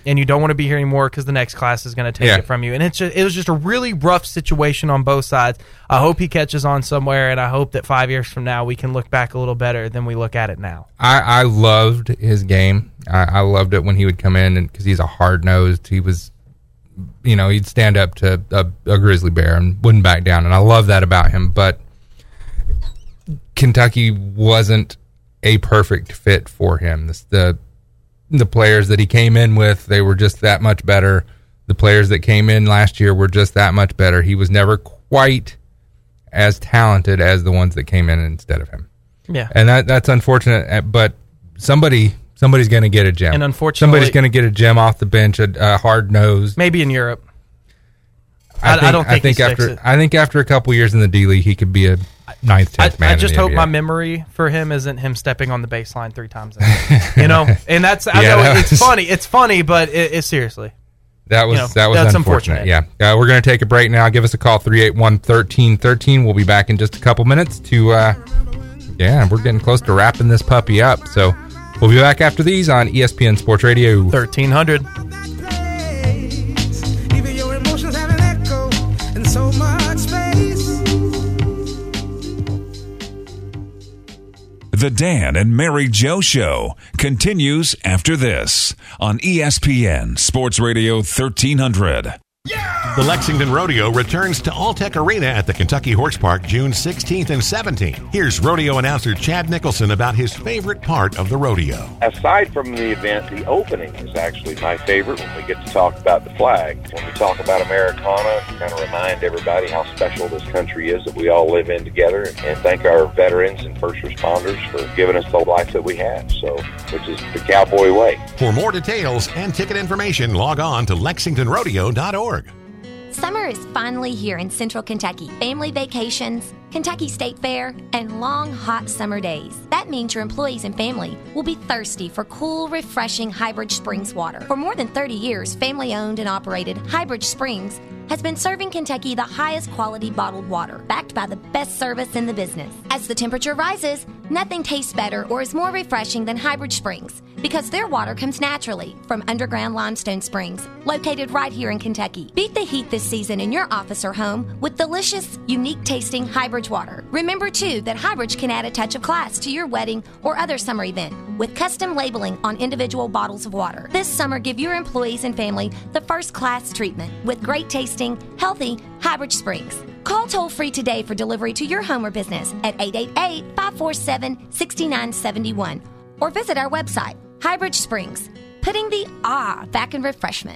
and you don't want to be here anymore because the next class is going to take Yeah. it from you. And it's just, it was just a really rough situation on both sides. I hope he catches on somewhere, and I hope that five years from now we can look back a little better than we look at it now. I, I loved his game. I, I loved it when he would come in, and because he's a hard-nosed, he was, you know, he'd stand up to a, a grizzly bear and wouldn't back down, and I love that about him. But Kentucky wasn't a perfect fit for him. This, the the players that he came in with, they were just that much better. The players that came in last year were just that much better. He was never quite as talented as the ones that came in instead of him. Yeah. And that that's unfortunate, but somebody somebody's going to get a gem. And unfortunately, somebody's going to get a gem off the bench, a, a hard nose. Maybe in Europe. I, I, think, I don't think, I think he after sticks it. I think after a couple years in the D League, he could be a ninth, tenth I, man. I just in the hope N B A. my memory for him isn't him stepping on the baseline three times a day. You know, and that's I Yeah, know that it's was- funny. It's funny, but it, it's seriously. That was You know, that was that's unfortunate. unfortunate. Yeah, uh, we're going to take a break now. Give us a call three eight one, one three one three. We'll be back in just a couple minutes to. Uh, yeah, we're getting close to wrapping this puppy up. So we'll be back after these on E S P N Sports Radio thirteen hundred. Even your emotions have an echo in so much space. The Dan and Mary Joe Show continues after this on E S P N Sports Radio thirteen hundred. The Lexington Rodeo returns to Alltech Arena at the Kentucky Horse Park June sixteenth and seventeenth. Here's rodeo announcer Chad Nicholson about his favorite part of the rodeo. Aside from the event, the opening is actually my favorite when we get to talk about the flag. When we talk about Americana, kind of remind everybody how special this country is that we all live in together, and thank our veterans and first responders for giving us the life that we have, so which is the cowboy way. For more details and ticket information, log on to lexington rodeo dot org. Summer is finally here in Central Kentucky. Family vacations, Kentucky State Fair, and long, hot summer days. That means your employees and family will be thirsty for cool, refreshing Highbridge Springs water. For more than thirty years, family-owned and operated Highbridge Springs has been serving Kentucky the highest quality bottled water, backed by the best service in the business. As the temperature rises, nothing tastes better or is more refreshing than Highbridge Springs, because their water comes naturally from underground limestone springs, located right here in Kentucky. Beat the heat this season in your office or home with delicious, unique-tasting Highbridge water. Remember, too, that Highbridge can add a touch of class to your wedding or other summer event with custom labeling on individual bottles of water. This summer, give your employees and family the first-class treatment with great-tasting, healthy Highbridge Springs. Call toll-free today for delivery to your home or business at eight eight eight, five four seven, six nine seven one or visit our website, Highbridge Springs, putting the ah back in refreshment.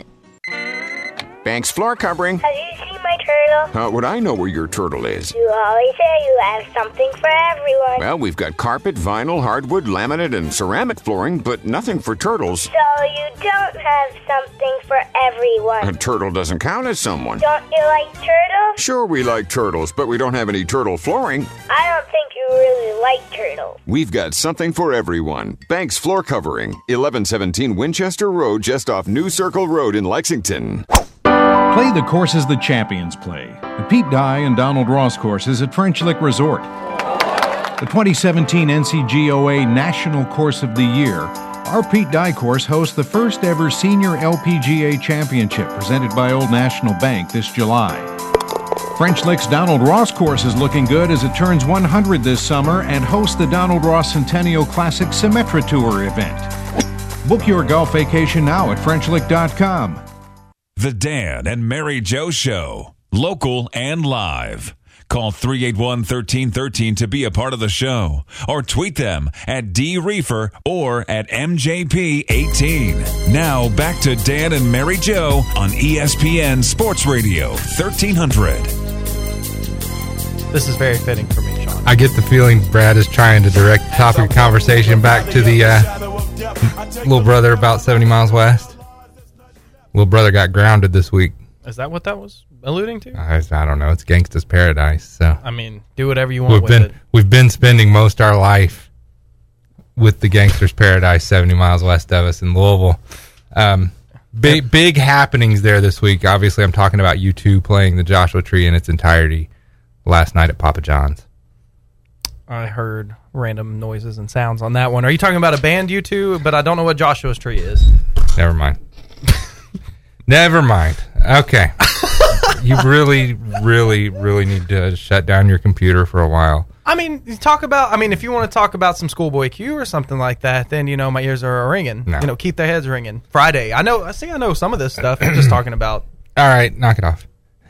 Banks floor covering. Have you seen my turtle? How would I know where your turtle is? You always say you have something for everyone. Well, we've got carpet, vinyl, hardwood, laminate, and ceramic flooring, but nothing for turtles. So you don't have something for everyone. A turtle doesn't count as someone. Don't you like turtles? Sure, we like turtles, but we don't have any turtle flooring. I don't think you really like turtles. We've got something for everyone. Banks floor covering, eleven seventeen Winchester Road, just off New Circle Road in Lexington. Play the courses the champions play. The Pete Dye and Donald Ross courses at French Lick Resort. The twenty seventeen N C G O A National Course of the Year. Our Pete Dye course hosts the first ever Senior L P G A Championship presented by Old National Bank this July. French Lick's Donald Ross course is looking good as it turns one hundred this summer and hosts the Donald Ross Centennial Classic Symetra Tour event. Book your golf vacation now at french lick dot com. The Dan and Mary Joe Show, local and live. Call three eight one, one three one three to be a part of the show, or tweet them at D Reefer or at M J P eighteen. Now back to Dan and Mary Joe on E S P N Sports Radio thirteen hundred. This is very fitting for me, Sean. I get the feeling Brad is trying to direct the topic of conversation back to the uh, little brother about seventy miles west. Little brother got grounded this week. Is that what that was alluding to? I, I don't know. It's Gangsta's Paradise. So I mean, do whatever you want we've with been it. we've been spending most our life with the Gangster's Paradise, seventy miles west of us in Louisville. Um, big big happenings there this week. Obviously, I'm talking about U two playing the Joshua Tree in its entirety last night at Papa John's. I heard random noises and sounds on that one. Are you talking about a band, U two? But I don't know what Joshua's Tree is. Never mind. Never mind. Okay. You really, really, really need to shut down your computer for a while. I mean, you talk about. I mean, if you want to talk about some Schoolboy Q or something like that, then you know my ears are ringing. No. You know, keep their heads ringing. Friday. I know. I see. I know some of this stuff. I'm just talking about. All right, knock it off.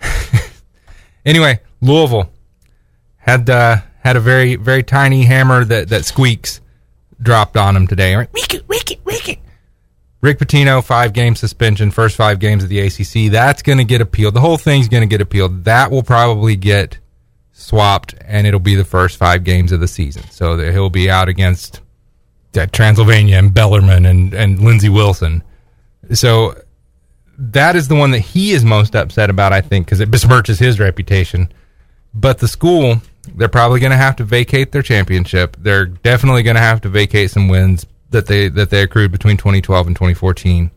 Anyway, Louisville had uh, had a very, very tiny hammer that that squeaks dropped on them today. Right? Wicked, wicked, wicked. Rick Pitino, five-game suspension, first five games of the A C C. That's going to get appealed. The whole thing's going to get appealed. That will probably get swapped, and it'll be the first five games of the season. So that he'll be out against uh, Transylvania and Bellarmine and, and Lindsey Wilson. So that is the one that he is most upset about, I think, because it besmirches his reputation. But the school, they're probably going to have to vacate their championship. They're definitely going to have to vacate some wins that they that they accrued between twenty twelve and twenty fourteen.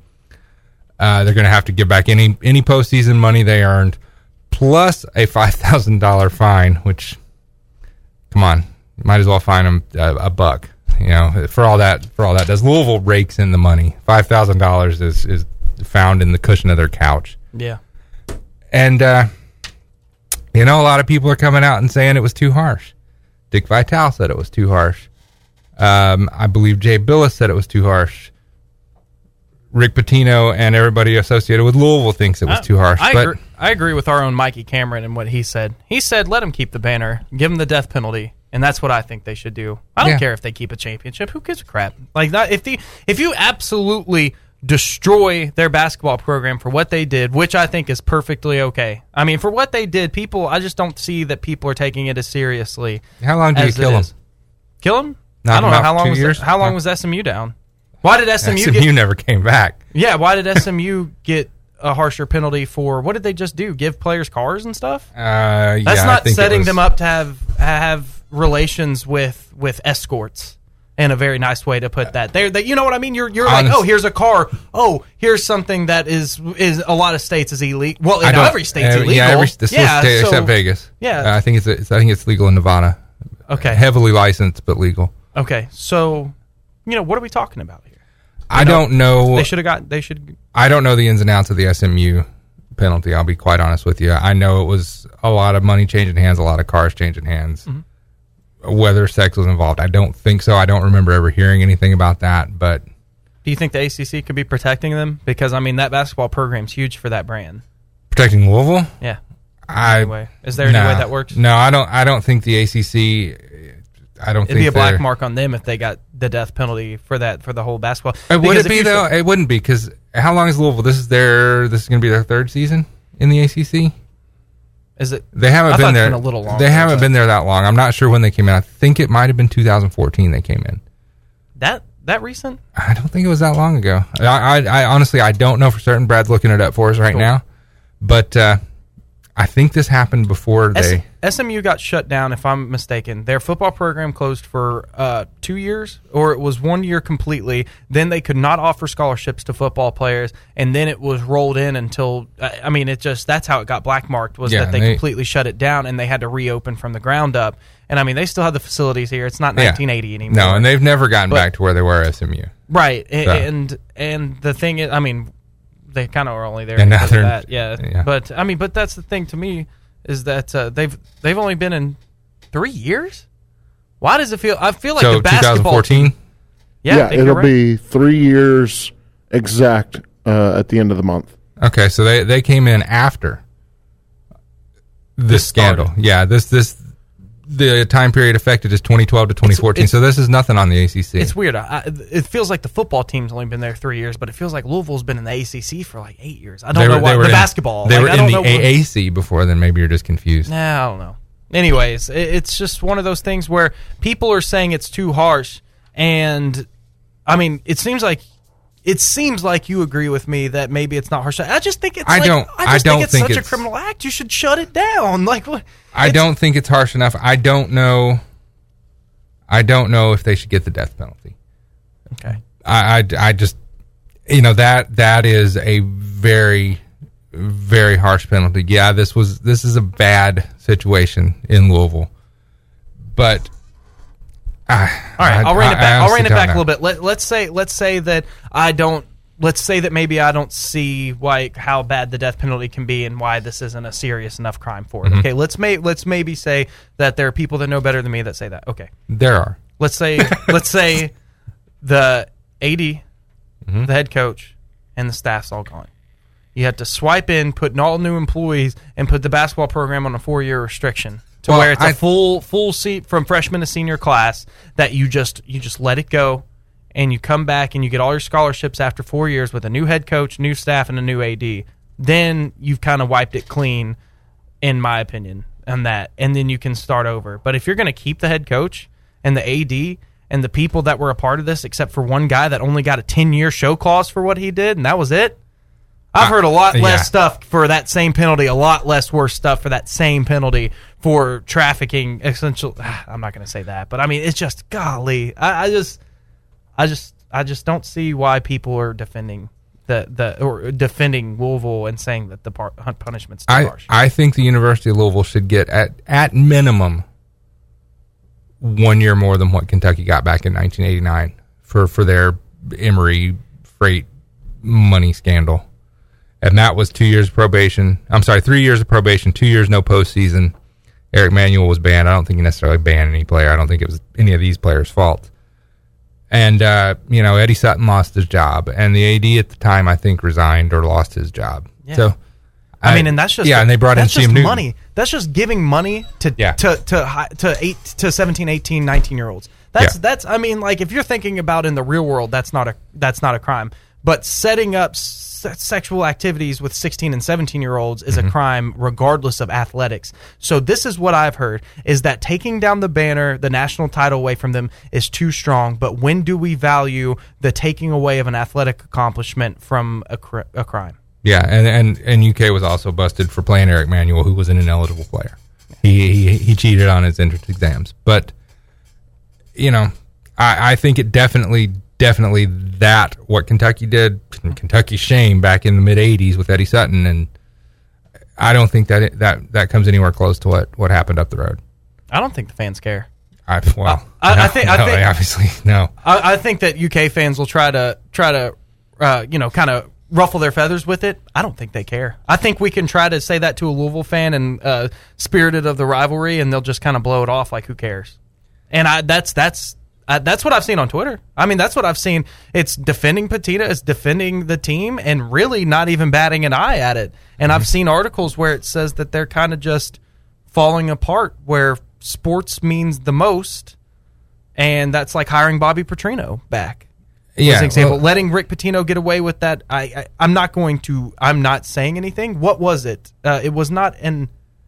Uh, they're going to have to give back any any postseason money they earned, plus a five thousand dollars fine, which, come on, you might as well fine them a, a buck. You know, for all that for all that does. Louisville rakes in the money. five thousand dollars is, is found in the cushion of their couch. Yeah. And, uh, you know, a lot of people are coming out and saying it was too harsh. Dick Vitale said it was too harsh. Um, I believe Jay Billis said it was too harsh. Rick Pitino and everybody associated with Louisville thinks it was I, too harsh. I, but agree, I agree with our own Mikey Cameron and what he said. He said, let him keep the banner, give him the death penalty, and that's what I think they should do. I don't Yeah. care if they keep a championship. Who gives a crap? Like that, if the if you absolutely destroy their basketball program for what they did, which I think is perfectly okay. I mean, for what they did, people, I just don't see that people are taking it as seriously. How long did you as kill it him? is. Kill him? Not I don't know about how long two was years? how long No. was S M U down? Why did S M U S M U get, never came back. Yeah, why did S M U get a harsher penalty for what did they just do? Give players cars and stuff? Uh, yeah, That's I not think it setting was- them up to have have relations with with escorts. In a very nice way to put that. There, that you know what I mean. You're you're Honest- like, oh, here's a car. Oh, here's something that is is a lot of states is illegal. Well, I in don't- every state's uh, illegal. Yeah, every the yeah, state so- except Vegas. Yeah. Uh, I think it's, it's I think it's legal in Nevada. Okay. Heavily licensed, but legal. Okay, so you know what are we talking about here? I don't know. They should have got. They should. I don't know the ins and outs of the S M U penalty. I'll be quite honest with you. I know it was a lot of money changing hands, a lot of cars changing hands. Mhm. Whether sex was involved, I don't think so. I don't remember ever hearing anything about that. But Do you think the A C C could be protecting them? Because I mean, that basketball program's huge for that brand. protecting Louisville, Yeah. I Anyway, is there any no. way that works? No, I don't. I don't think the A C C. I don't It'd think be a black they're- mark on them if they got the death penalty for that for the whole basketball. Uh, would Because it if be you though? show- It wouldn't be because how long is Louisville? This is their. This is going to be their third season in the A C C. Is it? They haven't I thought been it's there. been a little longer, They haven't but- been there that long. I'm not sure when they came in. I think it might have been two thousand fourteen. They came in. That that recent? I don't think it was that long ago. I, I, I honestly, I don't know for certain. Brad's looking it up for us right Cool. now, but uh, I think this happened before S- they. SMU got shut down, if I'm mistaken. Their football program closed for uh, two years, or it was one year completely. Then they could not offer scholarships to football players, and then it was rolled in until, I I mean, it just, that's how it got blackmarked, was Yeah, that they, they- completely shut it down, and they had to reopen from the ground up. And I mean, they still have the facilities here. It's not Yeah. nineteen eighty anymore. No, and they've never gotten But- back to where they were at S M U. Right, a- So. and and the thing is, I mean, they kind of are only there Yeah, now because of they're- that. Yeah. yeah. but I mean, but that's the thing to me is that uh, they've they've only been in three years. Why does it feel? I feel like So the basketball twenty fourteen. team- Yeah, I yeah, think you're it'll right. be three years exact uh, at the end of the month. Okay, so they, they came in after this, This scandal. started. Yeah, this this the time period affected is twenty twelve to twenty fourteen. it's- So this is nothing on the A C C. It's weird. I, I- it feels like the football team's only been there three years, but it feels like Louisville's been in the A C C for like eight years. I don't They know were- why. they were The in- basketball. They Like, were I in don't the know what- A A C before. Then maybe you're just confused. Nah, I don't know. Anyways, it, it's just one of those things where people are saying it's too harsh, and I mean, it seems like it seems like you agree with me that maybe it's not harsh. I just think it's. I like, don't- I, just I don't think it's think such it's- a criminal act. You should shut it down. Like what? I don't think it's harsh enough. I don't know. I don't know if they should get the death penalty. Okay. I, I, I just, you know, that that is a very, very harsh penalty. Yeah, this was this is a bad situation in Louisville, but I, All right, I, I'll rein it I back. I'll honestly rein it don't back know. a little bit. Let, let's say let's say that I don't let's say that maybe I don't see why how bad the death penalty can be and why this isn't a serious enough crime for it. Mhm. Okay, let's may let's maybe say that there are people that know better than me that say that. Okay, There are. let's say let's say the A D, Mhm. the head coach, and the staff's all gone. You had to swipe in, put in all new employees, and put the basketball program on a four-year restriction to Well, where it's a I- full full seat from freshman to senior class that you just you just let it go, and you come back and you get all your scholarships after four years with a new head coach, new staff, and a new A D. Then you've kind of wiped it clean, in my opinion, on that, and then you can start over. But if you're going to keep the head coach and the A D and the people that were a part of this, except for one guy that only got a ten-year show clause for what he did, and that was it. I've heard a lot Uh, less yeah. stuff for that same penalty, a lot less worse stuff for that same penalty for trafficking. Essential. I'm not going to say that, but I mean, it's just golly. I, I just, I just, I just don't see why people are defending the the or defending Louisville and saying that the par- punishment's too I, harsh. I think the University of Louisville should get at at minimum one year more than what Kentucky got back in nineteen eighty-nine for, for their Emory freight money scandal. And that was two years of probation. I'm sorry, three years of probation, two years no postseason. Eric Manuel was banned. I don't think he necessarily banned any player. I don't think it was any of these players' fault. And, uh, you know, Eddie Sutton lost his job. And the A D at the time, I think, resigned or lost his job. Yeah. So, I, mean, and that's just yeah, and they brought in that's C M just Newton. money. That's just giving money to Yeah. to to hi- to eight to seventeen, eighteen, nineteen year olds. That's Yeah. that's I mean, like if you're thinking about in the real world, that's not a that's not a crime. But setting up se- sexual activities with sixteen and seventeen year olds is Mhm. a crime regardless of athletics. So this is what I've heard is that taking down the banner, the national title away from them is too strong. But when do we value the taking away of an athletic accomplishment from a, cr- a crime? Yeah, and, and, and U K was also busted for playing Eric Manuel, who was an ineligible player. He he, he cheated on his entrance exams. But, you know, I, I think it definitely, definitely that, what Kentucky did, Kentucky's shame back in the mid-eighties with Eddie Sutton, and I don't think that it, that, that comes anywhere close to what, what happened up the road. I don't think the fans care. I, well, I, no, I think. no, I think obviously, no. I, I think that U K fans will try to try to, uh, you know, kind of ruffle their feathers with it. I don't think they care. I think we can try to say that to a Louisville fan and uh, spirited of the rivalry, and they'll just kind of blow it off like who cares. And I that's that's uh, that's what I've seen on Twitter. I mean, that's what I've seen. It's defending Petita, it's defending the team, and really not even batting an eye at it. And I've seen articles where it says that they're kind of just falling apart, where sports means the most, and that's like hiring Bobby Petrino back. Yeah, As an example, well- letting Rick Pitino get away with that. I, I I'm not going to. I'm not saying anything. What was it? Uh, it was not an.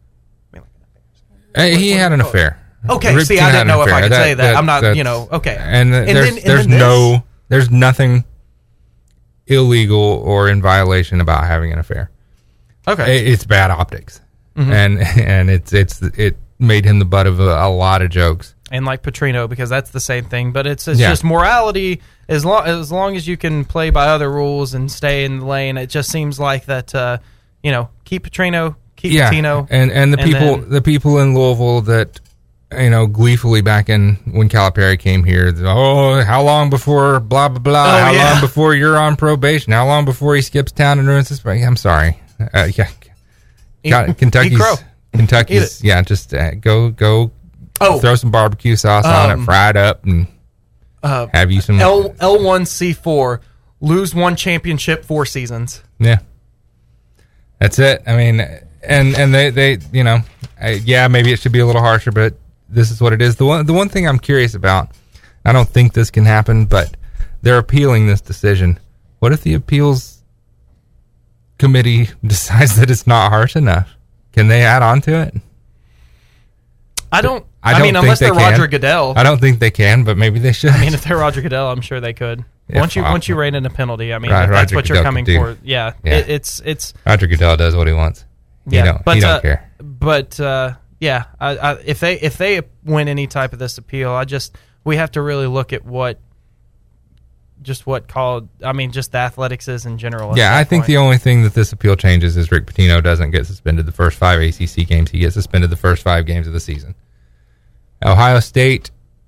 Uh, he had an affair. Okay, Rick see, Pitino I had didn't an know if I affair. could say that. I'm not, that's- you know, okay. And, And there's, then- and there's then this- no, there's nothing illegal or in violation about having an affair. Okay. It- it's bad optics, Mhm. and and it's it's it made him the butt of a, a lot of jokes. And like Petrino, because that's the same thing. But it's, it's Yeah. just morality. As long as long as you can play by other rules and stay in the lane, it just seems like that. Uh, you know, keep Petrino, keep yeah, Pitino, and and the people then- the people in Louisville that you know gleefully back in when Calipari came here. Oh, how long before blah blah blah? Oh, how yeah. long before you're on probation? How long before he skips town and ruins his? I'm sorry. Uh, yeah, Eat- Got- Kentucky's eat crow. Kentucky's Eat yeah. Just uh, go go. Oh. throw some barbecue sauce on Um, it, fry it up, and uh, have you some L L one C four. Lose one championship, four seasons. Yeah, that's it. I mean, and and they they you know, I, yeah, maybe it should be a little harsher, but this is what it is. The one the one thing I'm curious about, I don't think this can happen, but they're appealing this decision. What if the appeals committee decides that it's not harsh enough? Can they add on to it? I don't. I, I, don't mean, think unless they they're can. Roger Goodell. I don't think they can, but maybe they should. I mean, if they're Roger Goodell, I'm sure they could. Yeah, once you well, once you rein in a penalty, I mean, Right, if that's Roger what you're Goodell coming could do. for. Yeah, Yeah. It, it's it's. Roger Goodell does what he wants. He Yeah, don't, but he don't uh, care. But uh, yeah, I, I, if they if they win any type of this appeal, I just we have to really look at what, just what called. I mean, just the athletics is in general. at Yeah, that I think point. the only thing that this appeal changes is Rick Pitino doesn't get suspended the first five A C C games. He gets suspended the first five games of the season. Ohio State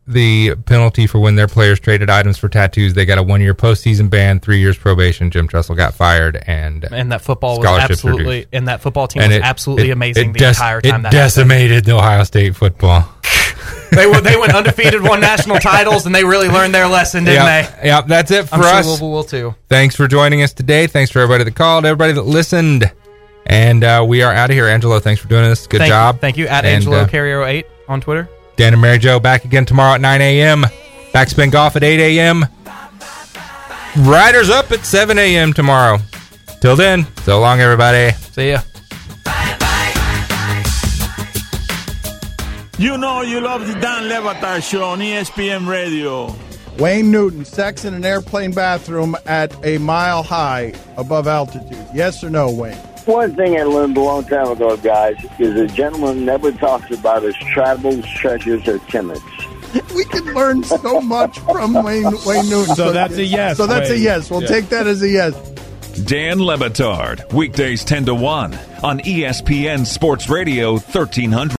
the penalty for when their players traded items for tattoos. They got a one-year postseason ban, three years probation. Jim Tressel got fired, and and that football was absolutely reduced. and that football team And was it- absolutely it- amazing it the dec- entire time. It that decimated the Ohio State football. happened. they went they went undefeated, won national titles, and they really learned their lesson, didn't Yep, they? Yep, that's it for I'm us. sure Louisville will too. Thanks for joining us today. Thanks for everybody that called, everybody that listened. And uh, we are out of here. Angelo, thanks for doing this. Good Thank job. You, thank you. At And, Angelo uh, Carriero eight on Twitter. Dan and Mary Jo back again tomorrow at nine a.m. Backspin Golf at eight a.m. Riders up at seven a.m. tomorrow. Till then, so long, everybody. See ya. You know you love the Dan Le Batard Show on E S P N Radio. Wayne Newton, sex in an airplane bathroom at a mile high above altitude. Yes or no, Wayne? One thing I learned a long time ago, guys, is a gentleman never talks about his travels, treasures, or Timmons. We can learn so much from Wayne Wayne Newton. So that's a yes, So that's Wayne. a yes. We'll Yeah. take that as a yes. Dan Le Batard, weekdays ten to one on E S P N Sports Radio thirteen hundred.